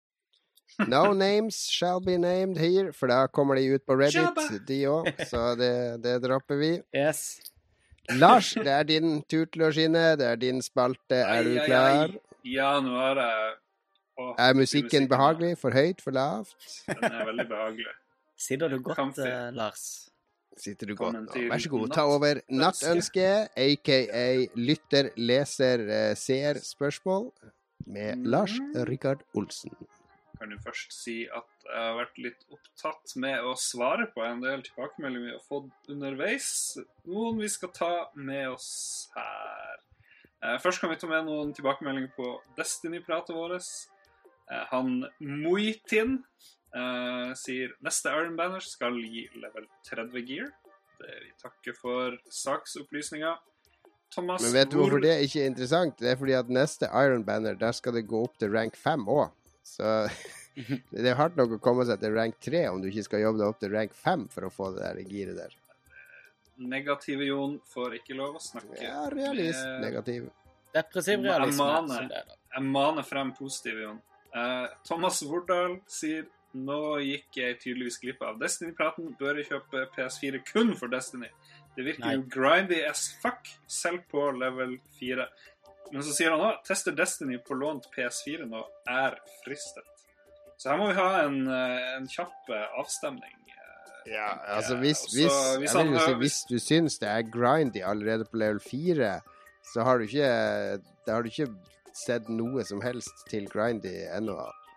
No names shall be named here, for da kommer de ut på Reddit, de også, så det dropper vi. Yes. Lars, det er din tur til å skinne, det er din spalte, er du klar? Ja, nå er det... Er musikken behagelig? For høyt? For lavt? Den er veldig behagelig. Sitter du godt, Lars? Sitter du godt? Vær så god, ta over nattønske, a.k.a. lytter, leser, ser spørsmål med Lars Rikard Olsen. Kan du først si at jeg har vært litt opptatt med å svare på en del tilbakemeldinger vi har fått underveis. Noen vi skal ta med oss her. Først kan vi ta med noen tilbakemeldinger på Destiny-pratet vårt. Han Muitin sier neste Iron Banner skal gi level 30 gear. Vi takker for saksopplysninger. Thomas, men vet du hvorfor det ikke er interessant? Det er fordi at neste Iron Banner, der skal det gå opp til rank 5 også. Så det er hardt nok å komme seg til rank 3 om du ikke skal jobbe deg opp til rank 5 for å få det der giret der. Negative Jon får ikke lov å snakke. Ja, realist, negativ. Depressiv realisme. Jeg maner frem positiv, Jon. Thomas Vordal sier nå gikk jeg tydeligvis glipp av Destiny-praten. Bør jeg kjøpe PS4 kun for Destiny? Det virker jo grindy as fuck, selv på level 4. Men så sier han også, tester Destiny på lånt PS4 nå er fristet. Så her må vi ha en kjapp avstemning. Ja, altså hvis du synes det er grindy allerede på level 4, så har du ikke sett noe som helst til grindy ennå.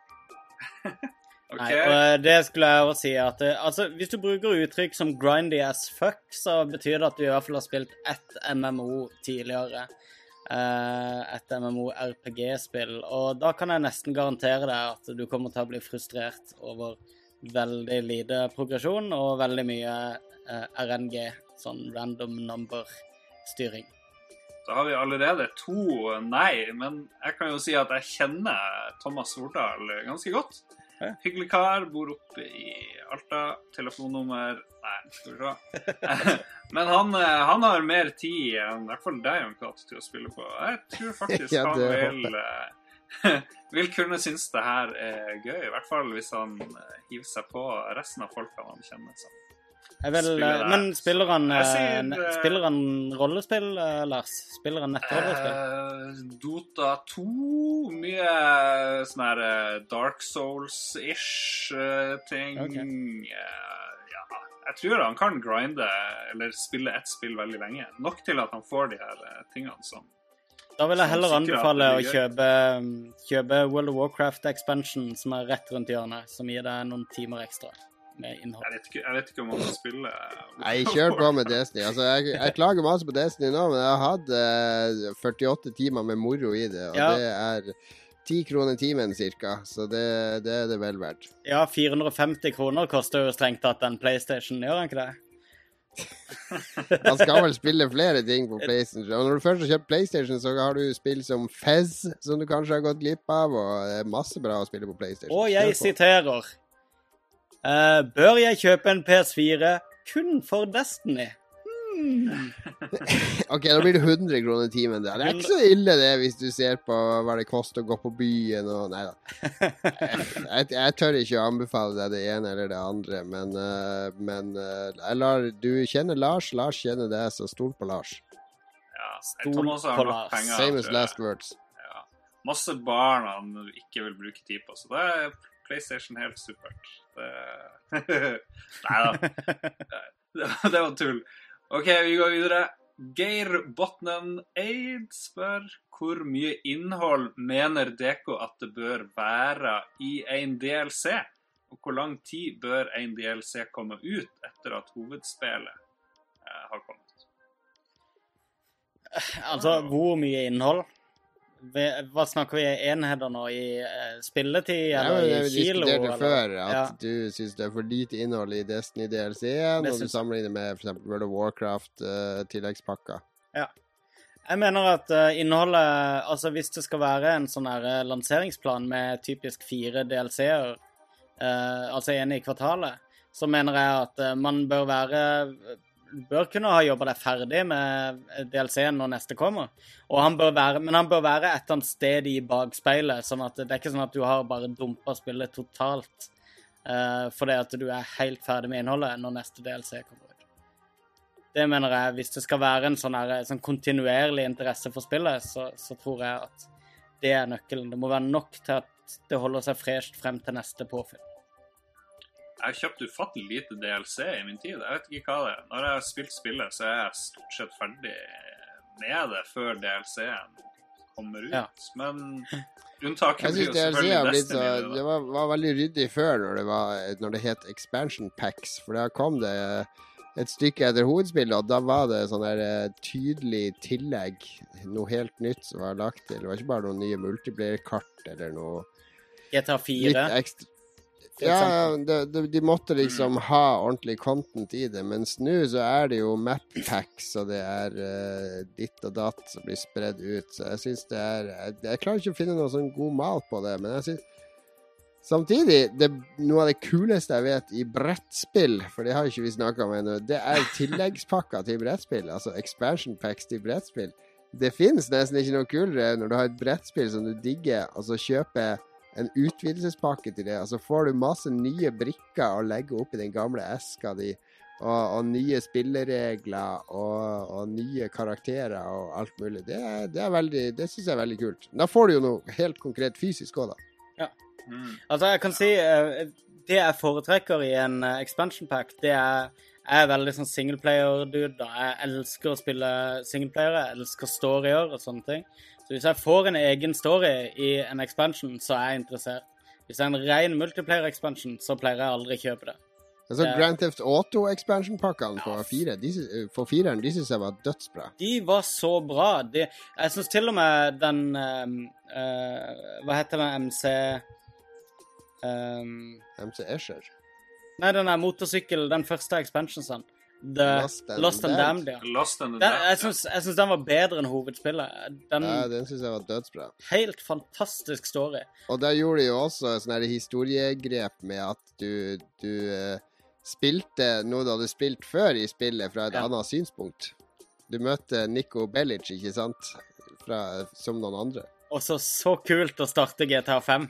Okay. Nei, og det skulle jeg også si at altså, hvis du bruker uttrykk som grindy as fuck, så betyr det at du i hvert fall har spilt ett MMO tidligere. Et MMO-RPG-spill, og da kan jeg nesten garantere deg at du kommer til å bli frustrert over veldig lite progresjon og veldig mye RNG, sånn random number-styring. Da har vi allerede 2 nei, men jeg kan jo si at jeg kjenner Thomas Vordal ganske godt. Hyggelig kar, bor oppe i Alta, telefonnummer... Nei, Skal vi se. Men han har mer tid enn i hvert fall deg, Jon Katt, til å spille på. Jeg tror faktisk Ja, han det vil kunne synes det her er gøy, i hvert fall hvis han hiver seg på resten av folkene han kjenner seg. Men spiller han sier, rollespill, Lars? Spiller han nettrollespill? Dota 2, mye sånn her Dark Souls-ish ting. Ok. Ja, jeg tror han kan grinde, eller spille ett spill veldig lenge. Nok til at han får de her tingene som... Da vil jeg heller Som sikrer anbefale at å det kjøpe World of Warcraft expansion, som er rett rundt hjørnet, som gir deg noen timer ekstra med innhold. Jeg vet ikke om han skal spille... Nei, kjør på med Destiny. Altså, jeg klager masse på Destiny nå, men jeg har hatt 48 timer med moro i det, og Ja. det er 10 kroner timen cirka, så det er det vel verdt. Ja, 450 kroner koster jo strengt tatt en PlayStation, gjør han ikke det? Man skal vel spille flere ting på PlayStation. Og når du først har kjøpt PlayStation, så har du spill som Fez, som du kanskje har gått glipp av, og det er masse bra å spille på PlayStation. Og Kjør jeg på. siterer. Bør jeg kjøpe en PS4 kun for Destiny? Ok, da blir det 100 kroner timen der. Det er ikke så ille det, hvis du ser på hva det koster å gå på byen og... Neida. Jeg tør ikke å anbefale deg det ene eller det andre, men du kjenner Lars kjenner deg, så stol på Lars. Ja, jeg tror også han har nok penger. Famous tror jeg. last words. Ja. Masse barn han ikke vil bruke tid på, så det er PlayStation helt supert. Neida. Det var tull. Ok, vi går videre. Geir Botnen Eid spør hvor mye innhold mener dere at det bør være i en DLC, og hvor lang tid bør en DLC komme ut etter at hovedspillet har kommet? Altså, hvor mye innhold? Hva snakker vi enheter nå? I spilletid, eller Vi i kilo? diskuterte før at Ja. du synes det er for lite innhold i Destiny DLC-en, Det og du synes jeg. sammenligner med for eksempel World of Warcraft tilleggspakka. Jeg mener at innholdet, altså hvis det skal være en sånn her lanseringsplan med typisk 4 DLC-er, altså en i kvartalet, så mener jeg at man bør kunne ha jobbet deg ferdig med DLC-en når neste kommer. Men han bør være et eller annet sted i bakspeilet, sånn at det er ikke sånn at du har bare dumpet spillet totalt, fordi at du er helt ferdig med innholdet når neste DLC kommer ut. Det mener jeg, hvis det skal være en sånn kontinuerlig interesse for spillet, så tror jeg at det er nøkkelen. Det må være nok til at det holder seg fresht frem til neste påfyll. Jeg har kjøpt ufattelig lite DLC i min tid. Jeg vet ikke hva det er. Når jeg har spilt spillet, så er jeg stort sett ferdig med det før DLC-en kommer ut. Ja. Men unntaket Jeg blir jo synes DLC har selvfølgelig blitt så, Destiny. det var veldig ryddig før når det het expansion packs, for da kom det et stykke etter hovedspillet, og da var det sånn der tydelig tillegg, noe helt nytt som var lagt til. Det var ikke bare noen nye multiplayer-kart eller noe GTA 4. litt ekstra. Ja, de måtte liksom ha ordentlig content i det, mens nå så er det jo map packs, og det er ditt og datt som blir spredd ut, så jeg synes det jeg klarer ikke å finne noe sånn god mal på det, men jeg synes samtidig, noe av det kuleste jeg vet i brettspill, for det har ikke vi snakket om ennå, det er tilleggspakker til brettspill, altså expansion packs til brettspill. Det finnes nesten ikke noe kulere når du har et brettspill som du digger, og så kjøper en utvidelsespakke til det, og så får du masse nye brikker å legge opp i den gamle eska di, og nye spilleregler, og nye karakterer, og alt mulig. Det synes jeg er veldig kult. Da får du jo noe helt konkret fysisk også, da. Altså, jeg kan si, det jeg foretrekker i en expansion pack, det er veldig sånn singleplayer-dude, da. Jeg elsker å spille singleplayer, jeg elsker storyer og sånne ting. Så hvis jeg får en egen story i en expansion, så er jeg interessert. Hvis det er en ren multiplayer-expansion, så pleier jeg aldri kjøpe det. Altså Grand Theft Auto-expansion-pakkene på 4, for 4'eren, de synes jeg var dødsbra. De var så bra. Jeg synes til og med den, hva heter den, MC Escher. Nei, den er motorsykkel, den første expansionen. Lost and Damned, ja. Lost and Damned. Jeg synes den var bedre enn hovedspillet. Ja, den synes jeg var dødsbra. Helt fantastisk story. Og der gjorde de jo også sånne her historiegrep med at du spilte noe du hadde spilt før i spillet fra et annet synspunkt. Du møter Nico Bellic, ikke sant? Som noen andre. Også så kult å starte GTA 5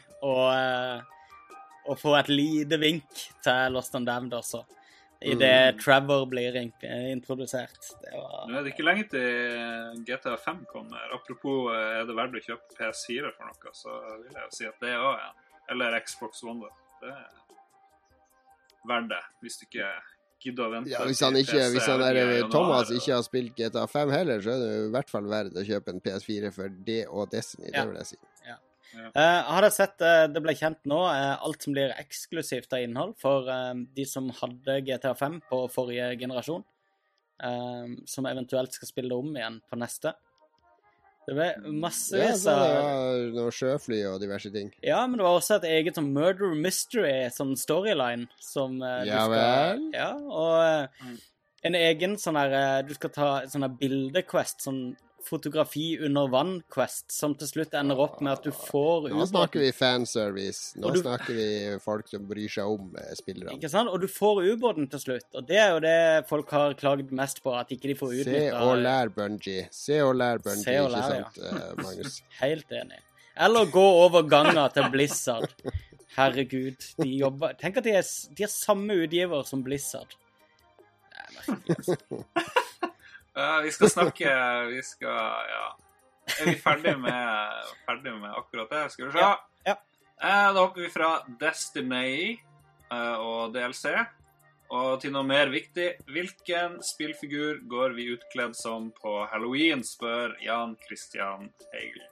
og få et lite vink til Lost and Damned også. I det Trevor blir introdusert. Nå det ikke lenge til GTA 5 kommer. Apropos, det verdt å kjøpe PS4 for noe, så vil jeg jo si at det også en. Eller Xbox One, da. Det verdt det, hvis du ikke gidder å vente. Ja, hvis Thomas ikke har spilt GTA 5 heller, så det i hvert fall verdt å kjøpe en PS4 for det og Destiny, det vil jeg si. Ja. Har dere sett, det ble kjent nå, alt som blir eksklusivt av innhold for de som hadde GTA 5 på forrige generasjon, som eventuelt skal spille det om igjen på neste. Det ble massevis av... Ja, det var noe sjøfly og diverse ting. Ja, men det var også et eget sånn murder mystery, sånn storyline, som vel? Ja, og en egen sånn her, du skal ta sånn her bildequest, sånn fotografi under vann-quest, som til slutt ender opp med at du får... Nå snakker vi fanservice. Nå snakker vi folk som bryr seg om spillerne. Ikke sant? Og du får ubåten til slutt. Og det er jo det folk har klaget mest på, at ikke de får utnyttet... Se og lær Bungie, ikke sant, Magnus? Helt enig. Eller gå over ganga til Blizzard. Herregud, de jobber... Tenk at de er samme utgiver som Blizzard. Det er merkelig, altså. Vi skal snakke, ja. Er vi ferdig med akkurat det? Skal vi se? Ja. Da hopper vi fra Destiny og DLC, og til noe mer viktig. Hvilken spillfigur går vi utkledd som på Halloween, spør Jan Christian Hegel.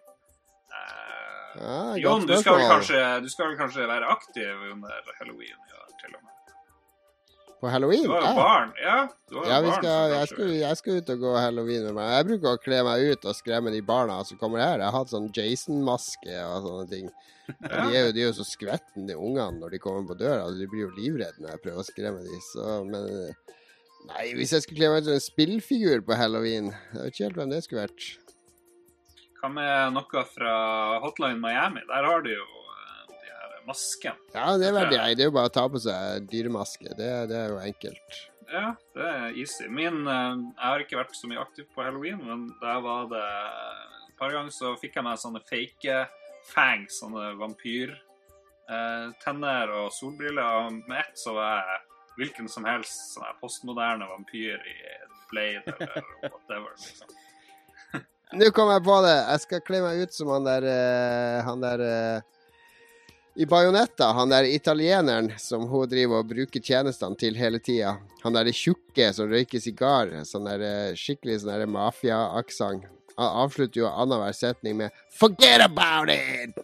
Jon, du skal vel kanskje være aktiv under Halloween, ja, til og med. På Halloween? Du var jo barn, ja. Jeg skal ut og gå Halloween med meg. Jeg bruker å kle meg ut og skremme de barna som kommer her. Jeg har hatt sånn Jason-maske og sånne ting. Ja. De er jo så skvetten, de ungene, når de kommer på døra. De blir jo livredde når jeg prøver å skremme de. Men nei, hvis jeg skulle kle meg ut som en spillfigur på Halloween, jeg vet ikke helt hvem det skulle vært. Hva med noe fra Hotline Miami? Der har de jo masken. Ja, det er veldig greit. Det er jo bare å ta på seg dyremaske. Det er jo enkelt. Ja, det er easy. Jeg har ikke vært så mye aktiv på Halloween, men der var det et par ganger så fikk jeg meg sånne fake fangs, sånne vampyr tenner og solbriller. Og med ett så var jeg hvilken som helst sånne postmoderne vampyr i Blade eller whatever, liksom. Nå kom jeg på det. Jeg skal kle meg ut som han der i Bayonetta, han der italieneren som hun driver og bruker tjenestene til hele tiden. Han der tjukke som røyker sigar, sånn der skikkelig sånn der mafia-aksang. Han avslutter jo annenhver setning med "Forget about it!"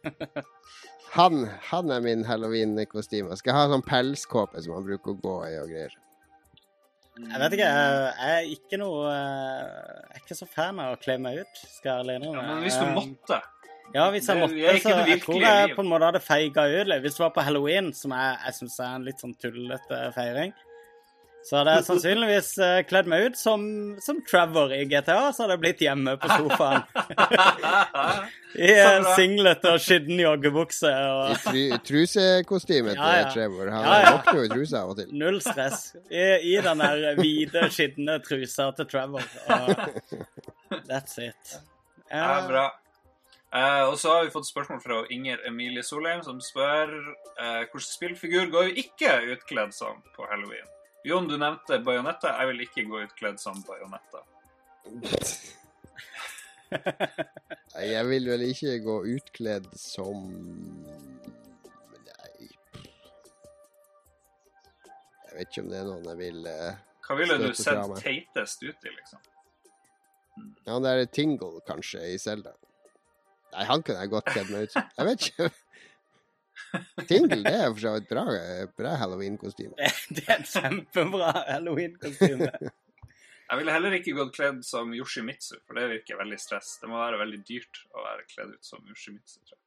Han er min Halloween-kostyme. Skal jeg ha sånn pelskåpe som han bruker å gå i og greier. Jeg vet ikke, jeg er ikke så fan av å kle meg ut, skal jeg alene med. Ja, men hvis du måtte... Ja, hvis jeg måtte, så jeg tror jeg på en måte hadde feiget ut litt. Hvis det var på Halloween, som jeg synes er en litt sånn tullete feiring, så hadde jeg sannsynligvis kledd meg ut som Trevor i GTA, så hadde jeg blitt hjemme på sofaen. I singlet og skidden joggebukse. I trusekostymet til Trevor. Han våkner jo i trusa av og til. Null stress. I den der hvite, skiddende trusa til Trevor. That's it. Ja, bra. Og så har vi fått spørsmål fra Inger Emilie Solheim, som spør hvilken spillfigur går vi ikke utkledd som på Halloween? Jon, du nevnte Bayonetta. Jeg vil ikke gå utkledd som Bayonetta. Jeg vil vel ikke gå utkledd som... Nei. Jeg vet ikke om det er noen jeg vil... Hva ville du sett teitest ut i, liksom? Ja, det er Tingle, kanskje, i Zelda. Nei, han kunne jeg godt kledd meg ut. Jeg vet ikke. Tingle, det er for så vidt bra Halloween-kostyme. Det er et kjempebra Halloween-kostyme. Jeg ville heller ikke gått kledd som Yoshimitsu, for det virker veldig stress. Det må være veldig dyrt å være kledd ut som Yoshimitsu, tror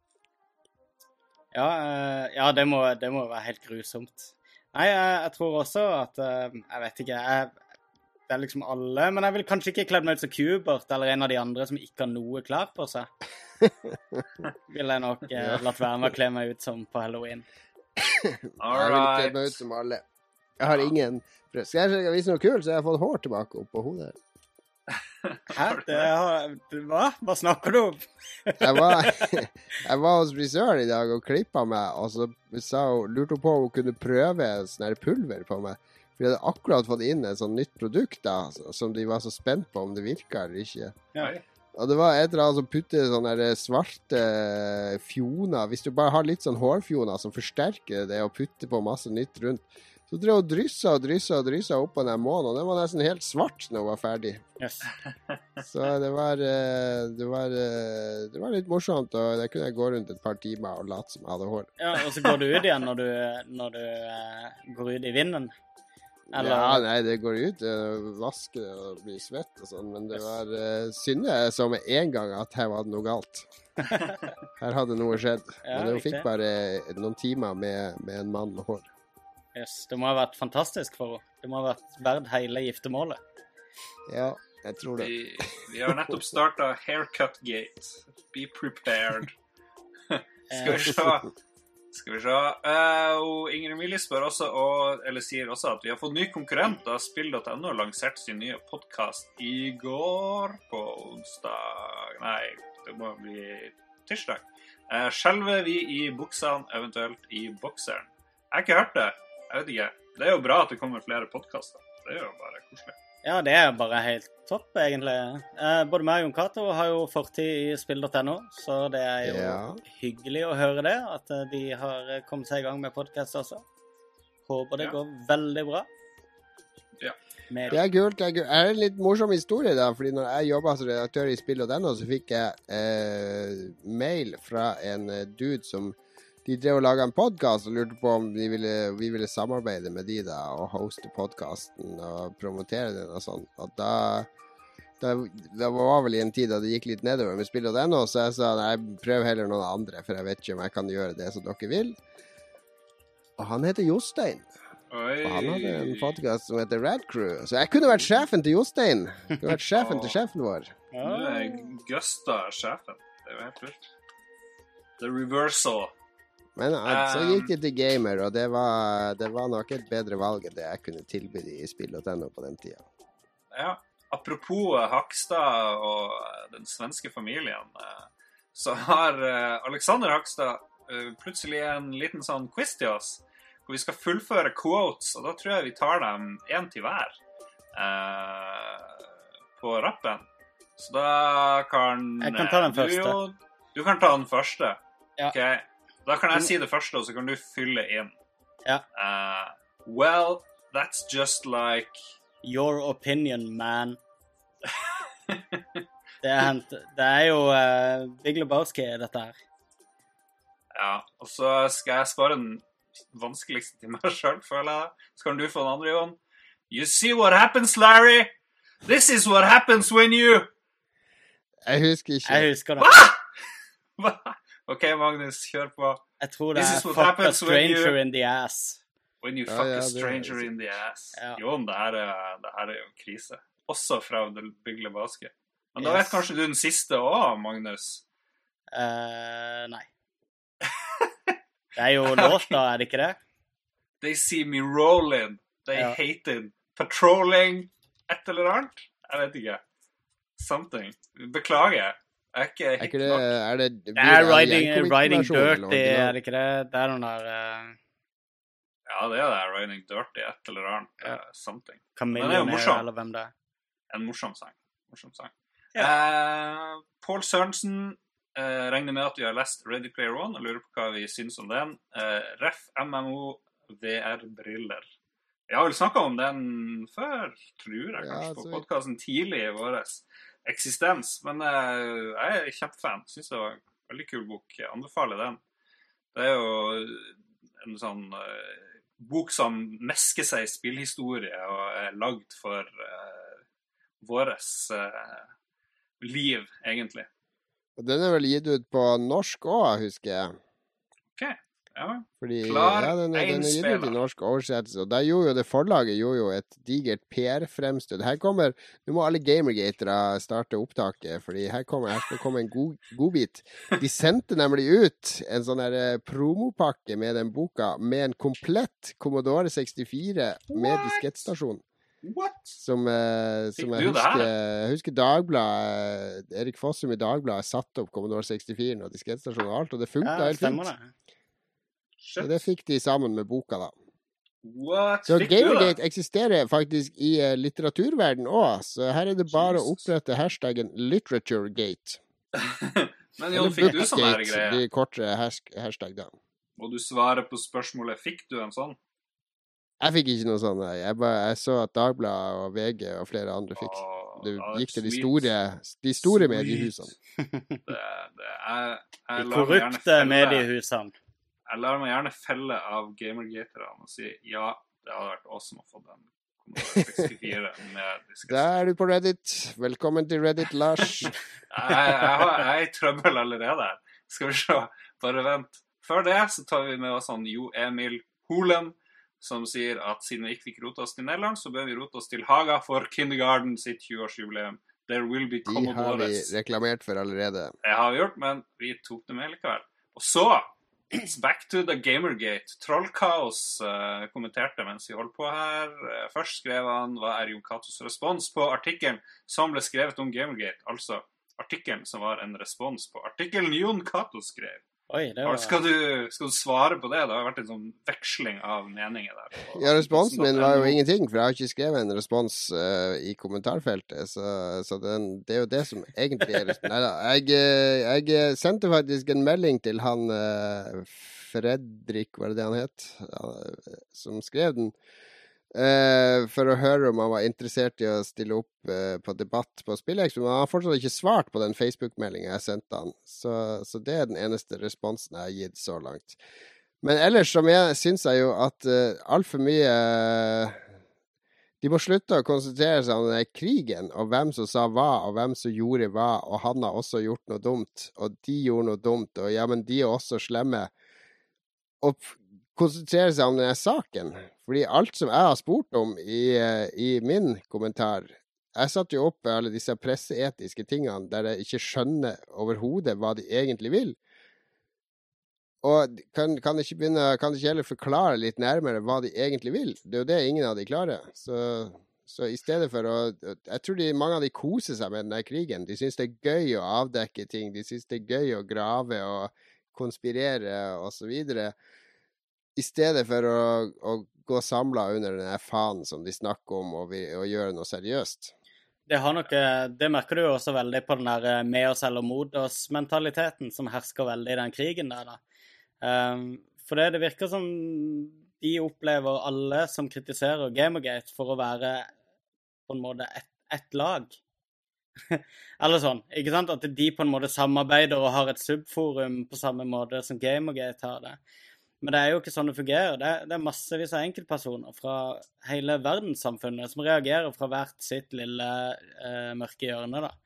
jeg. Ja, det må være helt grusomt. Nei, jeg tror også at, jeg vet ikke, det er liksom alle, men jeg vil kanskje ikke kledd meg ut som Kubert, eller en av de andre som ikke har noe klær på seg. Vil jeg nok latt være med å kle meg ut som på Halloween. Jeg vil kledd meg ut som alle. Jeg har ingen... Skal jeg vise noe kult, så jeg har fått hår tilbake opp på hodet. Hva snakker du om? jeg var hos frisøren i dag og klippet meg, og så lurte hun på om hun kunne prøve sånn her pulver på meg. For de hadde akkurat fått inn et sånn nytt produkt da, som de var så spent på om det virket eller ikke. Ja. Og det var et eller annet som putter sånne der svarte fjoner. Hvis du bare har litt sånn hårfjoner som forsterker det og putter på masse nytt rundt, så drev hun dryssa opp på den månen, og den var nesten helt svart når hun var ferdig. Yes. Så det var litt morsomt, og det kunne jeg gå rundt et par timer og late som jeg hadde hår. Ja, og så går du ut igjen når du går ut i vinden? Eller? Ja, nei, det går ut, vasker og blir svett og sånn, men det var Synne så med en gang at her var det noe galt. Her hadde noe skjedd. Ja, men hun fikk bare noen timer med en mann med hår. Yes, det må ha vært fantastisk for henne. Det må ha vært verdt hele giftemålet. Ja, jeg tror det. Vi har nettopp startet Haircut Gate. Be prepared. Skal vi se. Og Ingrid Emilie spør også, eller sier også at vi har fått ny konkurrent da Spill.no lanserte sin nye podcast i går på onsdag. Nei, det må bli tirsdag. Skjelver vi i buksene, eventuelt i bokseren? Jeg har ikke hørt det. Jeg vet ikke. Det er jo bra at det kommer flere podcaster. Det er jo bare koselig. Ja, det er bare helt topp, egentlig. Både meg og Jon Cato har jo fortid i Spill.no, så det er jo hyggelig å høre det, at de har kommet seg i gang med podcast også. Håper det går veldig bra. Ja. Det er kult. Det er en litt morsom historie da, fordi når jeg jobbet som redaktør i Spill.no, så fikk jeg mail fra en dude som de drev og laget en podcast og lurte på om vi ville samarbeide med de da, og hoste podcasten og promotere den og sånn. Og det var vel i en tid da det gikk litt nedover med Spill.no, så jeg sa, nei, prøv heller noen andre, for jeg vet ikke om jeg kan gjøre det som dere vil. Og han heter Jostein. Oi. Og han hadde en podcast som heter Rad Crew. Så jeg kunne vært sjefen til Jostein. Jeg kunne vært sjefen til sjefen vår. Nå er Gusta sjefen. Det er jo helt vilt. The reversal. Men så gikk det til gamer, og det var nok et bedre valg enn det jeg kunne tilby i Spill.no på den tiden. Ja, apropos Hakstad og den svenske familien, så har Alexander Hakstad plutselig en liten sånn quiz til oss, hvor vi skal fullføre quotes, og da tror jeg vi tar dem en til hver på rappen. Så da kan... Jeg kan ta den første. Du kan ta den første. Ja. Ok. Da kan jeg si det første, og så kan du fylle inn. Ja. Well, that's just like... Your opinion, man. Det er jo Big Lebowski, dette her. Ja, og så skal jeg spare den vanskeligste til meg selv, føler jeg. Så kan du få den andre, Jon. You see what happens, Larry? This is what happens when you... Jeg husker ikke. Jeg husker det. Hva? Ok, Magnus, kjør på. Jeg tror det er fuck a stranger in the ass. When you fuck a stranger in the ass. Ja. Jon, det her er jo en krise. Også fra The Big Lebowski. Men da vet kanskje du den siste også, Magnus? Nei. Det er jo låt da, er det ikke det? They see me rolling. They hated patrolling. Et eller annet? Jeg vet ikke. Something. Beklager. Er det Riding Dirty, er det ikke det? Det er noen der... Ja, det er det. Riding Dirty, et eller annet. Something. Camille, eller hvem det er. En morsom sang. Paul Sørensen regner med at vi har lest Ready Player One og lurer på hva vi synes om den. Ref MMO VR-briller. Jeg har vel snakket om den før, tror jeg, kanskje, på podcasten tidlig i våres eksistens, men jeg er kjempefan. Synes det var en veldig kul bok. Jeg anbefaler den. Det er jo en sånn bok som mesker seg i spillhistorie og er lagd for våres liv, egentlig. Og den er vel gitt ut på norsk også, husker jeg. Ok. Ja, Fordi, klar, den er gitt ut i norsk oversettelse, og da gjorde jo det forlaget et digert PR-fremstøt. Nå må alle Gamergatere starte opptaket, fordi her skal komme en godbit. De sendte nemlig ut en sånn her promopakke med den boka, med en komplett Commodore 64 med diskettstasjon. What? Som jeg husker Dagbladet, Erik Fossum i Dagbladet satt opp Commodore 64 og diskettstasjon og alt, og det funket helt fint. Så det fikk de sammen med boka da. What? Så Gamergate eksisterer faktisk i litteraturverden også, så her er det bare å opprette hashtaggen LiteratureGate. Men Jon, fikk du sånn her greie? De kortere hashtag da. Og du svarer på spørsmålet, fikk du en sånn? Jeg fikk ikke noe sånn, jeg så at Dagbladet og VG og flere andre fikk. Det gikk til de store mediehusene. De korrupte mediehusene. Jeg lar meg gjerne felle av Gamergaterne og si, ja, det hadde vært awesome å få den Commodore 64 med diskett. Da er du på Reddit. Velkommen til Reddit, Lars. Jeg er i trøbbel allerede. Skal vi se, bare vent. Før det så tar vi med oss Jo Emil Holen, som sier at siden vi ikke fikk rote oss til Nederland, så bør vi rote oss til Haga for Kindergarten sitt 20-årsjubileum. There will be Commodores. De har vi reklamert for allerede. Det har vi gjort, men vi tok det med likevel. Og så, it's back to the Gamergate. Trollkaos kommenterte mens vi holdt på her. Først skrev han, hva er Jon Catos respons på artikkelen som ble skrevet om Gamergate? Altså, artikkelen som var en respons på artikkelen Jon Cato skrev. Oi, det var... skal du svare på det? Det har vært en sånn veksling av meninger der. Ja, responsen min var jo ingenting, for jeg har ikke skrevet en respons i kommentarfeltet, så det er jo det som egentlig er Neida, jeg sendte faktisk en melding til han Fredrik, var det han het? Som skrev den, for å høre om han var interessert i å stille opp på debatt på SpillExpo, men han har fortsatt ikke svart på den Facebook-meldingen jeg sendte han, så det er den eneste responsen jeg har gitt så langt. Men ellers synes jeg jo at alt for mye de må slutte å konsentrere seg om den krigen, og hvem som sa hva, og hvem som gjorde hva, og han har også gjort noe dumt, og de gjorde noe dumt, og ja, men de er også slemme, og konsentrere seg om denne saken, fordi alt som jeg har spurt om i min kommentar, jeg satt jo opp alle disse presseetiske tingene der jeg ikke skjønner overhodet hva de egentlig vil, og kan ikke heller forklare litt nærmere hva de egentlig vil. Det er jo det ingen av de klarer, så i stedet for jeg tror mange av de koser seg med denne krigen, de synes det er gøy å avdekke ting, de synes det er gøy å grave og konspirere og så videre, i stedet for å gå samlet under denne fanen som de snakker om og gjøre noe seriøst. Det merker du jo også veldig på den der med oss eller mot oss mentaliteten som hersker veldig i den krigen der da. For det virker som de opplever alle som kritiserer Gamergate for å være på en måte ett lag. Eller sånn, ikke sant? At de på en måte samarbeider og har et subforum på samme måte som Gamergate har det. Men det er jo ikke sånn det fungerer. Det er massevis av enkeltpersoner fra hele verdenssamfunnet som reagerer fra hvert sitt lille mørke hjørne da.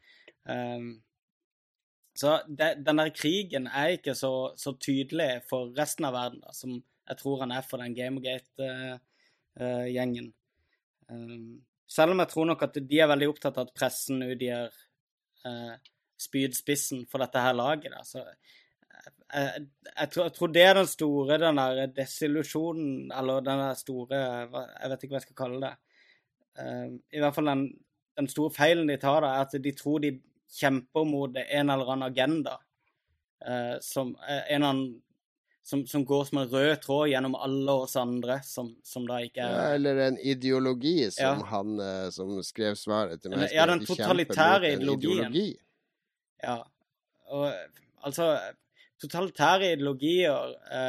Så den der krigen er ikke så tydelig for resten av verden da, som jeg tror han er for den Gamergate-gjengen. Selv om jeg tror nok at de er veldig opptatt av at pressen utgjør spydspissen for dette her laget da, så jeg tror det er den der desillusjonen, eller den der store, jeg vet ikke hva jeg skal kalle det. I hvert fall den store feilen de tar da, er at de tror de kjemper mot en eller annen agenda, som går som en rød tråd gjennom alle oss andre, som da ikke er... Ja, eller en ideologi, som han som skrev svaret til meg. Ja, den totalitære ideologien. Ja, og altså... Totalitære ideologier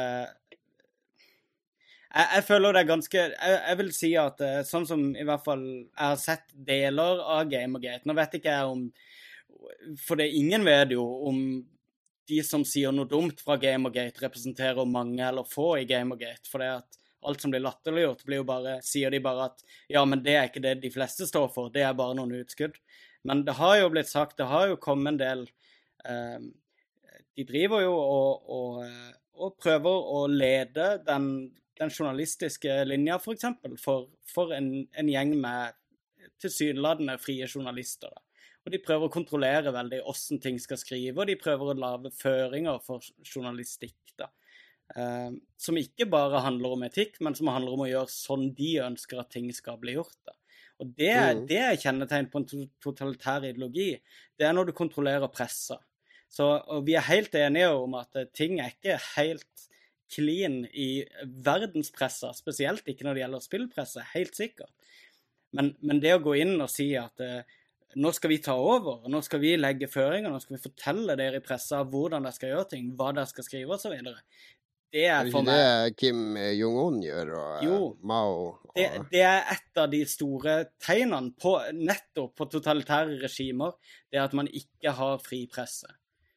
jeg føler det er ganske jeg vil si at sånn som i hvert fall jeg har sett deler av Gamergate, nå vet ikke jeg om for det ingen vet jo om de som sier noe dumt fra Gamergate representerer mange eller få i Gamergate, for det at alt som blir latterliggjort blir jo bare, sier de bare at ja, men det er ikke det de fleste står for, det er bare noen utskudd, men det har jo blitt sagt, det har jo kommet en del de driver jo og prøver å lede den journalistiske linja, for eksempel, for en gjeng med tilsynelatende frie journalister. Da. Og de prøver å kontrollere veldig hvordan ting skal skrive, og de prøver å lage føringer for journalistikk, da. Som ikke bare handler om etikk, men som handler om å gjøre sånn de ønsker at ting skal bli gjort, da. Og det er kjennetegn på en totalitær ideologi. Det når du kontrollerer pressa. Og vi helt enige om at ting ikke helt clean i verdenspressa, spesielt ikke når det gjelder spillpressa, helt sikkert. Men det å gå inn og si at nå skal vi ta over, nå skal vi legge føringer, nå skal vi fortelle dere i pressa hvordan dere skal gjøre ting, hva dere skal skrive og så videre. Det for meg... det Kim Jong-un gjør, og Mao? Det et av de store tegnene nettopp på totalitære regimer, det at man ikke har fri presse.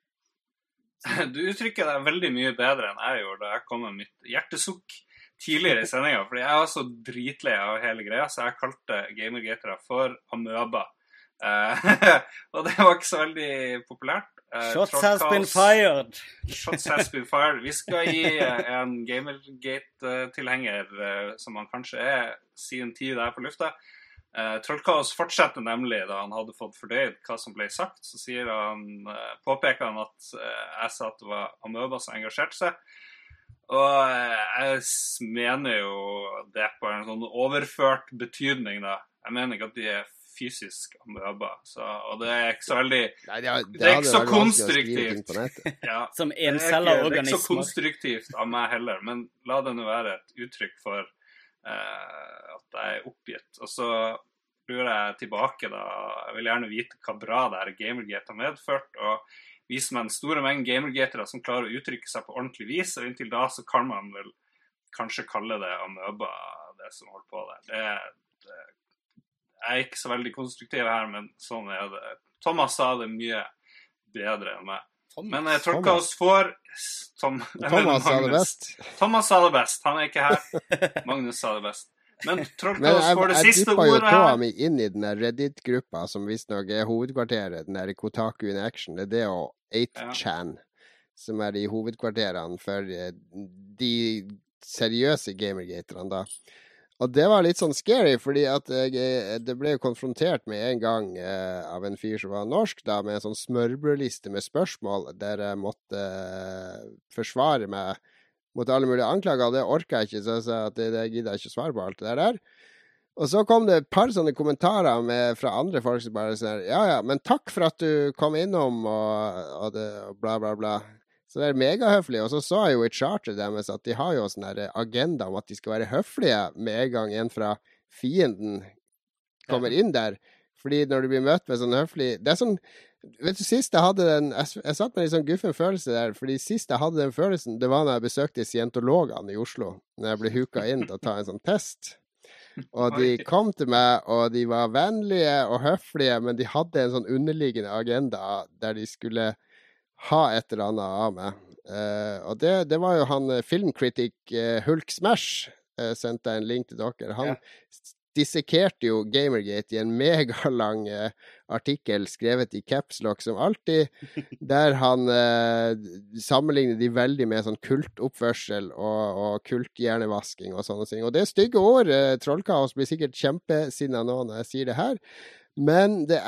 Du uttrykker deg veldig mye bedre enn jeg gjorde da jeg kom med mitt hjertesukk tidligere i sendingen, fordi jeg var så dritlei av hele greia, så jeg kalte gamergatere for amøba. Og det var ikke så veldig populært. Shots has been fired. Shots has been fired. Vi skal gi en Gamergate-tilhenger, som han kanskje sin tid der på lufta. Trollkaos fortsetter nemlig da han hadde fått fordøyd hva som ble sagt. Så påpeker han at jeg sa at det var amøba som engasjerte seg. Og jeg mener jo det på en sånn overført betydning da. Jeg mener ikke at de fysisk amøba, og det ikke så veldig... Nei, det ikke så konstruktivt. Ja, som encella organismer. Det ikke så konstruktivt av meg heller, men la det nå være et uttrykk for at jeg oppgitt. Og så lurer jeg tilbake da, jeg vil gjerne vite hva bra det Gamergate har medført, og vise meg en store mengde gamergatere som klarer å uttrykke seg på ordentlig vis, og inntil da så kan man vel kanskje kalle det amøba, det som holder på der. Jeg ikke så veldig konstruktiv her, men sånn det. Thomas sa det mye bedre enn meg. Men jeg tror ikke oss får... Thomas sa det best. Thomas sa det best. Han ikke her. Magnus sa det best. Men Trollkaos får det siste ordet her. Jeg dypper jo tåa mi inn i den Reddit-gruppa, som visstnok hovedkvarteret, den Kotaku in Action. Det og 8chan, som de hovedkvarterene for de seriøse gamergaterne da. Og det var litt sånn scary, fordi at det ble jo konfrontert med en gang av en fyr som var norsk, da, med en sånn smørbrødliste med spørsmål, der jeg måtte forsvare meg mot alle mulige anklager, og det orket jeg ikke, så jeg sa at det gidder jeg ikke svare på alt det der. Og så kom det et par sånne kommentarer fra andre folk som bare sånn, ja, men takk for at du kom innom, og det, bla, bla, bla. Så det megahøflig, og så jeg jo i charter deres at de har jo sånn her agenda om at de skal være høflige med en gang en fra fienden kommer inn der. Fordi når du blir møtt med sånn høflig... Det sånn... Vet du, sist jeg hadde jeg satt med en sånn guffen følelse der, fordi sist jeg hadde den følelsen, det var når jeg besøkte scientologene i Oslo, når jeg ble huka inn til å ta en sånn test. Og de kom til meg, og de var vennlige og høflige, men de hadde en sånn underliggende agenda der de skulle... ha et eller annet av meg. Og det var jo han filmkritikk Hulk Smash sendte en link til dere. Han dissekerte jo Gamergate i en megalang artikkel skrevet i caps lock som alltid, der han sammenligner de veldig med sånn kultoppførsel og kulthjernevasking og sånne ting. Og det stygge ord. Trollkaos blir sikkert kjempesinnet nå når jeg sier det her. Men det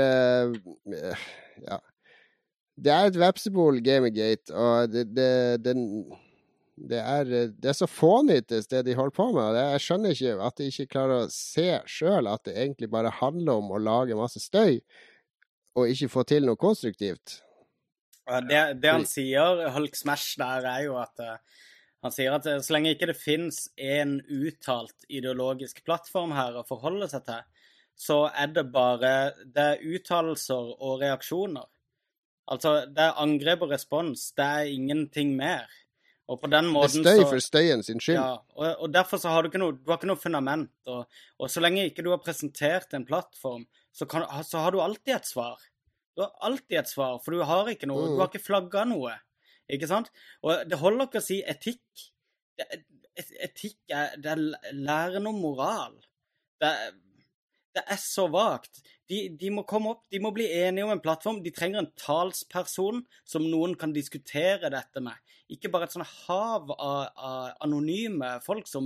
det et vepsebol, Gamergate, og det så fånyttes det de holder på med. Jeg skjønner ikke at de ikke klarer å se selv at det egentlig bare handler om å lage masse støy, og ikke få til noe konstruktivt. Det han sier, Hulk Smash der, jo at han sier at så lenge ikke det finnes en uttalt ideologisk plattform her å forholde seg til, så det bare uttalelser og reaksjoner. Altså, det angrep og respons, det ingenting mer. Og på den måten det støy for støyen sin skyld. Ja, og derfor så har du ikke noe fundament. Og så lenge ikke du har presentert en plattform, så har du alltid et svar. Du har alltid et svar, for du har ikke noe, du har ikke flagget noe. Ikke sant? Og det holder ikke å si etikk. Etikk det læren om moral. Det så vagt. De må komme opp, de må bli enige om en plattform. De trenger en talsperson som noen kan diskutere dette med. Ikke bare et sånn hav av anonyme folk som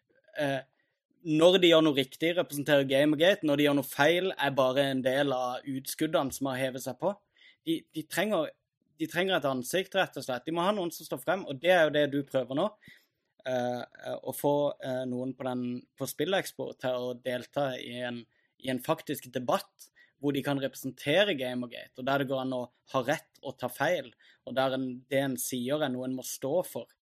når de gjør noe riktig, representerer Gamergate. Når de gjør noe feil, bare en del av utskuddene som har hevet seg på. De trenger et ansikt, rett og slett. De må ha noen som står frem, og det jo det du prøver nå. Å få noen på Spillekspo til å delta i en faktisk debatt hvor de kan representere Gamergate, og der det går an å ha rett og ta feil, og der det en sier noe en må stå for.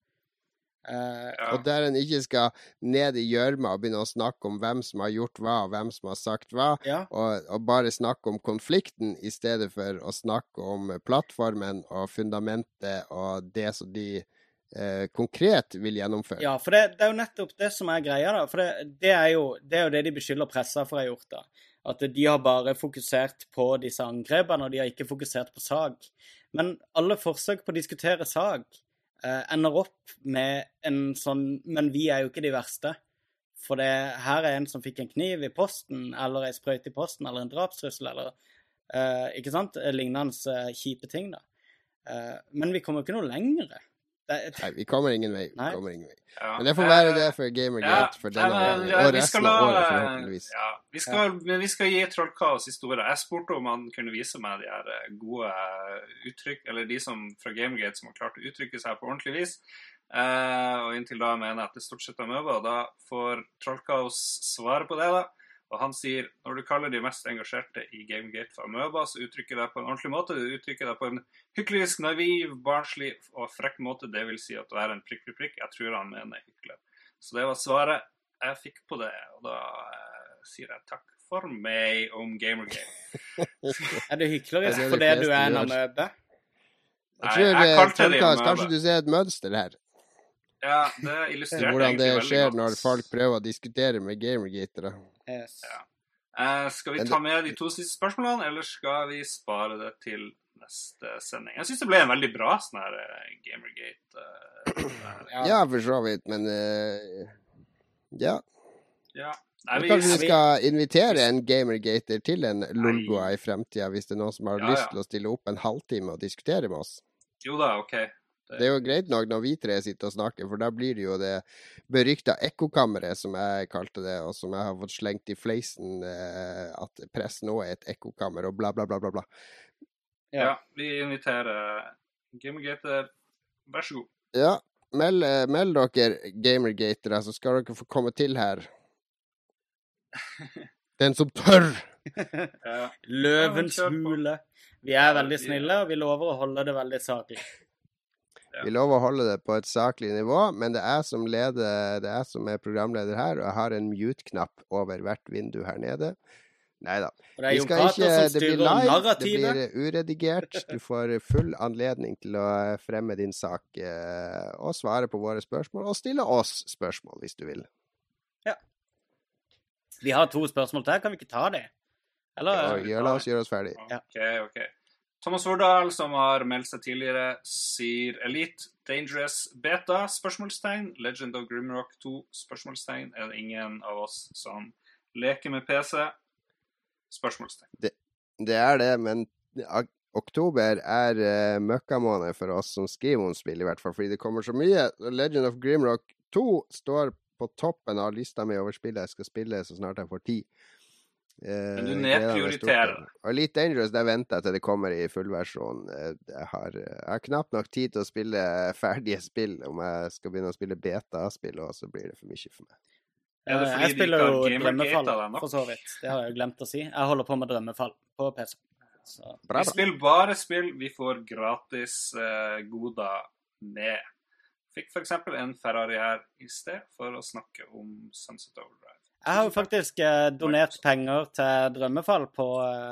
Og der en ikke skal ned i gjørma og begynne å snakke om hvem som har gjort hva, og hvem som har sagt hva, og bare snakke om konflikten i stedet for å snakke om plattformen og fundamentet og det som de konkret vil gjennomføre. Ja, for det jo nettopp det som greia da, for det jo det de beskylder pressa for å ha gjort da, at de har bare fokusert på disse angrepene, og de har ikke fokusert på sag. Men alle forsøk på å diskutere sag ender opp med en sånn, men vi jo ikke de verste. For her en som fikk en kniv i posten, eller en sprøyte i posten, eller en drapstrussel, eller ikke sant? Lignende kjipe ting da. Men vi kommer ikke noe lengre. Nei, vi kommer ingen vei. Ja. Men det får være det for Gamergate for denne gangen, og resten av året forhåpentligvis. Men vi skal gi Trollkaos historie. Jeg spurte om han kunne vise meg de her gode uttrykk, eller de som fra Gamergate som har klart å uttrykke seg på ordentlig vis. Og inntil da mener jeg at det stort sett amøba, og da får Trollkaos svare på det da. Og han sier, når du kaller de mest engasjerte i Gamergate for amøba, så uttrykker det på en ordentlig måte. Du uttrykker det på en hyklerisk, naiv, barnslig og frekk måte. Det vil si at du en prikk. Jeg tror han mener hykler. Så det var svaret jeg fikk på det, og da sier jeg takk for meg om Gamergate. Det hyklerisk fordi du en amøbe? Jeg kalte det amøbe. Kanskje du ser et mønster her? Ja, det illustrerer hvordan det skjer når folk prøver å diskutere med Gamergate. Yes. Skal vi ta med de 2 siste spørsmålene, eller skal vi spare det til neste sending? Jeg synes det ble en veldig bra sånn her Gamergate. Ja, for så vidt, men ja. Kanskje vi skal invitere en Gamergater til en Lolbua i fremtiden, hvis det noen som har lyst til å stille opp en halvtime og diskutere med oss. Jo da, ok. Det jo greit nok når vi 3 sitter og snakker, for da blir det jo det beryktet ekkokammeret, som jeg kalte det, og som jeg har fått slengt i fleisen, at press nå et ekkokammer, og bla bla bla bla bla. Ja, vi inviterer Gamergater. Vær så god. Ja, meld dere Gamergatere, så skal dere få komme til her. Den som tør! Løvens hule. Vi veldig snille, og vi lover å holde det veldig saklig. Vi lover å holde det på et saklig nivå, men det som leder, det som programleder her, og jeg har en mute-knapp over hvert vindu her nede. Neida. Vi skal ikke, det blir live, det blir uredigert. Du får full anledning til å fremme din sak og svare på våre spørsmål, og stille oss spørsmål hvis du vil. Ja. Vi har 2 spørsmål til, kan vi ikke ta det? Eller? Ja, la oss gjøre oss ferdig. Ok. Thomas Vordal, som har meldt seg tidligere, sier Elite Dangerous Beta, spørsmålstegn. Legend of Grimrock 2, spørsmålstegn. Det ingen av oss som leker med PC? Spørsmålstegn. Det det, men oktober møkkamåned for oss som skriver om spill, i hvert fall, fordi det kommer så mye. Legend of Grimrock 2 står på toppen av lista mi over spillet jeg skal spille så snart jeg får tid. Men du nedprioriterer. Og Elite Dangerous, der venter jeg til det kommer i fullversjon. Jeg har knapt nok tid til å spille ferdige spill. Om jeg skal begynne å spille beta-spill, så blir det for mye for meg. Jeg spiller jo Drømmefall, for så vidt. Det har jeg jo glemt å si. Jeg holder på med Drømmefall på PC. Vi spiller bare spill vi får gratis goder med. Fikk for eksempel en Ferrari her i sted for å snakke om Sunset Overdrive. Jeg har jo faktisk donert penger til Drømmefall på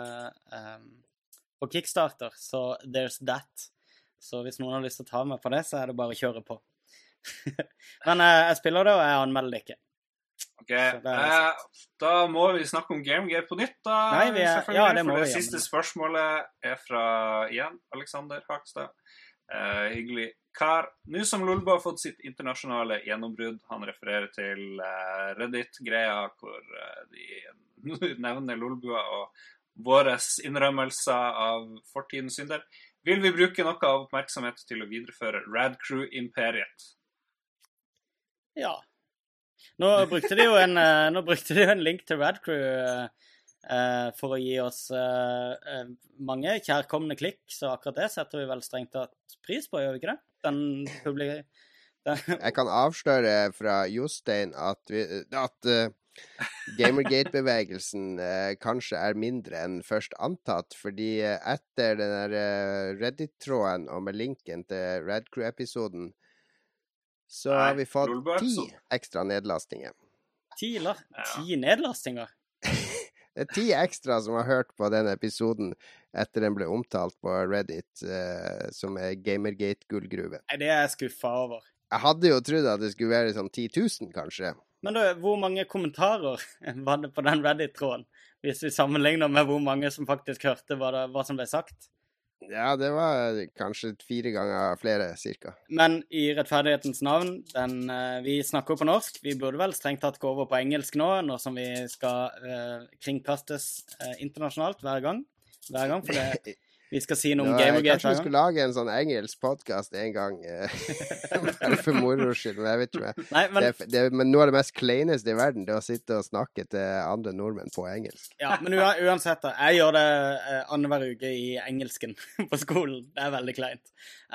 Kickstarter, så there's that. Så hvis noen har lyst til å ta meg på det, så det bare å kjøre på. Men jeg spiller det, og jeg anmelder det ikke. Ok, da må vi snakke om Gamergate på nytt da. Nei, det må vi. Det siste spørsmålet fra, igjen, Alexander Hakstad. Hyggelig. kar. Nå som Lolbua har fått sitt internasjonale gjennombrudd, han refererer til Reddit-greia, hvor de nevner Lolbua og våres innrømmelser av fortidens synder, vil vi bruke noe av oppmerksomhet til å videreføre Radcrew-imperiet. Ja. Nå brukte de jo en link til Radcrew for å gi oss mange kjærkomne klikk, så akkurat det setter vi vel strengt tatt pris på, gjør vi ikke det? Jeg kan avsløre fra Jostein at Gamergate-bevegelsen kanskje er mindre enn først antatt, fordi etter den der Reddit-tråden og med linken til Radcrew-episoden, så har vi fått 10 ekstra nedlastinger. 10 nedlastinger? Det er 10 ekstra som har hørt på den episoden etter den ble omtalt på Reddit, som er Gamergate-gullgruven. Nei, det er jeg skuffet over. Jeg hadde jo trodd at det skulle være sånn 10 000, kanskje. Men da, hvor mange kommentarer var det på den Reddit-tråden? Hvis vi sammenligner med hvor mange som faktisk hørte hva som ble sagt? Ja, det var kanskje 4 ganger flere, cirka. Men i rettferdighetens navn, vi snakker på norsk. Vi burde vel strengt tatt gå over på engelsk nå som vi skal kringkastes internasjonalt hver gang, for det, vi skal si noe om Gamergate. Kanskje vi skulle lage en sånn engelsk podcast en gang, bare for moro skyld, men jeg vet ikke. Nei, men noe av det mest kleineste i verden, det å sitte og snakke til andre nordmenn på engelsk. Ja, men uansett, jeg gjør det annenhver uke i engelsken på skolen. Det er veldig kleint.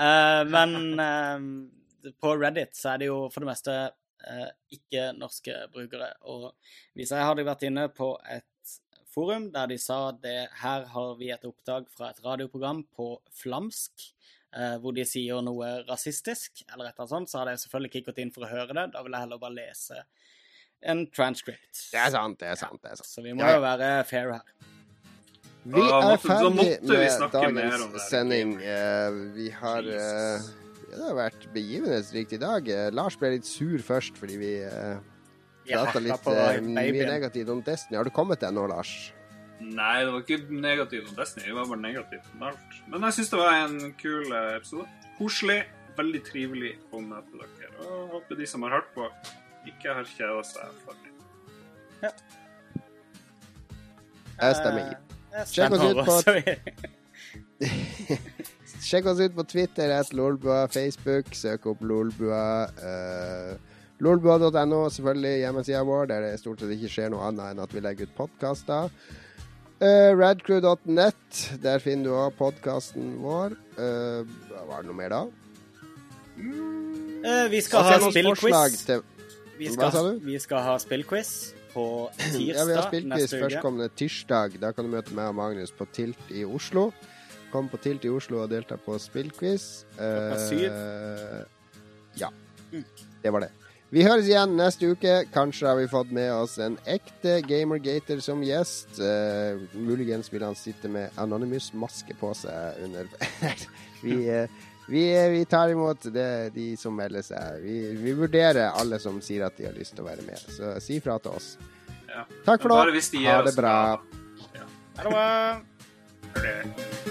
Men på Reddit så er det jo for det meste ikke norske brukere, og hvis jeg hadde vært inne på et forum der de sa her har vi et opptak fra et radioprogram på flamsk, hvor de sier noe rasistisk, eller et eller annet sånt, så hadde jeg selvfølgelig ikke gått inn for å høre det. Da vil jeg heller bare lese en transcript. Det er sant. Så vi må jo være fair her. Vi er ferdig med dagens sending. Vi har... det har vært begivenhetsrikt i dag. Lars ble litt sur først, fordi vi... pratet litt mye negativt om Destiny. Har du kommet deg nå, Lars? Nei, det var ikke negativt om Destiny. Det var bare negativt om alt. Men jeg synes det var en kul episode. Koselig, veldig trivelig å møte dere. Og håper de som har hørt på, ikke har kjedet seg for meg. Ja. Jeg stemmer i. Sjekk oss ut på Twitter, @Lolbua, Facebook, søk opp Lolbua, Lolbua.no, selvfølgelig hjemmesiden vår, der det stort sett ikke skjer noe annet enn at vi legger ut podcaster. Radcrew.net, der finner du også podcasten vår. Var det noe mer da? Vi skal ha spillquiz. Vi skal ha spillquiz på tirsdag. Ja, vi har spillquiz førstkommende tirsdag. Da kan du møte meg og Magnus på Tilt i Oslo. Kom på Tilt i Oslo og delta på spillquiz. Klokka 7. Ja, det var det. Vi høres igjen neste uke. Kanskje har vi fått med oss en ekte Gamergater som gjest. Muligens vil han sitte med Anonymous-maske på seg under... vi tar imot de som melder seg. Vi vurderer alle som sier at de har lyst til å være med. Så si fra til oss. Ja. Takk for nå. Ha det bra. Ha det bra.